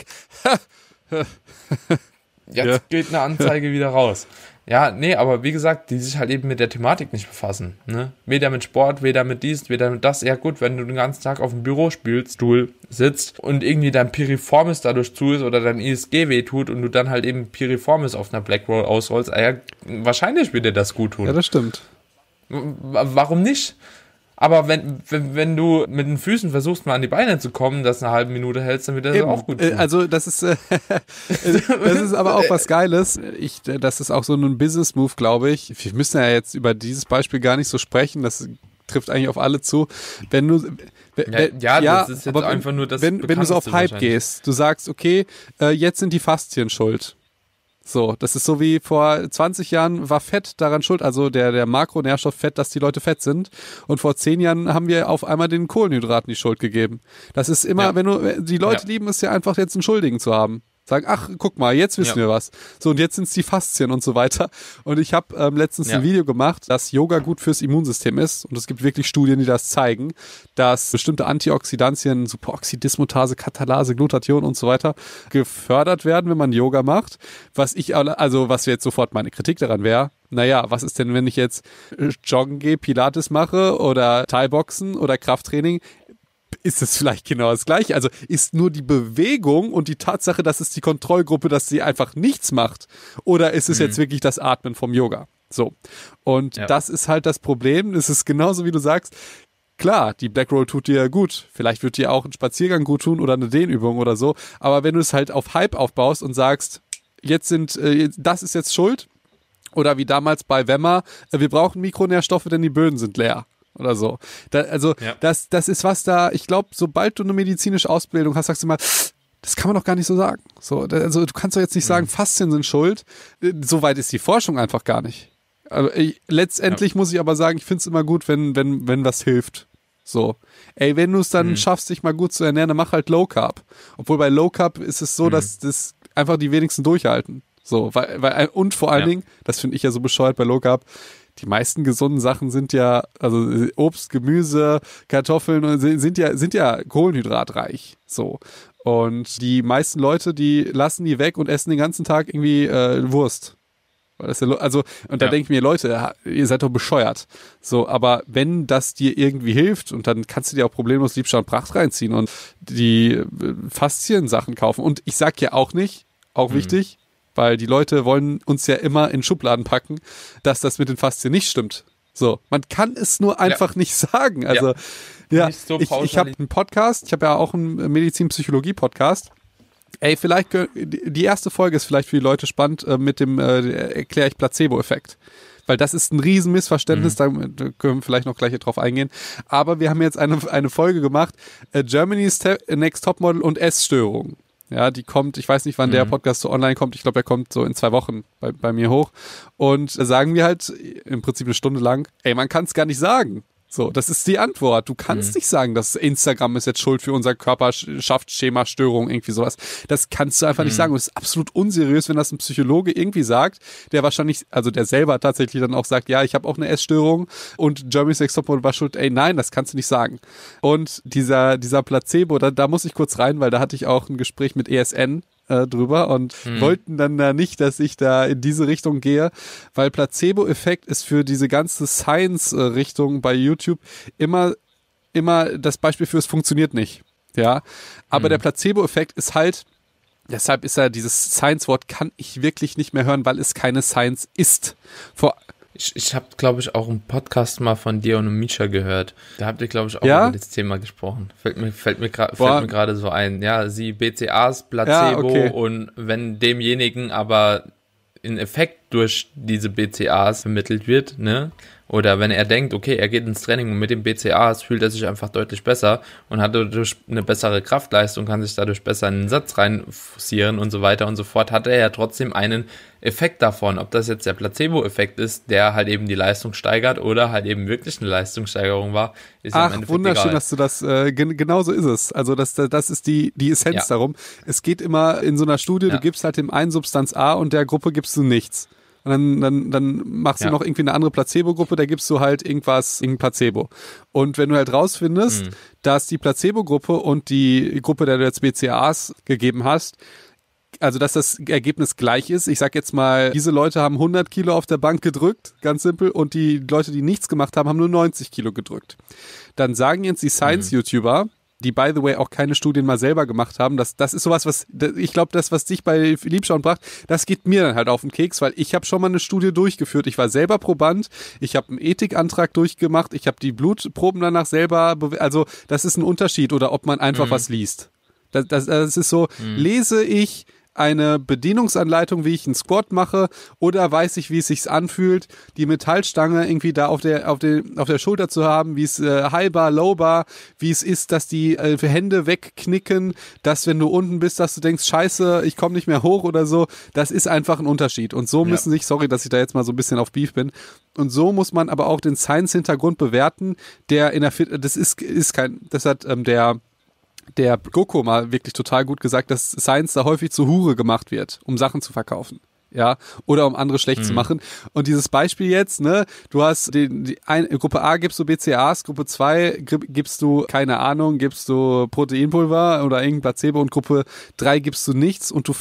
jetzt ja. geht eine Anzeige wieder raus. Ja, nee, aber wie gesagt, die sich halt eben mit der Thematik nicht befassen. Ne? Weder mit Sport, weder mit dies, weder mit das. Ja gut, wenn du den ganzen Tag auf dem Bürostuhl sitzt und irgendwie dein Piriformis dadurch zu ist oder dein I S G wehtut und du dann halt eben Piriformis auf einer Blackroll ausrollst, ja, wahrscheinlich wird dir das gut tun. Ja, das stimmt. Warum nicht? Aber wenn, wenn, wenn du mit den Füßen versuchst, mal an die Beine zu kommen, das eine halbe Minute hältst, dann wird das Eben. auch gut tun. Also das ist äh, das ist aber auch was Geiles. Ich, das ist auch so ein Business-Move, glaube ich. Wir müssen ja jetzt über dieses Beispiel gar nicht so sprechen. Das trifft eigentlich auf alle zu. Wenn du ja, ja, ja, das ist jetzt einfach nur das Wenn, wenn du so auf Hype gehst, du sagst, okay, äh, jetzt sind die Faszien schuld. So, das ist so wie vor zwanzig Jahren war Fett daran schuld, also der, der Makronährstoff Fett, dass die Leute fett sind. Und vor zehn Jahren haben wir auf einmal den Kohlenhydraten die Schuld gegeben. Das ist immer, ja. wenn du, die Leute ja. lieben es ja einfach jetzt einen Schuldigen zu haben. Sagen, ach, guck mal, jetzt wissen ja. wir was. So, und jetzt sind es die Faszien und so weiter. Und ich habe ähm, letztens ja. ein Video gemacht, dass Yoga gut fürs Immunsystem ist. Und es gibt wirklich Studien, die das zeigen, dass bestimmte Antioxidantien, Superoxidismutase, Katalase, Glutathion und so weiter gefördert werden, wenn man Yoga macht. Was ich, also was jetzt sofort meine Kritik daran wäre, naja, was ist denn, wenn ich jetzt joggen gehe, Pilates mache oder Thai-Boxen oder Krafttraining? Ist es vielleicht genau das Gleiche? Also ist nur die Bewegung und die Tatsache, dass es die Kontrollgruppe, dass sie einfach nichts macht? Oder ist es mhm. jetzt wirklich das Atmen vom Yoga? So. Und ja. das ist halt das Problem. Es ist genauso, wie du sagst. Klar, die Black Roll tut dir gut. Vielleicht wird dir auch ein Spaziergang gut tun oder eine Dehnübung oder so. Aber wenn du es halt auf Hype aufbaust und sagst, jetzt sind, äh, das ist jetzt schuld. Oder wie damals bei Wemmer, äh, wir brauchen Mikronährstoffe, denn die Böden sind leer. Oder so. Da, also ja. das, das ist was da, ich glaube, sobald du eine medizinische Ausbildung hast, sagst du mal, das kann man doch gar nicht so sagen. So, also du kannst doch jetzt nicht sagen, mhm. Faszien sind schuld. So weit ist die Forschung einfach gar nicht. Also, ich, letztendlich ja. muss ich aber sagen, ich finde es immer gut, wenn, wenn, wenn was hilft. So. Ey, wenn du es dann mhm. schaffst, dich mal gut zu ernähren, dann mach halt Low Carb. Obwohl bei Low Carb ist es so, mhm. dass das einfach die wenigsten durchhalten. So, weil, weil, und vor allen ja. Dingen, das finde ich ja so bescheuert bei Low Carb, die meisten gesunden Sachen sind ja, also Obst, Gemüse, Kartoffeln sind ja, sind ja kohlenhydratreich. So. Und die meisten Leute, die lassen die weg und essen den ganzen Tag irgendwie äh, Wurst. Das ja, also, und da ja. denke ich mir, Leute, ihr seid doch bescheuert. So, aber wenn das dir irgendwie hilft, und dann kannst du dir auch problemlos Liebscher und Pracht reinziehen und die Faszien-Sachen kaufen. Und ich sag ja auch nicht, auch mhm. wichtig, weil die Leute wollen uns ja immer in Schubladen packen, dass das mit den Faszien nicht stimmt. So, man kann es nur einfach ja. nicht sagen. Also, ja, ja so ich, ich habe einen Podcast, ich habe ja auch einen Medizin-Psychologie-Podcast. Ey, vielleicht, die erste Folge ist vielleicht für die Leute spannend äh, mit dem, äh, erkläre ich Placebo-Effekt. Weil das ist ein riesen Missverständnis, mhm. da können wir vielleicht noch gleich drauf eingehen. Aber wir haben jetzt eine, eine Folge gemacht, äh, Germany's Te- Next Topmodel und Essstörungen. Ja, die kommt, ich weiß nicht, wann mhm. der Podcast so online kommt. Ich glaube, der kommt so in zwei Wochen bei, bei mir hoch. Und da sagen wir halt im Prinzip eine Stunde lang, ey, man kann es gar nicht sagen. So, das ist die Antwort. Du kannst mhm. nicht sagen, dass Instagram ist jetzt schuld für unser Körperschaftsschema-Störung, irgendwie sowas. Das kannst du einfach mhm. nicht sagen. Und es ist absolut unseriös, wenn das ein Psychologe irgendwie sagt, der wahrscheinlich, also der selber tatsächlich dann auch sagt, ja, ich habe auch eine Essstörung und Germany's Next Topmodel war schuld. Ey, nein, das kannst du nicht sagen. Und dieser, dieser Placebo, da, da muss ich kurz rein, weil da hatte ich auch ein Gespräch mit E S N drüber und hm. wollten dann da nicht, dass ich da in diese Richtung gehe, weil Placebo-Effekt ist für diese ganze Science-Richtung bei YouTube immer, immer das Beispiel für es funktioniert nicht. Ja, aber hm. der Placebo-Effekt ist halt, deshalb ist ja dieses Science-Wort kann ich wirklich nicht mehr hören, weil es keine Science ist. Vor Ich, ich habe, glaube ich, auch einen Podcast mal von dir und Misha gehört. Da habt ihr, glaube ich, auch ja? über das Thema gesprochen. Fällt mir, fällt mir gerade so ein. Ja, sie B C As, Placebo ja, okay. und wenn demjenigen aber ein Effekt durch diese B C As vermittelt wird, ne? Oder wenn er denkt, okay, er geht ins Training und mit dem B C As fühlt er sich einfach deutlich besser und hat dadurch eine bessere Kraftleistung, kann sich dadurch besser in den Satz reinforcieren und so weiter und so fort, hat er ja trotzdem einen Effekt davon. Ob das jetzt der Placebo-Effekt ist, der halt eben die Leistung steigert oder halt eben wirklich eine Leistungssteigerung war, ist ja im Endeffekt wunderschön, egal. Dass du das, äh, gen- genau so ist es. Also das, das ist die, die Essenz ja. darum. Es geht immer in so einer Studie, ja. du gibst halt dem einen Substanz A und der Gruppe gibst du nichts. Und dann, dann, dann machst du ja. noch irgendwie eine andere Placebo-Gruppe, da gibst du halt irgendwas, irgendein Placebo. Und wenn du halt rausfindest, mhm. dass die Placebo-Gruppe und die Gruppe, der du jetzt B C A As gegeben hast, also dass das Ergebnis gleich ist. Ich sag jetzt mal, diese Leute haben hundert Kilo auf der Bank gedrückt, ganz simpel, und die Leute, die nichts gemacht haben, haben nur neunzig Kilo gedrückt. Dann sagen jetzt die Science-YouTuber, mhm. die, by the way, auch keine Studien mal selber gemacht haben. Das, das ist sowas, was, ich glaube, das, was dich bei Liebschau und Pracht, das geht mir dann halt auf den Keks, weil ich habe schon mal eine Studie durchgeführt. Ich war selber Proband, ich habe einen Ethikantrag durchgemacht, ich habe die Blutproben danach selber, bew- also das ist ein Unterschied, oder ob man einfach mhm. was liest. Das, das, das ist so, mhm. lese ich eine Bedienungsanleitung, wie ich einen Squat mache, oder weiß ich, wie es sich anfühlt, die Metallstange irgendwie da auf der auf der auf der Schulter zu haben, wie es äh, High Bar, Low Bar, wie es ist, dass die äh, Hände wegknicken, dass wenn du unten bist, dass du denkst, scheiße, ich komme nicht mehr hoch oder so. Das ist einfach ein Unterschied. Und so ja. müssen sich, sorry, dass ich da jetzt mal so ein bisschen auf Beef bin, und so muss man aber auch den Science-Hintergrund bewerten, der in der Fit, das ist ist kein, das hat ähm, der der Goko mal wirklich total gut gesagt, dass Science da häufig zur Hure gemacht wird, um Sachen zu verkaufen. Ja, oder um andere schlecht mhm. zu machen. Und dieses Beispiel jetzt, ne, du hast die, die ein, Gruppe A gibst du B C A As, Gruppe zwei gibst du, keine Ahnung, gibst du Proteinpulver oder irgendein Placebo und Gruppe drei gibst du nichts und du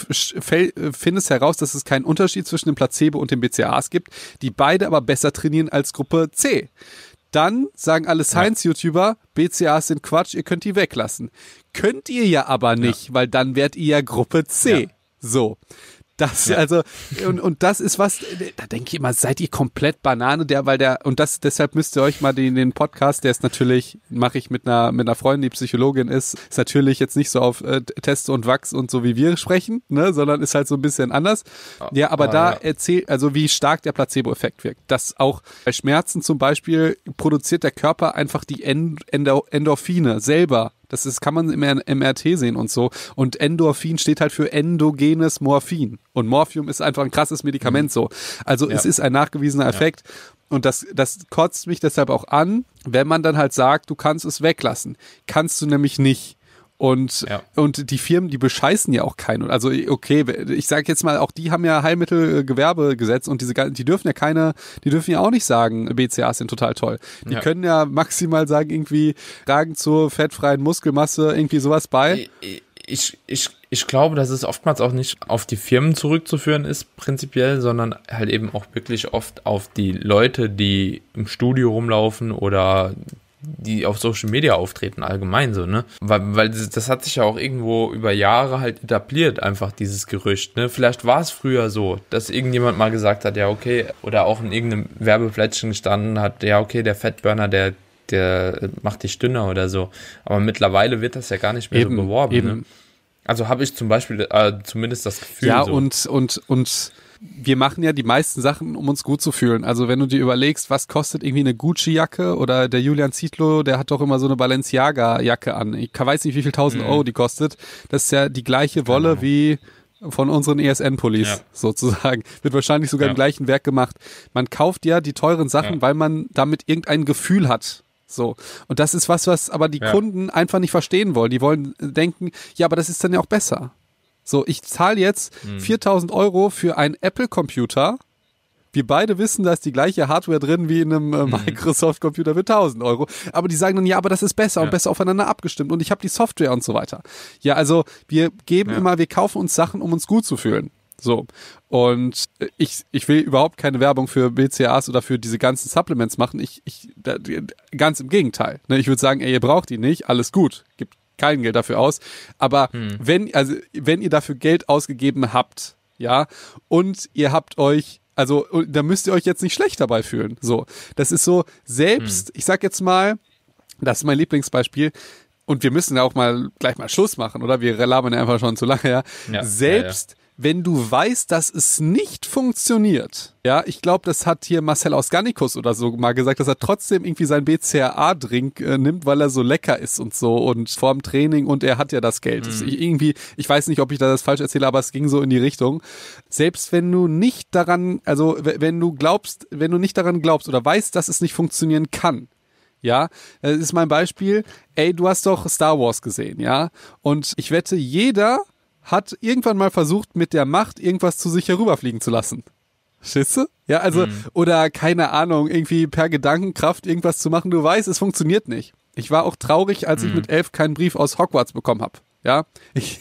findest heraus, dass es keinen Unterschied zwischen dem Placebo und den B C A As gibt, die beide aber besser trainieren als Gruppe C. Dann sagen alle Science-YouTuber, B C A As sind Quatsch, ihr könnt die weglassen. Könnt ihr ja aber nicht, ja. weil dann wärt ihr ja Gruppe C. Ja. So. Das, ja. also, und, und das ist was, da denke ich immer, seid ihr komplett Banane, der, weil der, und das, deshalb müsst ihr euch mal den, den Podcast, der ist natürlich, mache ich mit einer, mit einer Freundin, die Psychologin ist, ist natürlich jetzt nicht so auf äh, Teste und Wachs und so wie wir sprechen, ne, sondern ist halt so ein bisschen anders. Ja, aber ah, da ja. erzählt, also wie stark der Placebo-Effekt wirkt. Dass auch bei Schmerzen zum Beispiel produziert der Körper einfach die End- Endo- Endorphine selber. Das ist, kann man im M R T sehen und so. Und Endorphin steht halt für endogenes Morphin. Und Morphium ist einfach ein krasses Medikament so. Also ja. es ist ein nachgewiesener Effekt. Ja. Und das, das kotzt mich deshalb auch an, wenn man dann halt sagt, du kannst es weglassen. Kannst du nämlich nicht. Und, ja. und die Firmen, die bescheißen ja auch keinen. Also okay, ich sage jetzt mal, auch die haben ja Heilmittelgewerbegesetz und diese, die dürfen ja keine, die dürfen ja auch nicht sagen, B C A As sind total toll. Die ja. können ja maximal sagen, irgendwie tragen zur fettfreien Muskelmasse irgendwie sowas bei. Ich, ich, ich glaube, dass es oftmals auch nicht auf die Firmen zurückzuführen ist, prinzipiell, sondern halt eben auch wirklich oft auf die Leute, die im Studio rumlaufen oder die auf Social Media auftreten, allgemein so, ne? Weil, weil das hat sich ja auch irgendwo über Jahre halt etabliert, einfach dieses Gerücht, ne? Vielleicht war es früher so, dass irgendjemand mal gesagt hat, ja okay, oder auch in irgendeinem Werbeplättchen gestanden hat, ja okay, der Fettburner, der, der macht dich dünner oder so. Aber mittlerweile wird das ja gar nicht mehr eben, so beworben, eben. Ne? Also habe ich zum Beispiel äh, zumindest das Gefühl. Ja, so. und, und, und wir machen ja die meisten Sachen, um uns gut zu fühlen. Also wenn du dir überlegst, was kostet irgendwie eine Gucci-Jacke oder der Julian Zietlow, der hat doch immer so eine Balenciaga-Jacke an. Ich weiß nicht, wie viel tausend mhm. Euro die kostet. Das ist ja die gleiche Wolle genau. wie von unseren E S N-Pullis ja. sozusagen. Wird wahrscheinlich sogar ja. im gleichen Werk gemacht. Man kauft ja die teuren Sachen, ja. weil man damit irgendein Gefühl hat. So. Und das ist was, was aber die ja. Kunden einfach nicht verstehen wollen. Die wollen denken, ja, aber das ist dann ja auch besser. So, ich zahle jetzt hm. viertausend Euro für einen Apple-Computer. Wir beide wissen, da ist die gleiche Hardware drin wie in einem äh, Microsoft-Computer für tausend Euro. Aber die sagen dann, ja, aber das ist besser ja. und besser aufeinander abgestimmt und ich habe die Software und so weiter. Ja, also wir geben ja. immer, wir kaufen uns Sachen, um uns gut zu fühlen. So. Und ich, ich will überhaupt keine Werbung für B C A As oder für diese ganzen Supplements machen. Ich, ich, da, ganz im Gegenteil. Ne? Ich würde sagen, ey, ihr braucht die nicht, alles gut. Gibt kein Geld dafür aus. Aber hm. wenn, also, wenn ihr dafür Geld ausgegeben habt, ja, und ihr habt euch, also, da müsst ihr euch jetzt nicht schlecht dabei fühlen. So. Das ist so, selbst, hm. ich sag jetzt mal, das ist mein Lieblingsbeispiel, und wir müssen ja auch mal gleich mal Schluss machen, oder? Wir labern ja einfach schon zu lange, ja. ja selbst, ja, ja. wenn du weißt, dass es nicht funktioniert, ja, ich glaube, das hat hier Marcel Ausganikus oder so mal gesagt, dass er trotzdem irgendwie seinen B C A A-Drink äh, nimmt, weil er so lecker ist und so und vorm Training und er hat ja das Geld. Mhm. Das, ich, irgendwie, ich weiß nicht, ob ich das falsch erzähle, aber es ging so in die Richtung. Selbst wenn du nicht daran, also wenn du glaubst, wenn du nicht daran glaubst oder weißt, dass es nicht funktionieren kann, ja, das ist mein Beispiel, ey, du hast doch Star Wars gesehen, ja, und ich wette, jeder hat irgendwann mal versucht, mit der Macht irgendwas zu sich herüberfliegen zu lassen. Verstehst du? Ja, also, mhm. oder keine Ahnung, irgendwie per Gedankenkraft irgendwas zu machen. Du weißt, es funktioniert nicht. Ich war auch traurig, als mhm. ich mit elf keinen Brief aus Hogwarts bekommen habe. Ja, ich,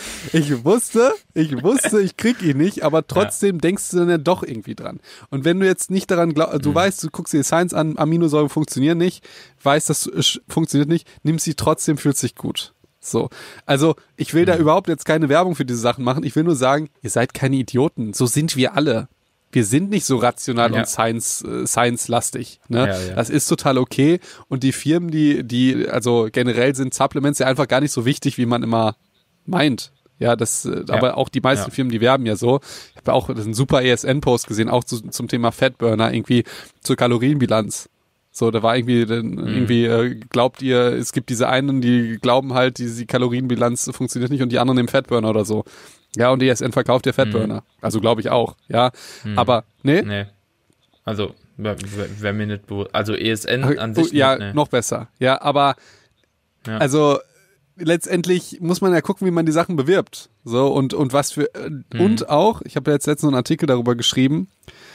ich wusste, ich wusste, ich krieg ihn nicht, aber trotzdem ja. denkst du dann ja doch irgendwie dran. Und wenn du jetzt nicht daran glaubst, du mhm. weißt, du guckst dir Science an, Aminosäuren funktionieren nicht, weißt, das funktioniert nicht, nimmst sie trotzdem, fühlt sich gut. So, also ich will mhm. da überhaupt jetzt keine Werbung für diese Sachen machen. Ich will nur sagen, ihr seid keine Idioten. So sind wir alle. Wir sind nicht so rational ja. und Science, äh, Science-lastig. Ne? Ja, ja. Das ist total okay. Und die Firmen, die, die, also generell sind Supplements ja einfach gar nicht so wichtig, wie man immer meint. Ja, das, äh, ja. aber auch die meisten ja. Firmen, die werben ja so. Ich habe auch einen super E S N-Post gesehen, auch zu, zum Thema Fatburner, irgendwie zur Kalorienbilanz. So, da war irgendwie, mhm. irgendwie äh, glaubt ihr, es gibt diese einen, die glauben halt, die, die Kalorienbilanz funktioniert nicht und die anderen nehmen Fatburner oder so. Ja, und E S N verkauft ja Fatburner. Mhm. Also glaube ich auch, ja. Mhm. Aber, nee? Nee. Also, wer, wer mir nicht bewusst, also E S N an sich Ja, nicht, nee. noch besser. Ja, aber, ja. also, letztendlich muss man ja gucken, wie man die Sachen bewirbt. So, und, und was für, mhm. und auch, ich habe jetzt letztens einen Artikel darüber geschrieben,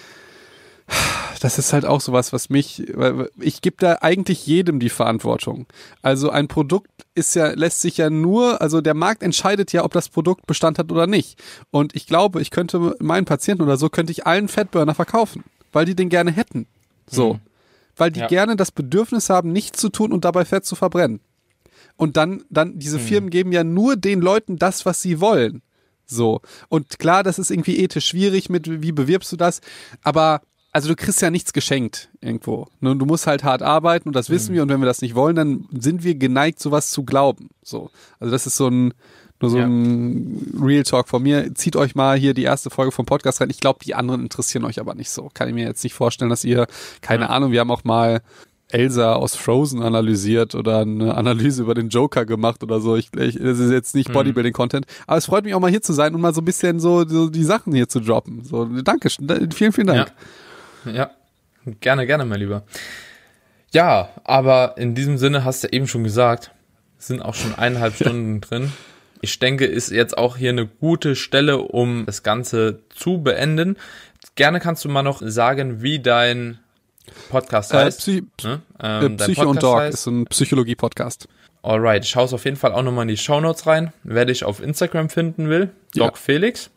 das ist halt auch sowas, was mich, ich gebe da eigentlich jedem die Verantwortung. Also ein Produkt ist ja, lässt sich ja nur, also der Markt entscheidet ja, ob das Produkt Bestand hat oder nicht. Und ich glaube, ich könnte meinen Patienten oder so, könnte ich allen Fatburner verkaufen, weil die den gerne hätten. So. Mhm. Weil die ja. gerne das Bedürfnis haben, nichts zu tun und dabei Fett zu verbrennen. Und dann, dann, diese mhm. Firmen geben ja nur den Leuten das, was sie wollen. So. Und klar, das ist irgendwie ethisch schwierig mit, wie bewirbst du das? Aber also du kriegst ja nichts geschenkt irgendwo. Du musst halt hart arbeiten und das wissen mhm. wir und wenn wir das nicht wollen, dann sind wir geneigt, sowas zu glauben. So. Also das ist so ein, nur so ja. ein Real Talk von mir. Zieht euch mal hier die erste Folge vom Podcast rein. Ich glaube, die anderen interessieren euch aber nicht so. Kann ich mir jetzt nicht vorstellen, dass ihr, keine ja. Ahnung, wir haben auch mal Elsa aus Frozen analysiert oder eine Analyse über den Joker gemacht oder so. Ich, ich, das ist jetzt nicht Bodybuilding-Content. Aber es freut mich auch mal hier zu sein und mal so ein bisschen so, so die Sachen hier zu droppen. So, danke, vielen, vielen Dank. Ja. Ja, gerne, gerne, mein Lieber. Ja, aber in diesem Sinne hast du eben schon gesagt, sind auch schon eineinhalb Stunden ja. drin. Ich denke, ist jetzt auch hier eine gute Stelle, um das Ganze zu beenden. Gerne kannst du mal noch sagen, wie dein Podcast heißt. Äh, Psy- ne? ähm, äh, Psycho und Dog heißt. Ist ein Psychologie-Podcast. Alright, ich schaue auf jeden Fall auch nochmal in die Shownotes rein, wer dich auf Instagram finden will. Ja. Doc Felix.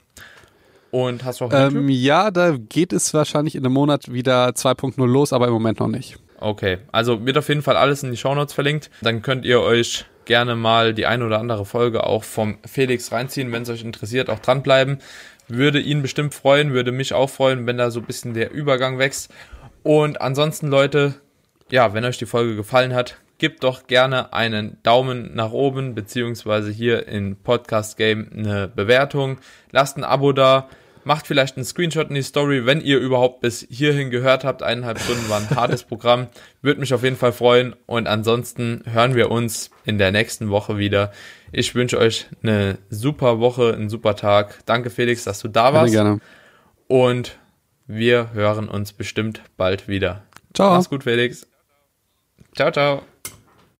Und hast du auch ähm, ja, da geht es wahrscheinlich in einem Monat wieder zwei Punkt null los, aber im Moment noch nicht. Okay, also wird auf jeden Fall alles in die Shownotes verlinkt. Dann könnt ihr euch gerne mal die eine oder andere Folge auch vom Felix reinziehen, wenn es euch interessiert, auch dranbleiben. Würde ihn bestimmt freuen, würde mich auch freuen, wenn da so ein bisschen der Übergang wächst. Und ansonsten, Leute, ja, wenn euch die Folge gefallen hat, gebt doch gerne einen Daumen nach oben, beziehungsweise hier in Podcast Game eine Bewertung. Lasst ein Abo da. Macht vielleicht einen Screenshot in die Story, wenn ihr überhaupt bis hierhin gehört habt. Eineinhalb Stunden war ein hartes Programm. Würde mich auf jeden Fall freuen. Und ansonsten hören wir uns in der nächsten Woche wieder. Ich wünsche euch eine super Woche, einen super Tag. Danke, Felix, dass du da warst. Gerne, gerne. Und wir hören uns bestimmt bald wieder. Ciao. Mach's gut, Felix. Ciao, ciao.